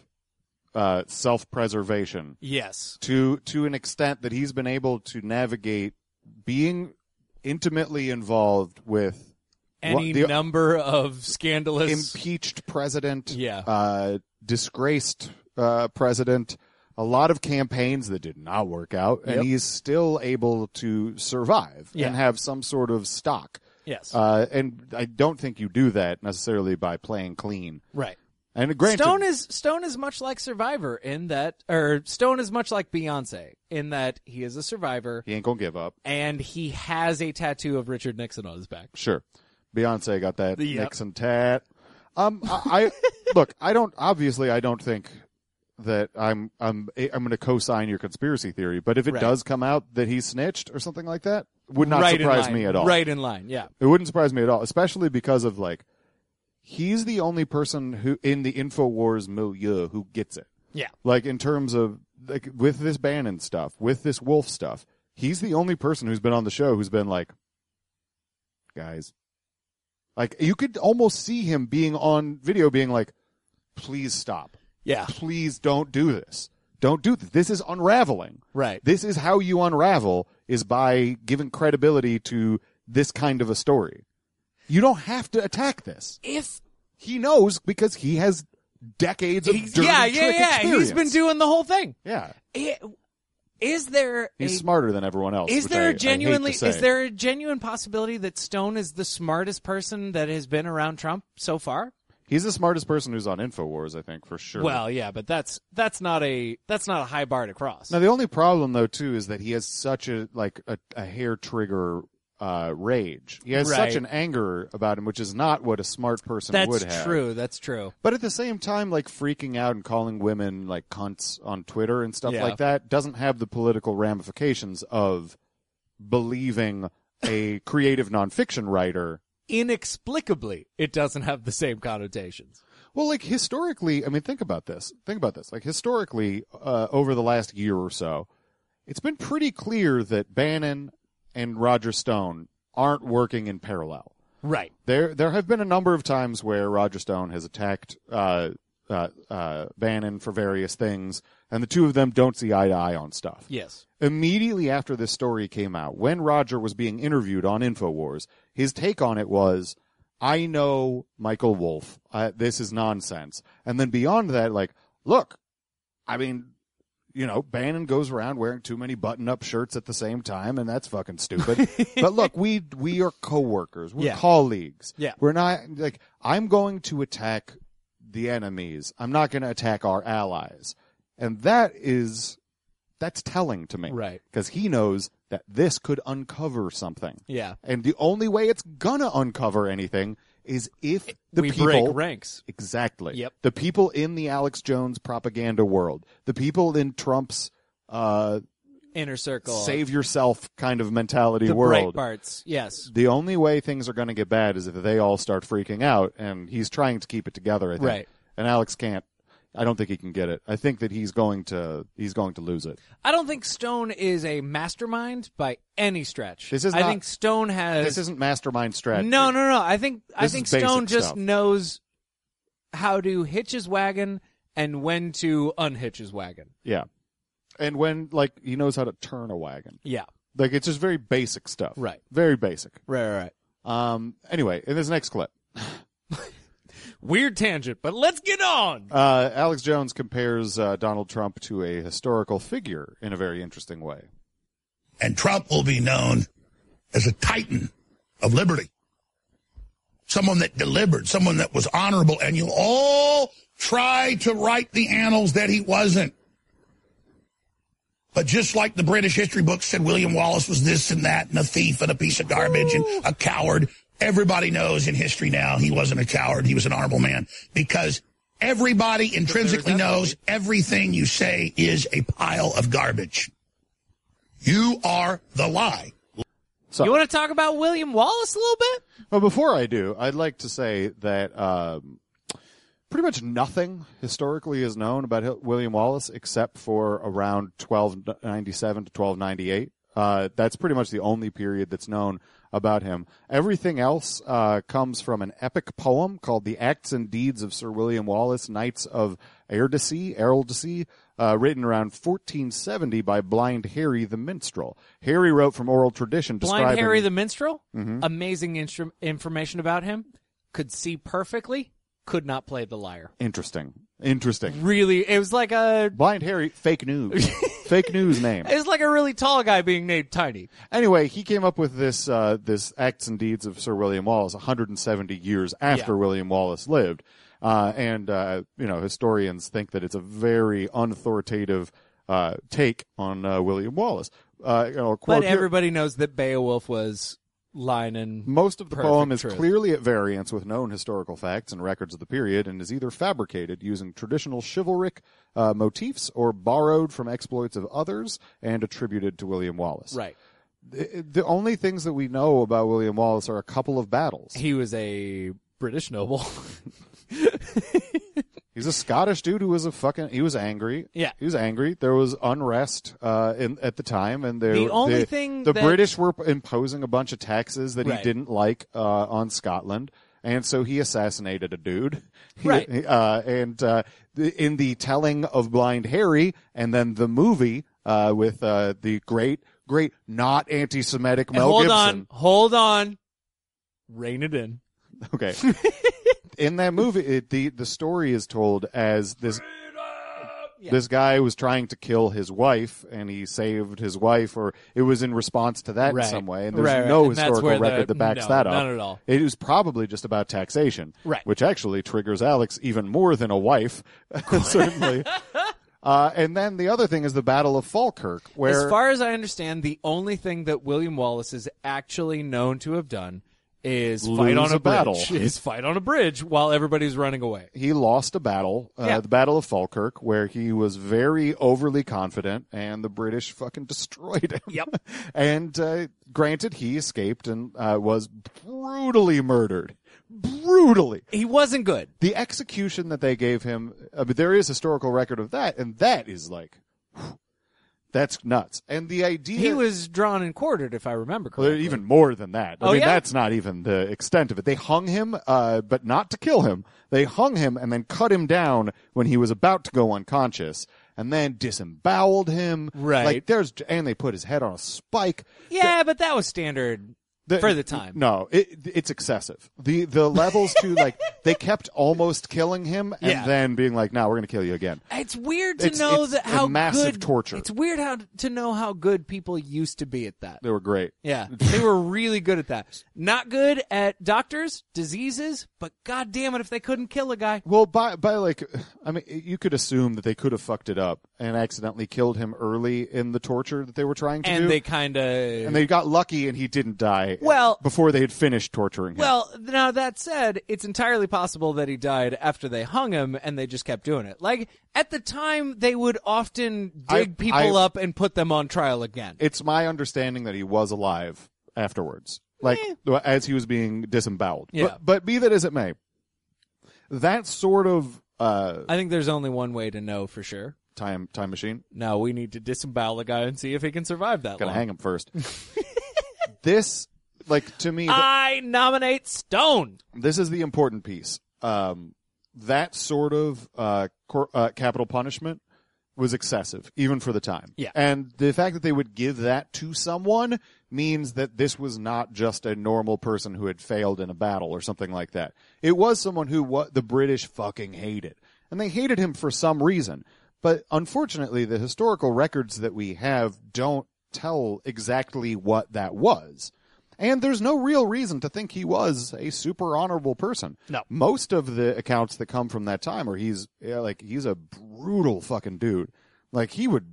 self-preservation. Yes. To an extent that he's been able to navigate being intimately involved with Any the number of scandalous impeached president, Yeah. Disgraced president, a lot of campaigns that did not work out, and Yep. he's still able to survive Yeah. and have some sort of stock. Yes. And I don't think you do that necessarily by playing clean. Right. And granted, Stone is much like Survivor in that, or Stone is much like Beyonce in that he is a survivor he ain't gonna give up. and he has a tattoo of Richard Nixon on his back. Sure, Beyonce got that Yep. Nixon tat. I look. I don't think that I'm going to co-sign your conspiracy theory. But if it Right. does come out that he snitched or something like that, would not Right in surprise line. me at all. Right in line, yeah. It wouldn't surprise me at all, especially because of like he's the only person who in the InfoWars milieu who gets it. Yeah. Like in terms of like with this Bannon stuff, with this Wolf stuff, he's the only person who's been on the show who's been like, guys, like you could almost see him being on video being like, please stop. Yeah. Please don't do this. Don't do this. This is unraveling. Right. This is how you unravel is by giving credibility to this kind of a story. You don't have to attack this. If He knows because he has decades of dirty trick experience. He's been doing the whole thing. Yeah. Is there He's smarter than everyone else. Is which there I a hate genuinely to say. is there a genuine possibility that Stone is the smartest person that has been around Trump so far? He's the smartest person who's on InfoWars, I think, for sure. Well, yeah, but that's not a high bar to cross. Now the only problem though too is that he has such a hair trigger rage. He has Right. such an anger about him, which is not what a smart person would have. That's true. That's true. But at the same time, like freaking out and calling women like cunts on Twitter and stuff Yeah. like that doesn't have the political ramifications of believing a creative nonfiction writer. Inexplicably, it doesn't have the same connotations. Well, like historically, I mean, think about this. Like historically, over the last year or so, it's been pretty clear that Bannon and Roger Stone aren't working in parallel. Right. There have been a number of times where Roger Stone has attacked Bannon for various things, and the two of them don't see eye to eye on stuff. Yes. Immediately after this story came out, when Roger was being interviewed on InfoWars, his take on it was, I know Michael Wolff. This is nonsense. And then beyond that, like, look, I mean, you know, Bannon goes around wearing too many button-up shirts at the same time, and that's fucking stupid. But look, we are coworkers. We're colleagues. Yeah. We're not, like, I'm going to attack the enemies. I'm not going to attack our allies. And that's telling to me. Right. Because he knows that this could uncover something. Yeah. And the only way it's gonna uncover anything is if the we people break ranks. Exactly. Yep. The people in the Alex Jones propaganda world, the people in Trump's Inner circle. save yourself kind of mentality the world. Breitbarts. Yes. The only way things are going to get bad is if they all start freaking out, and he's trying to keep it together, I think. Right. And Alex can't. I don't think he can get it. I think that he's going to lose it. I don't think Stone is a mastermind by any stretch. This is I not- think Stone has. This isn't mastermind strategy. No. I think This is Stone basic just stuff. knows how to hitch his wagon and when to unhitch his wagon. Yeah. And when, like, he knows how to turn a wagon. Yeah. Like, it's just very basic stuff. Right. Very basic. Right. Anyway, in this next clip, Weird tangent, but let's get on. Alex Jones compares Donald Trump to a historical figure in a very interesting way. And Trump will be known as a titan of liberty. Someone that delivered, someone that was honorable, and you'll all try to write the annals that he wasn't. But just like the British history books said William Wallace was this and that, and a thief and a piece of garbage and a coward, everybody knows in history now he wasn't a coward, he was an honorable man. Because everybody intrinsically knows everything you say is a pile of garbage. You are the lie. So, You want to talk about William Wallace a little bit? well, before I do, I'd like to say that pretty much nothing historically is known about William Wallace except for around 1297 to 1298. That's pretty much the only period that's known about him. Everything else comes from an epic poem called The Acts and Deeds of Sir William Wallace, Knights of Earldisea, written around 1470 by Blind Harry the Minstrel. Harry wrote from oral tradition describing... Blind Harry the Minstrel, amazing information about him. Could see perfectly, could not play the lyre. Interesting. Really, it was like a... Blind Harry, fake news. Fake news name. It was like a really tall guy being named Tiny. Anyway, he came up with this Acts and Deeds of Sir William Wallace 170 years after William Wallace lived. Historians think that it's a very unauthoritative take on William Wallace. But everybody knows that Beowulf was lying in most of the perfect poem is truth. clearly at variance with known historical facts and records of the period and is either fabricated using traditional chivalric motifs or borrowed from exploits of others and attributed to William Wallace. Right. The only things that we know about William Wallace are a couple of battles. He was a British noble. He's a Scottish dude who was he was angry. Yeah. He was angry. There was unrest at the time, and the British were imposing a bunch of taxes that he didn't like on Scotland, and so he assassinated a dude. Right. In the telling of Blind Harry, and then the movie with the great not anti-Semitic Mel Gibson. Hold on. Rein it in. Okay. In that movie, the story is told as this guy was trying to kill his wife, and he saved his wife, or it was in response to that in some way, and there's no And that's historical where record that backs that up. None at all. It was probably just about taxation, Right. which actually triggers Alex even more than a wife, certainly. And then the other thing is the Battle of Falkirk, where... As far as I understand, the only thing that William Wallace is actually known to have done is fight on a battle. bridge. Is fight on a bridge while everybody's running away. He lost a battle, the Battle of Falkirk, where he was very overly confident, and the British fucking destroyed him. Yep. And granted, he escaped and was brutally murdered. Brutally. He wasn't good. The execution that they gave him, there is historical record of that, and that is like... That's nuts. And the idea... He was drawn and quartered, if I remember Well, correctly. even more than that. I Oh, mean, yeah? that's not even the extent of it. They hung him, but not to kill him. They hung him and then cut him down when he was about to go unconscious, and then disemboweled him. Right. Like and they put his head on a spike. Yeah, but that was standard for the time. No, it's excessive. The levels to like they kept almost killing him and Yeah. then being like, "No, we're going to kill you again." It's weird to It's know a that how massive good torture. It's weird to know how good people used to be at that. They were great. Yeah, they were really good at that. Not good at doctors, diseases, but god damn it if they couldn't kill a guy. Well, by like, I mean, you could assume that they could have fucked it up and accidentally killed him early in the torture that they were trying to do. And they kind of... And they got lucky and he didn't die Well- before they had finished torturing him. Well, now that said, it's entirely possible that he died after they hung him and they just kept doing it. Like, at the time, they would often dig people up and put them on trial again. It's my understanding that he was alive afterwards, like as he was being disemboweled. Yeah. But be that as it may, that sort of I think there's only one way to know for sure. time machine. No, we need to disembowel the guy and see if he can survive that Gotta long. hang him first. This, like, to me, I nominate Stone. this is the important piece. That sort of capital punishment was excessive, even for the time. Yeah. And the fact that they would give that to someone means that this was not just a normal person who had failed in a battle or something like that. It was someone who the British fucking hated. And they hated him for some reason. But unfortunately, the historical records that we have don't tell exactly what that was. And there's no real reason to think he was a super honorable person. No. Most of the accounts that come from that time are he's a brutal fucking dude. Like he would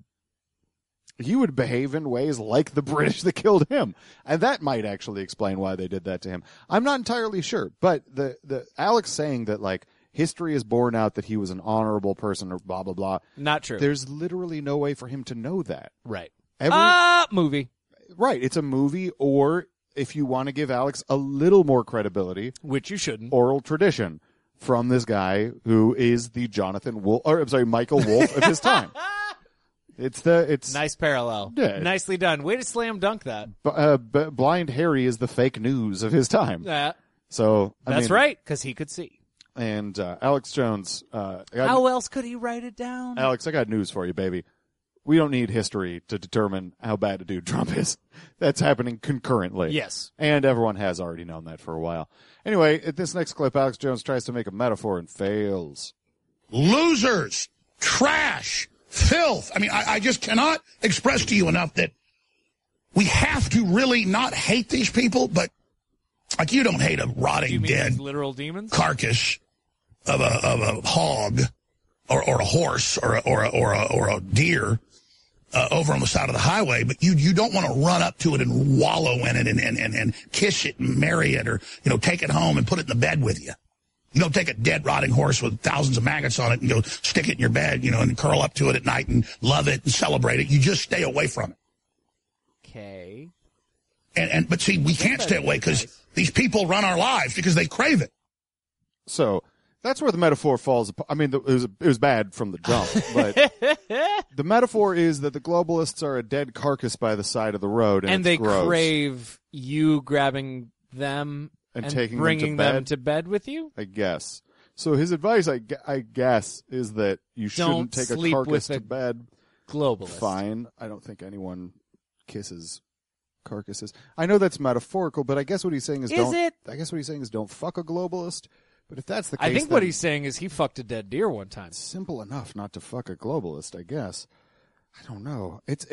behave in ways like the British that killed him. And that might actually explain why they did that to him. I'm not entirely sure, but the Alex saying that like history is borne out that he was an honorable person or blah blah blah. Not true. There's literally no way for him to know that. Right. Every- Movie. Right, it's a movie, or if you want to give Alex a little more credibility, Which you shouldn't. oral tradition from this guy who is the Michael Wolff of his time. It's Nice parallel. Yeah. Nicely done. Way to slam dunk that. Blind Harry is the fake news of his time. So That's right, because he could see. And Alex Jones, How else could he write it down? Alex, I got news for you, baby. We don't need history to determine how bad a dude Trump is. That's happening concurrently. Yes. And everyone has already known that for a while. Anyway, at this next clip, Alex Jones tries to make a metaphor and fails. Losers, trash, filth. I mean, I just cannot express to you enough that we have to really not hate these people, but like you don't hate a You rotting mean dead these literal demons? carcass of a hog or a horse or a deer over on the side of the highway, but you don't want to run up to it and wallow in it and kiss it and marry it or take it home and put it in the bed with you. You don't take a dead rotting horse with thousands of maggots on it and go stick it in your bed, and curl up to it at night and love it and celebrate it. You just stay away from it. Okay. But see, we can't stay away because these people run our lives because they crave it. So that's where the metaphor falls apart. I mean, it was bad from the jump, but the metaphor is that the globalists are a dead carcass by the side of the road, and they it's gross. crave you grabbing them And taking them to bringing them bed? to bed with you? I guess. So his advice, I guess, is that you Don't shouldn't take a sleep carcass with to a bed. Globalist. Fine. I don't think anyone kisses carcasses. I know that's metaphorical, but I guess what he's saying is don't. it? I guess what he's saying is don't fuck a globalist. But if that's the case, I think what then he's saying is he fucked a dead deer one time. it's simple enough not to fuck a globalist. I guess. I don't know. It's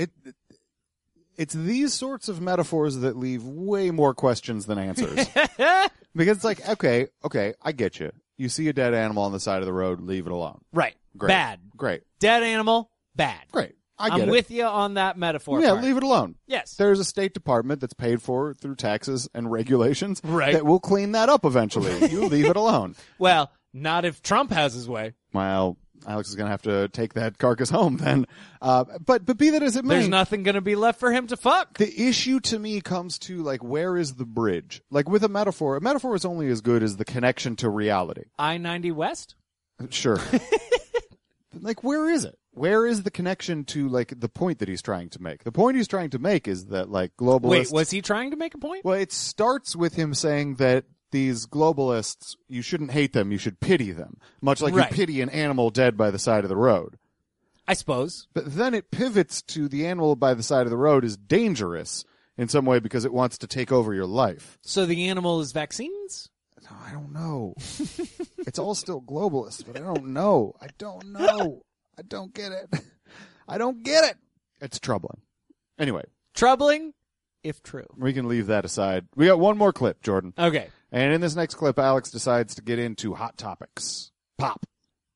these sorts of metaphors that leave way more questions than answers. Because it's like, okay, I get you. You see a dead animal on the side of the road, leave it alone. Right. Great. Bad. Great. Dead animal, bad. Great. I get I'm it. with you on that metaphor. Yeah, part. leave it alone. Yes. There's a State Department that's paid for through taxes and regulations Right. that will clean that up eventually. You leave it alone. Well, not if Trump has his way. Well, Alex is going to have to take that carcass home then. But be that as it may, There's nothing going to be left for him to fuck. the issue to me comes to, like, where is the bridge? Like, with a metaphor is only as good as the connection to reality. I-90 West? Sure. Like, where is it? where is the connection to, like, the point that he's trying to make? The point he's trying to make is that, like, globalists... Wait, was he trying to make a point? Well, it starts with him saying that these globalists, you shouldn't hate them, you should pity them. Much like Right. you pity an animal dead by the side of the road. I suppose. But then it pivots to the animal by the side of the road is dangerous in some way because it wants to take over your life. So the animal is vaccines? No, I don't know. It's all still globalist, but I don't know. I don't know. I don't get it. I don't get it. It's troubling. Anyway, Troubling, if true. we can leave that aside. We got one more clip, Jordan. Okay. And in this next clip, Alex decides to get into hot topics. Pop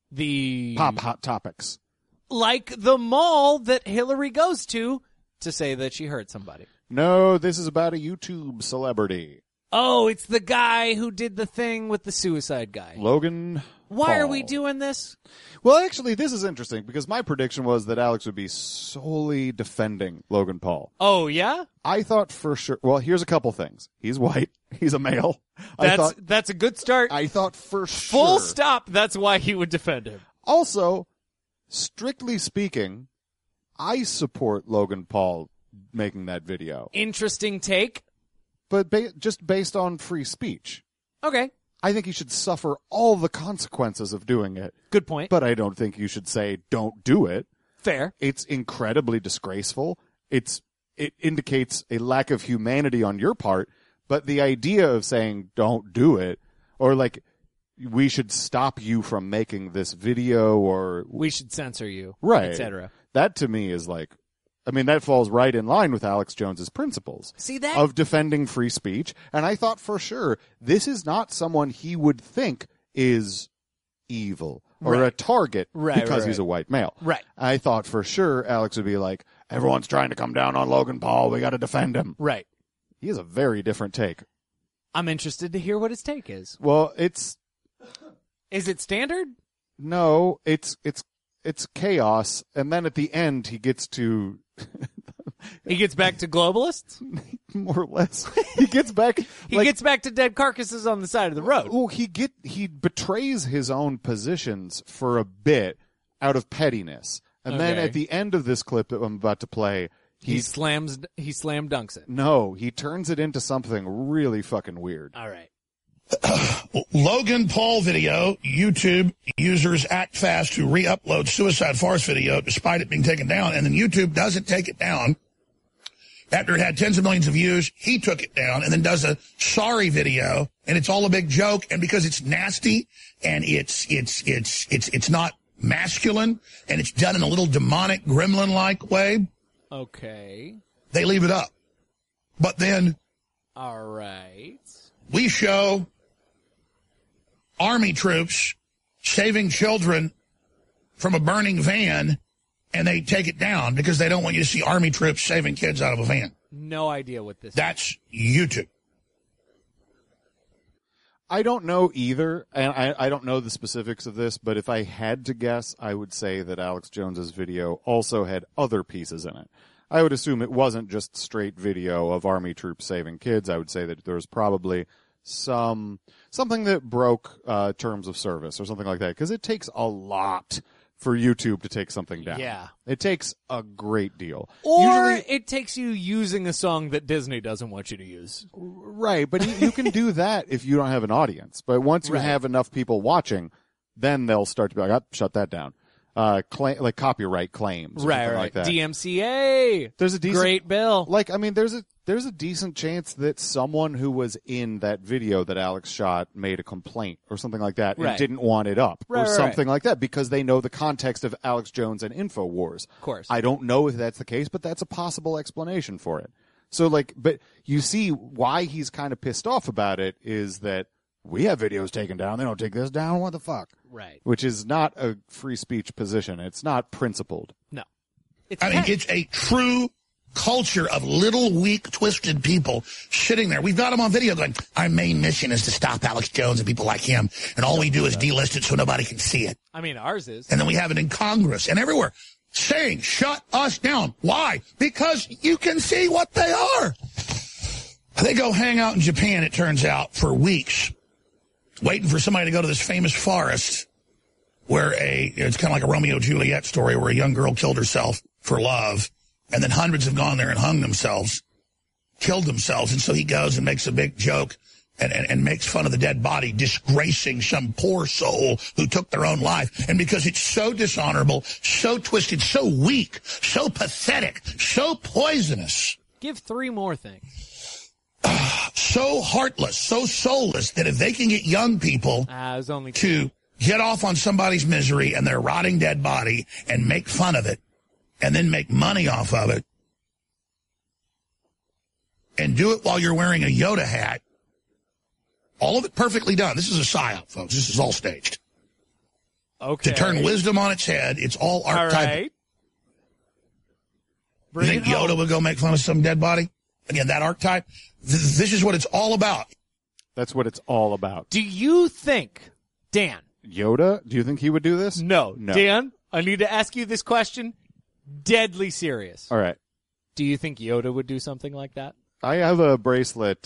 hot topics. Like the mall that Hillary goes to say that she hurt somebody. No, this is about a YouTube celebrity. Oh, it's the guy who did the thing with the suicide guy. Logan Why are Paul. we doing this? Well, actually, this is interesting because my prediction was that Alex would be solely defending Logan Paul. Oh, yeah? I thought for sure. Well, here's a couple things. He's white. He's a male. That's a good start. I thought for sure. Full stop. That's why he would defend him. Also, strictly speaking, I support Logan Paul making that video, Interesting take. but just based on free speech. Okay. I think he should suffer all the consequences of doing it, Good point. but I don't think you should say don't do it. Fair. It's incredibly disgraceful. It indicates a lack of humanity on your part, but the idea of saying don't do it, or like we should stop you from making this video, or We should censor you. right, Etc. that to me is like, I mean, that falls right in line with Alex Jones's principles. See that? Of defending free speech. And I thought for sure this is not someone he would think is evil or Right. a target Right, because right, he's a white male. Right. I thought for sure Alex would be like, everyone's trying to come down on Logan Paul. We got to defend him. Right. He has a very different take. I'm interested to hear what his take is. Well, Is it standard? no, it's chaos. And then at the end, he gets to He gets back to globalists? more or less, he gets back. He gets back to dead carcasses on the side of the road. Oh, he betrays his own positions for a bit out of pettiness, and then Okay. at the end of this clip that I'm about to play, He slam dunks it. he turns it into something really fucking weird. All right. Logan Paul video, YouTube users act fast to re-upload suicide farce video despite it being taken down, and then YouTube doesn't take it down. After it had tens of millions of views, he took it down and then does a sorry video, and it's all a big joke, and because it's nasty and it's not masculine and it's done in a little demonic gremlin-like way, Okay. they leave it up. But then All right. we show Army troops saving children from a burning van, and they take it down because they don't want you to see Army troops saving kids out of a van. No idea what this is. That's YouTube. I don't know either, and I don't know the specifics of this, but if I had to guess, I would say that Alex Jones's video also had other pieces in it. I would assume it wasn't just straight video of Army troops saving kids. I would say that there was probably something that broke terms of service or something like that, because it takes a lot for YouTube to take something down. Yeah. It takes a great deal. Or Usually, it takes you using a song that Disney doesn't want you to use. right, but you can do that if you don't have an audience. But once you Right. have enough people watching, then they'll start to be like, oh, shut that down. Like copyright claims or something like that. DMCA. There's a decent, Great bill. like, I mean, there's a decent chance that someone who was in that video that Alex shot made a complaint or something like that and Right. didn't want it up Right, or right, something like that because they know the context of Alex Jones and InfoWars. Of course. I don't know if that's the case, but that's a possible explanation for it. So, like, but you see why he's kind of pissed off about it is that we have videos taken down. They don't take this down. What the fuck? Right. Which is not a free speech position. It's not principled. No. It's I mean, petty. it's a true culture of little, weak, twisted people sitting there. We've got them on video going, our main mission is to stop Alex Jones and people like him, and all we do is delist it so nobody can see it. I mean, ours is. And then we have it in Congress and everywhere saying, shut us down. Why? Because you can see what they are. They go hang out in Japan, it turns out, for weeks, waiting for somebody to go to this famous forest where it's kind of like a Romeo Juliet story where a young girl killed herself for love, and then hundreds have gone there and hung themselves, killed themselves, and so he goes and makes a big joke and makes fun of the dead body, disgracing some poor soul who took their own life. And because it's so dishonorable, so twisted, so weak, so pathetic, so poisonous, Give 3 more things. so heartless, so soulless, that if they can get young people It was only to get off on somebody's misery and their rotting dead body and make fun of it and then make money off of it and do it while you're wearing a Yoda hat, all of it perfectly done. This is a psyop, folks. This is all staged. Okay. To turn wisdom on its head, it's all archetypal. All right. You Bring think it home. Yoda would go make fun of some dead body? Again, that archetype, this is what it's all about. That's what it's all about. Do you think, Dan? Yoda? Do you think he would do this? No. No. Dan, I need to ask you this question. Deadly serious. All right. Do you think Yoda would do something like that? I have a bracelet,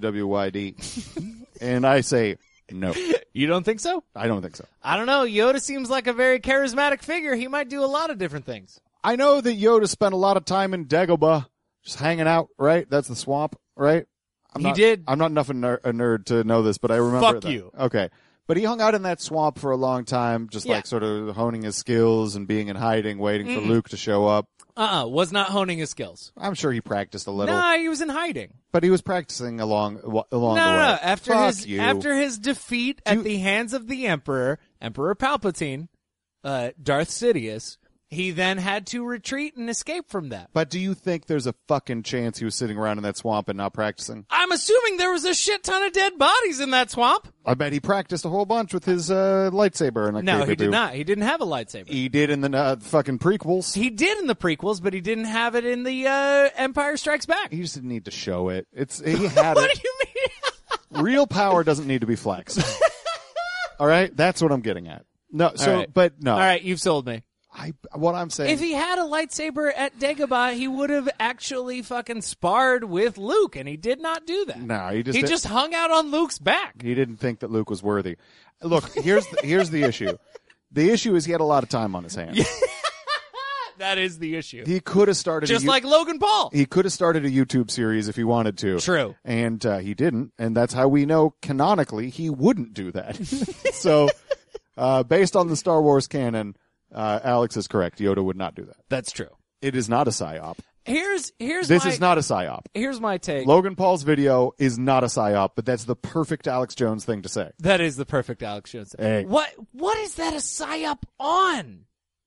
WWYD, and I say no. You don't think so? I don't think so. I don't know. Yoda seems like a very charismatic figure. He might do a lot of different things. I know that Yoda spent a lot of time in Dagobah, just hanging out, right? That's the swamp, right? He did. I'm not enough a nerd to know this, but I remember Fuck that. you. Okay. But he hung out in that swamp for a long time, just Yeah. like sort of honing his skills and being in hiding, waiting for Luke to show up. Was not honing his skills. I'm sure he practiced a little, Nah, he was in hiding. but he was practicing along the way. No. Fuck you. After his defeat at the hands of the Emperor Palpatine, Darth Sidious, he then had to retreat and escape from that. But do you think there's a fucking chance he was sitting around in that swamp and not practicing? I'm assuming there was a shit ton of dead bodies in that swamp. I bet he practiced a whole bunch with his lightsaber. And No, he did not. He didn't have a lightsaber. He did in the fucking prequels. He did in the prequels, but he didn't have it in the Empire Strikes Back. He just didn't need to show it. He had What it. do you mean? Real power doesn't need to be flexed. All right, that's what I'm getting at. No, so All right. but no. All right, you've sold me. What I'm saying. If he had a lightsaber at Dagobah, he would have actually fucking sparred with Luke, and he did not do that. No, he just hung out on Luke's back. He didn't think that Luke was worthy. Look, here's the issue. The issue is he had a lot of time on his hands. That is the issue. He could have started Just like Logan Paul. he could have started a YouTube series if he wanted to. True. And he didn't, and that's how we know canonically he wouldn't do that. So, based on the Star Wars canon, Alex is correct. Yoda would not do that. That's true. It is not a psyop. Here's This is not a psyop. Here's my take. Logan Paul's video is not a psyop, but that's the perfect Alex Jones thing to say. That is the perfect Alex Jones. Hey. What is that a psyop on?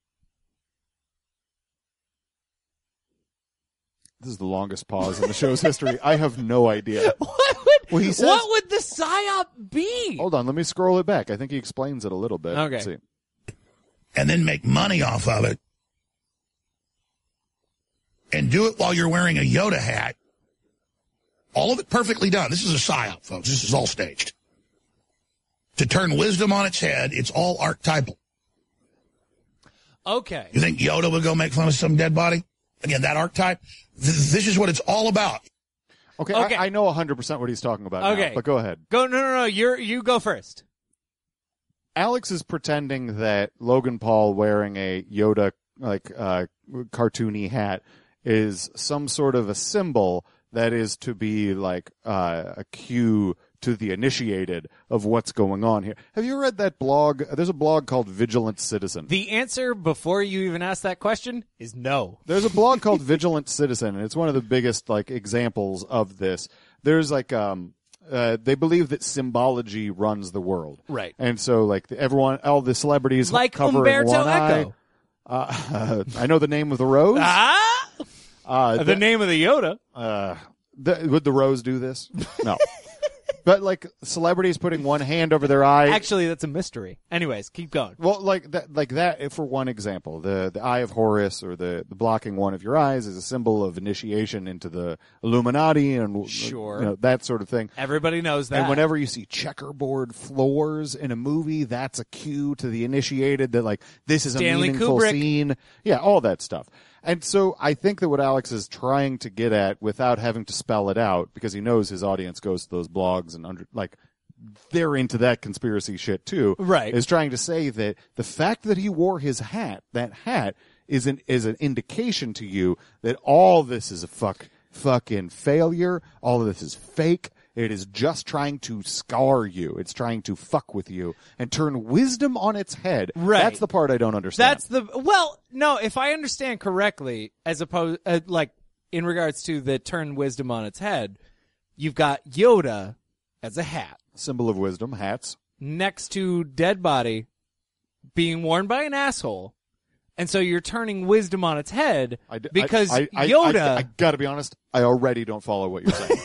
This is the longest pause in the show's history. I have no idea. Well, he says- What would the psyop be? Hold on, let me scroll it back. I think he explains it a little bit. Okay. Let's see. And then make money off of it and do it while you're wearing a Yoda hat. All of it perfectly done. This is a psyop, folks. This is all staged. To turn wisdom on its head, it's all archetypal. Okay. You think Yoda would go make fun of some dead body? Again, that archetype, this is what it's all about. Okay, Okay. I know 100% what he's talking about Okay. now, but go ahead. No. You go first. Alex is pretending that Logan Paul wearing a Yoda cartoony hat is some sort of a symbol that is to be like a cue to the initiated of what's going on here. Have you read that blog? There's a blog called Vigilant Citizen. The answer before you even ask that question is no. There's a blog called Vigilant Citizen, and it's one of the biggest examples of this. There's they believe that symbology runs the world, Right. And so all the celebrities Like covering Umberto one Eco. eye. I know the name of the rose. The name of the Yoda. Would the rose do this? No. But celebrities putting one hand over their eye. Actually, that's a mystery. Anyways, keep going. Well, like that, for one example, the Eye of Horus, or the blocking one of your eyes, is a symbol of initiation into the Illuminati and Sure. that sort of thing. Everybody knows that. And whenever you see checkerboard floors in a movie, that's a cue to the initiated that this is Stanley a meaningful Kubrick. scene. Yeah, all that stuff. And so I think that what Alex is trying to get at, without having to spell it out, because he knows his audience goes to those blogs and they're into that conspiracy shit too. Right. Is trying to say that the fact that he wore his hat, that hat, is an indication to you that all this is a fucking failure. All of this is fake. It is just trying to scar you. It's trying to fuck with you and turn wisdom on its head. Right. That's the part I don't understand. No, if I understand correctly, as opposed, like, in regards to the turn wisdom on its head, you've got Yoda as a hat. Symbol of wisdom, hats. Next to dead body being worn by an asshole. And so you're turning wisdom on its head because Yoda... I gotta be honest, I already don't follow what you're saying.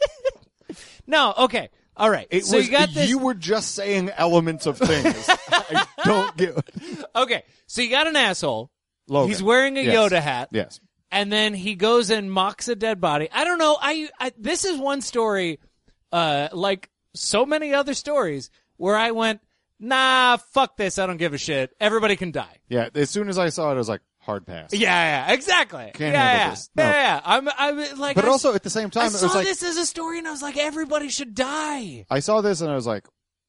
No, okay. All right. You got this. You were just saying elements of things. I don't get. Okay. So you got an asshole. Logan. He's wearing a Yoda hat. Yes. And then he goes and mocks a dead body. I don't know. This is one story, like so many other stories, where I went, nah, fuck this. I don't give a shit. Everybody can die. Yeah. As soon as I saw it, I was like, hard pass. Yeah, exactly. Can't handle this. No. Yeah. I'm like, but also at the same time, I it was saw like this as a story, and I was like, everybody should die. I saw this, and I was like,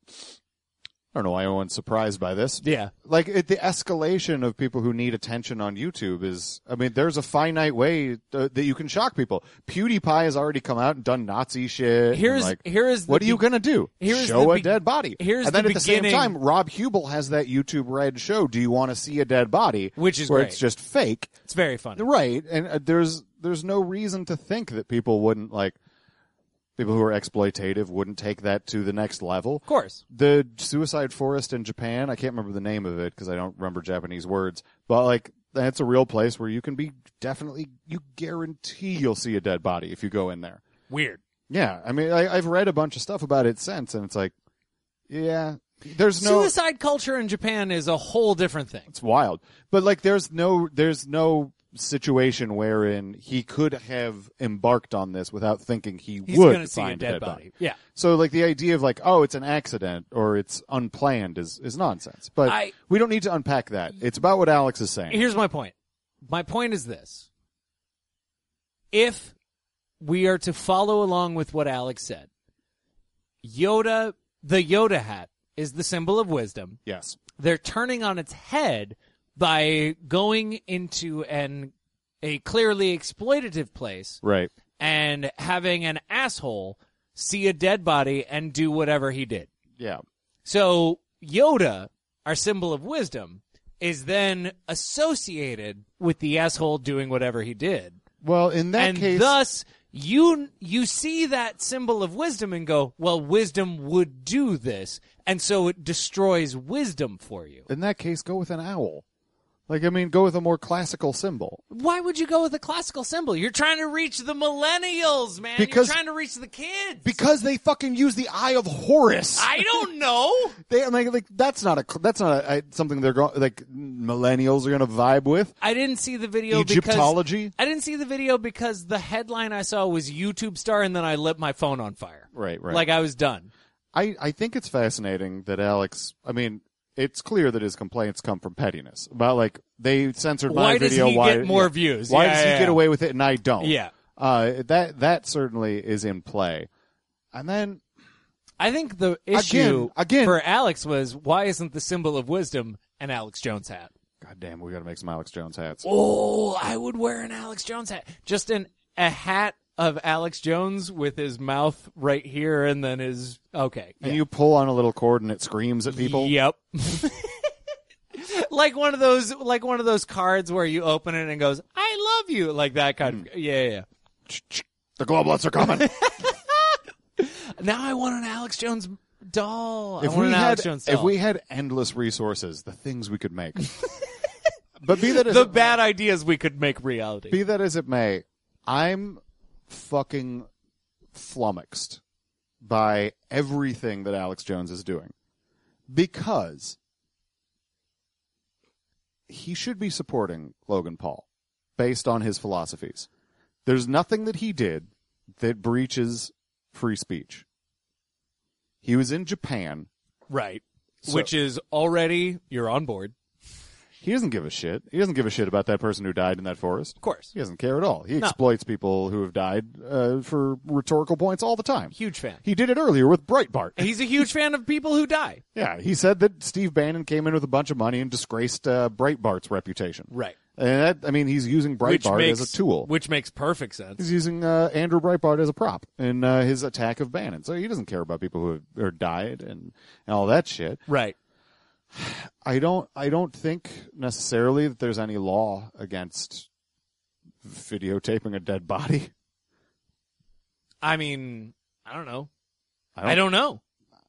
I don't know why everyone's surprised by this. Yeah. Like, the escalation of people who need attention on YouTube is, I mean, there's a finite way that you can shock people. PewDiePie has already come out and done Nazi shit. What are you going to do? Show a dead body. And then at the same time, Rob Hubel has that YouTube Red show, Do You Want to See a Dead Body? Which is where great. It's just fake. It's very funny. Right. And there's no reason to think that people wouldn't, like, people who are exploitative wouldn't take that to the next level. Of course. The suicide forest in Japan, I can't remember the name of it because I don't remember Japanese words, but like that's a real place where you can be you guarantee you'll see a dead body if you go in there. Weird. Yeah. I mean, I've read a bunch of stuff about it since, and it's like, yeah, there's no... Suicide culture in Japan is a whole different thing. It's wild. But like there's no situation wherein he could have embarked on this without thinking he's would find see a dead body. Yeah. So like the idea of like, oh, it's an accident or it's unplanned is nonsense. But we don't need to unpack that. It's about what Alex is saying. Here's my point. My point is this. If we are to follow along with what Alex said, the Yoda hat is the symbol of wisdom. Yes. They're turning on its head by going into a clearly exploitative place, right, and having an asshole see a dead body and do whatever he did. Yeah. So Yoda, our symbol of wisdom, is then associated with the asshole doing whatever he did. Well, in that case, and thus you see that symbol of wisdom and go, well, wisdom would do this, and so it destroys wisdom for you. In that case, go with an owl. Like, I mean, go with a more classical symbol. Why would you go with a classical symbol? You're trying to reach the millennials, man. You're trying to reach the kids. Because they fucking use the Eye of Horus. I don't know. That's not something they're going, like, millennials are going to vibe with. I didn't see the video Egyptology. I didn't see the video because the headline I saw was YouTube star, and then I lit my phone on fire. Right. Like I was done. I think it's fascinating that Alex, I mean, it's clear that his complaints come from pettiness about like they censored my video. Why does he get more views? Why does he get away with it and I don't? Yeah. That certainly is in play. And then I think the issue again for Alex was why isn't the symbol of wisdom an Alex Jones hat? God damn, we got to make some Alex Jones hats. Oh, I would wear an Alex Jones hat. Just a hat of Alex Jones with his mouth right here and then his okay. And you pull on a little cord and it screams at people. Yep. like one of those cards where you open it and goes, "I love you," like that kind of. Yeah. The globalists are coming. Now I want an Alex Jones doll. If we had endless resources, the things we could make. But be that as the bad ideas we could make reality. Be that as it may, I'm fucking flummoxed by everything that Alex Jones is doing because he should be supporting Logan Paul based on his philosophies. There's nothing that he did that breaches free speech. He was in Japan. Right. Which is already, you're on board. He doesn't give a shit. He doesn't give a shit about that person who died in that forest. Of course. He doesn't care at all. He No. exploits people who have died for rhetorical points all the time. Huge fan. He did it earlier with Breitbart. He's a huge fan of people who die. Yeah, he said that Steve Bannon came in with a bunch of money and disgraced Breitbart's reputation. Right. And he's using Breitbart as a tool. Which makes perfect sense. He's using Andrew Breitbart as a prop in his attack of Bannon. So he doesn't care about people who have died and all that shit. Right. I don't think necessarily that there's any law against videotaping a dead body. I mean, I don't know. I don't know.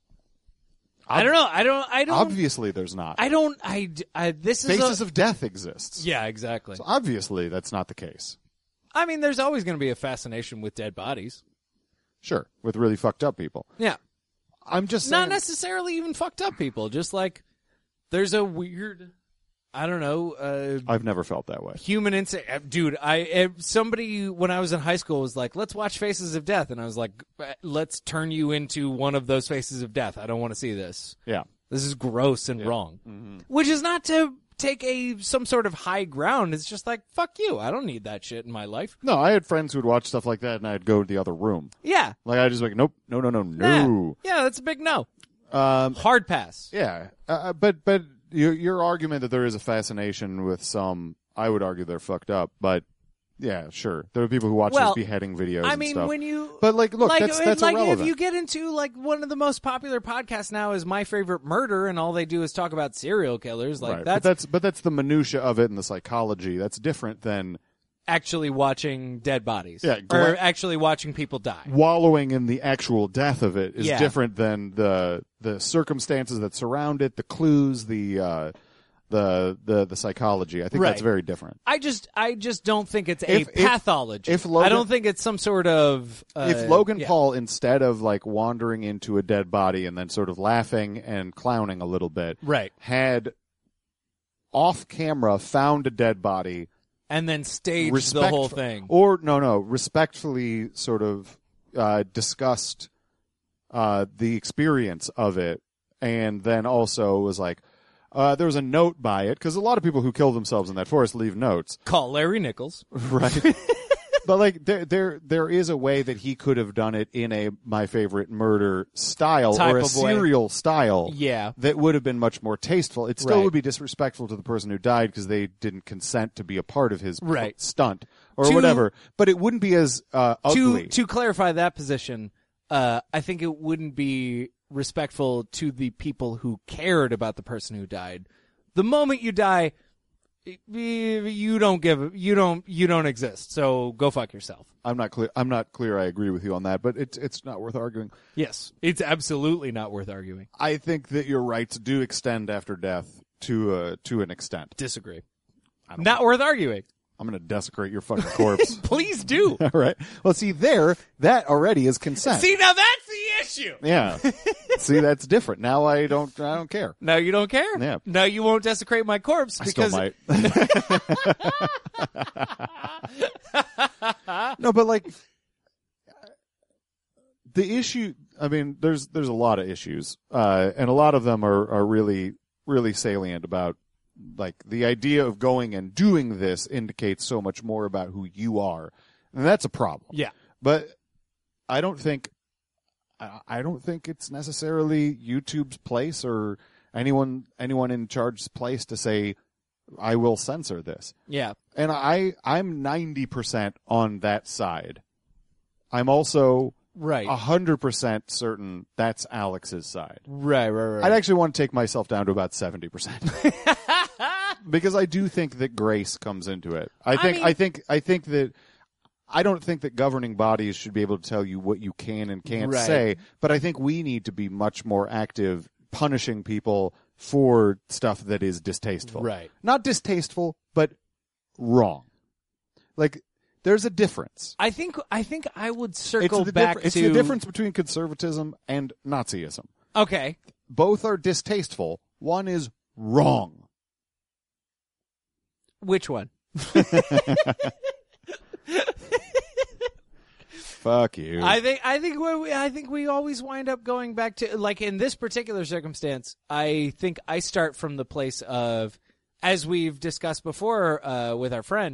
I don't know. I don't. Obviously, there's not. This is Faces of Death exists. Yeah, exactly. So obviously, that's not the case. I mean, there's always going to be a fascination with dead bodies. Sure, with really fucked up people. Yeah. I'm just saying. Not necessarily even fucked up people. Just like there's a weird, I don't know. I've never felt that way. Human instinct, dude. Somebody when I was in high school was like, "Let's watch Faces of Death," and I was like, "Let's turn you into one of those Faces of Death. I don't want to see this. Yeah. This is gross and wrong." Mm-hmm. Which is not to take some sort of high ground. It's just like, fuck you. I don't need that shit in my life. No, I had friends who would watch stuff like that, and I'd go to the other room. Yeah. Like I just like, nope, no. Yeah, that's a big no. Hard pass. Yeah, but your argument that there is a fascination with some, I would argue they're fucked up. But yeah, sure, there are people who watch those beheading videos. I and mean, stuff. when you but like, look, that's like irrelevant. if you get into like one of the most popular podcasts now is My Favorite Murder, and all they do is talk about serial killers. Like right. but that's the minutia of it and the psychology. That's different than actually watching dead bodies. Yeah, or actually watching people die. Wallowing in the actual death of it is Yeah. different than the circumstances that surround it, the clues, the psychology. I think Right. that's very different. I just don't think it's a pathology. if Logan- I don't think it's some sort of If Logan yeah. Paul, instead of like wandering into a dead body and then sort of laughing and clowning a little bit, Right. had off camera found a dead body, and then stage the whole thing. or respectfully sort of discussed the experience of it, and then also was like, there was a note by it, because a lot of people who kill themselves in that forest leave notes. Call Larry Nichols. Right. But like there is a way that he could have done it in a My Favorite Murder style Type or a of way. serial style. Yeah. That would have been much more tasteful. It still Right. would be disrespectful to the person who died because they didn't consent to be a part of his Right. stunt or To- whatever. But it wouldn't be as ugly. To clarify that position, I think it wouldn't be respectful to the people who cared about the person who died. The moment you die, you don't exist. So go fuck yourself. I'm not clear. I agree with you on that, but it's not worth arguing. Yes, it's absolutely not worth arguing. I think that your rights do extend after death to an extent. Disagree. Not worth arguing. I'm going to desecrate your fucking corpse. Please do. All right. Well, see, that already is consent. See, now that's the issue. Yeah. See, that's different. Now I don't care. Now you don't care. Yeah. Now you won't desecrate my corpse because I still might. No, but like the issue. I mean, there's a lot of issues, and a lot of them are really really salient about. Like the idea of going and doing this indicates so much more about who you are, and that's a problem. Yeah. But I don't think it's necessarily YouTube's place or anyone in charge's place to say I will censor this. Yeah. And I'm 90% on that side. I'm also Right. 100% certain that's Alex's side. Right. I'd actually want to take myself down to about 70%. Because I do think that grace comes into it. I don't think that governing bodies should be able to tell you what you can and can't Right. say, but I think we need to be much more active punishing people for stuff that is distasteful. Right. Not distasteful, but wrong. Like, there's a difference. I think I would circle It's back it's to the difference between conservatism and Nazism. Okay. Both are distasteful. One is wrong. Which one? Fuck you. I think we always wind up going back to, like, in this particular circumstance, I think I start from the place of as we've discussed before with our friend,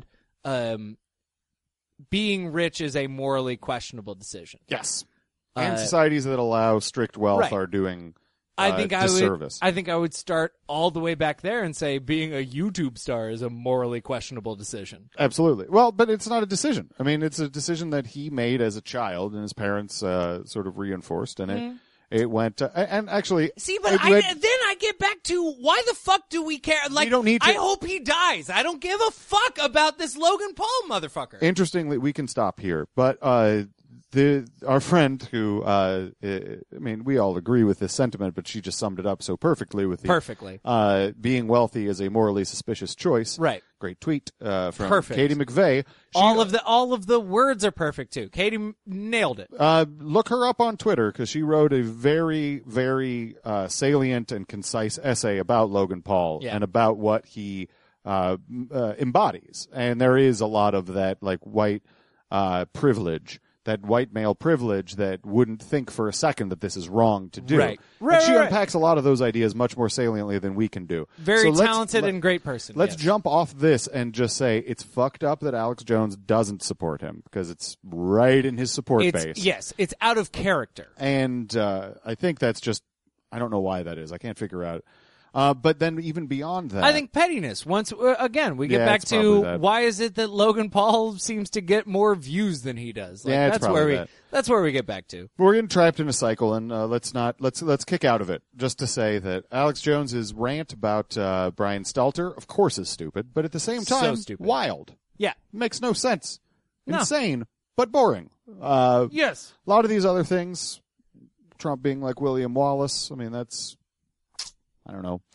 being rich is a morally questionable decision. Yes. And societies that allow strict wealth right. are doing disservice. I think I would start all the way back there and say being a YouTube star is a morally questionable decision. Absolutely. Well, but it's not a decision. I mean, it's a decision that he made as a child, and his parents sort of reinforced, and it went. And actually, see, but then I get back to why the fuck do we care? Like, you don't need to. I hope he dies. I don't give a fuck about this Logan Paul motherfucker. Interestingly, we can stop here, but our friend who, I mean, we all agree with this sentiment, but she just summed it up so perfectly with the being wealthy is a morally suspicious choice. Right. Great tweet from Katie McVeigh. All of the words are perfect too. Katie nailed it. Look her up on Twitter because she wrote a very, very salient and concise essay about Logan Paul and about what he embodies. And there is a lot of that, like, white privilege. That white male privilege that wouldn't think for a second that this is wrong to do. Right. And she unpacks a lot of those ideas much more saliently than we can do. Very talented and great person. Let's jump off this and just say it's fucked up that Alex Jones doesn't support him because it's right in his support base. Yes, it's out of character. And I think that's just, I don't know why that is. I can't figure out. But then even beyond that, I think pettiness. Once again, we get back it's probably to that. Why is it that Logan Paul seems to get more views than he does? Like, it's probably that. That's where we get back to. We're getting trapped in a cycle, and let's kick out of it. Just to say that Alex Jones's rant about Brian Stelter, of course, is stupid, but at the same time, wild. Yeah, makes no sense. No. Insane, but boring. Yes, a lot of these other things, Trump being like William Wallace. I mean, that's. I don't know.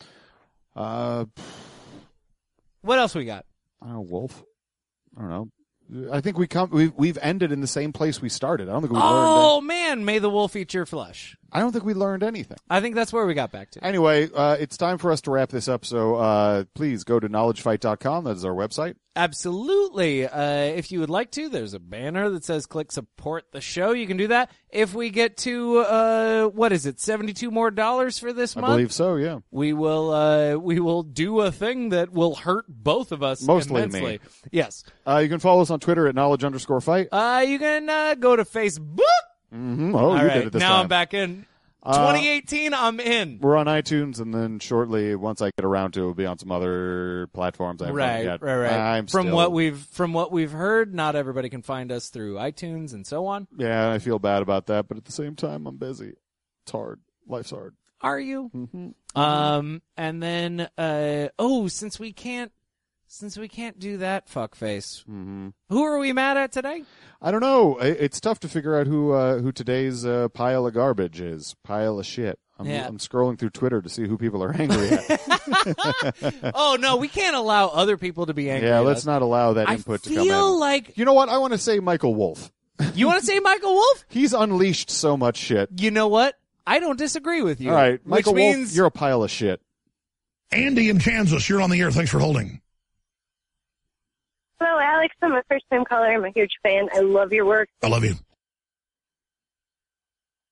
What else we got? I don't know, Wolf. I don't know. I think we've ended in the same place we started. I don't think we learned. Oh man, may the wolf eat your flesh. I don't think we learned anything. I think that's where we got back to. Anyway, it's time for us to wrap this up. So please go to knowledgefight.com. That is our website. Absolutely. If you would like to, there's a banner that says click support the show. You can do that. If we get to, what is it, $72 more for this month? I believe so, yeah. We will do a thing that will hurt both of us Mostly immensely. me. Yes. You can follow us on Twitter at knowledge_fight. You can go to Facebook. Mm-hmm. Oh, All you right. did it this now time. I'm back in. 2018, I'm in. We're on iTunes, and then shortly, once I get around to it, we'll be on some other platforms. Right. From what we've heard, not everybody can find us through iTunes and so on. Yeah, I feel bad about that, but at the same time, I'm busy. It's hard. Life's hard. Are you? Mm-hmm. And then, since we can't do that, fuckface. Mm-hmm. Who are we mad at today? I don't know. It's tough to figure out who today's pile of garbage is. Pile of shit. I'm scrolling through Twitter to see who people are angry at. Oh, no, we can't allow other people to be angry Yeah, at let's us. not allow that input to come in. I feel like... You know what? I want to say Michael Wolff. You want to say Michael Wolff? He's unleashed so much shit. You know what? I don't disagree with you. All right, Michael Wolff, Wolff, you're a pile of shit. Andy in Kansas, you're on the air. Thanks for holding. Hello, Alex. I'm a first-time caller. I'm a huge fan. I love your work. I love you.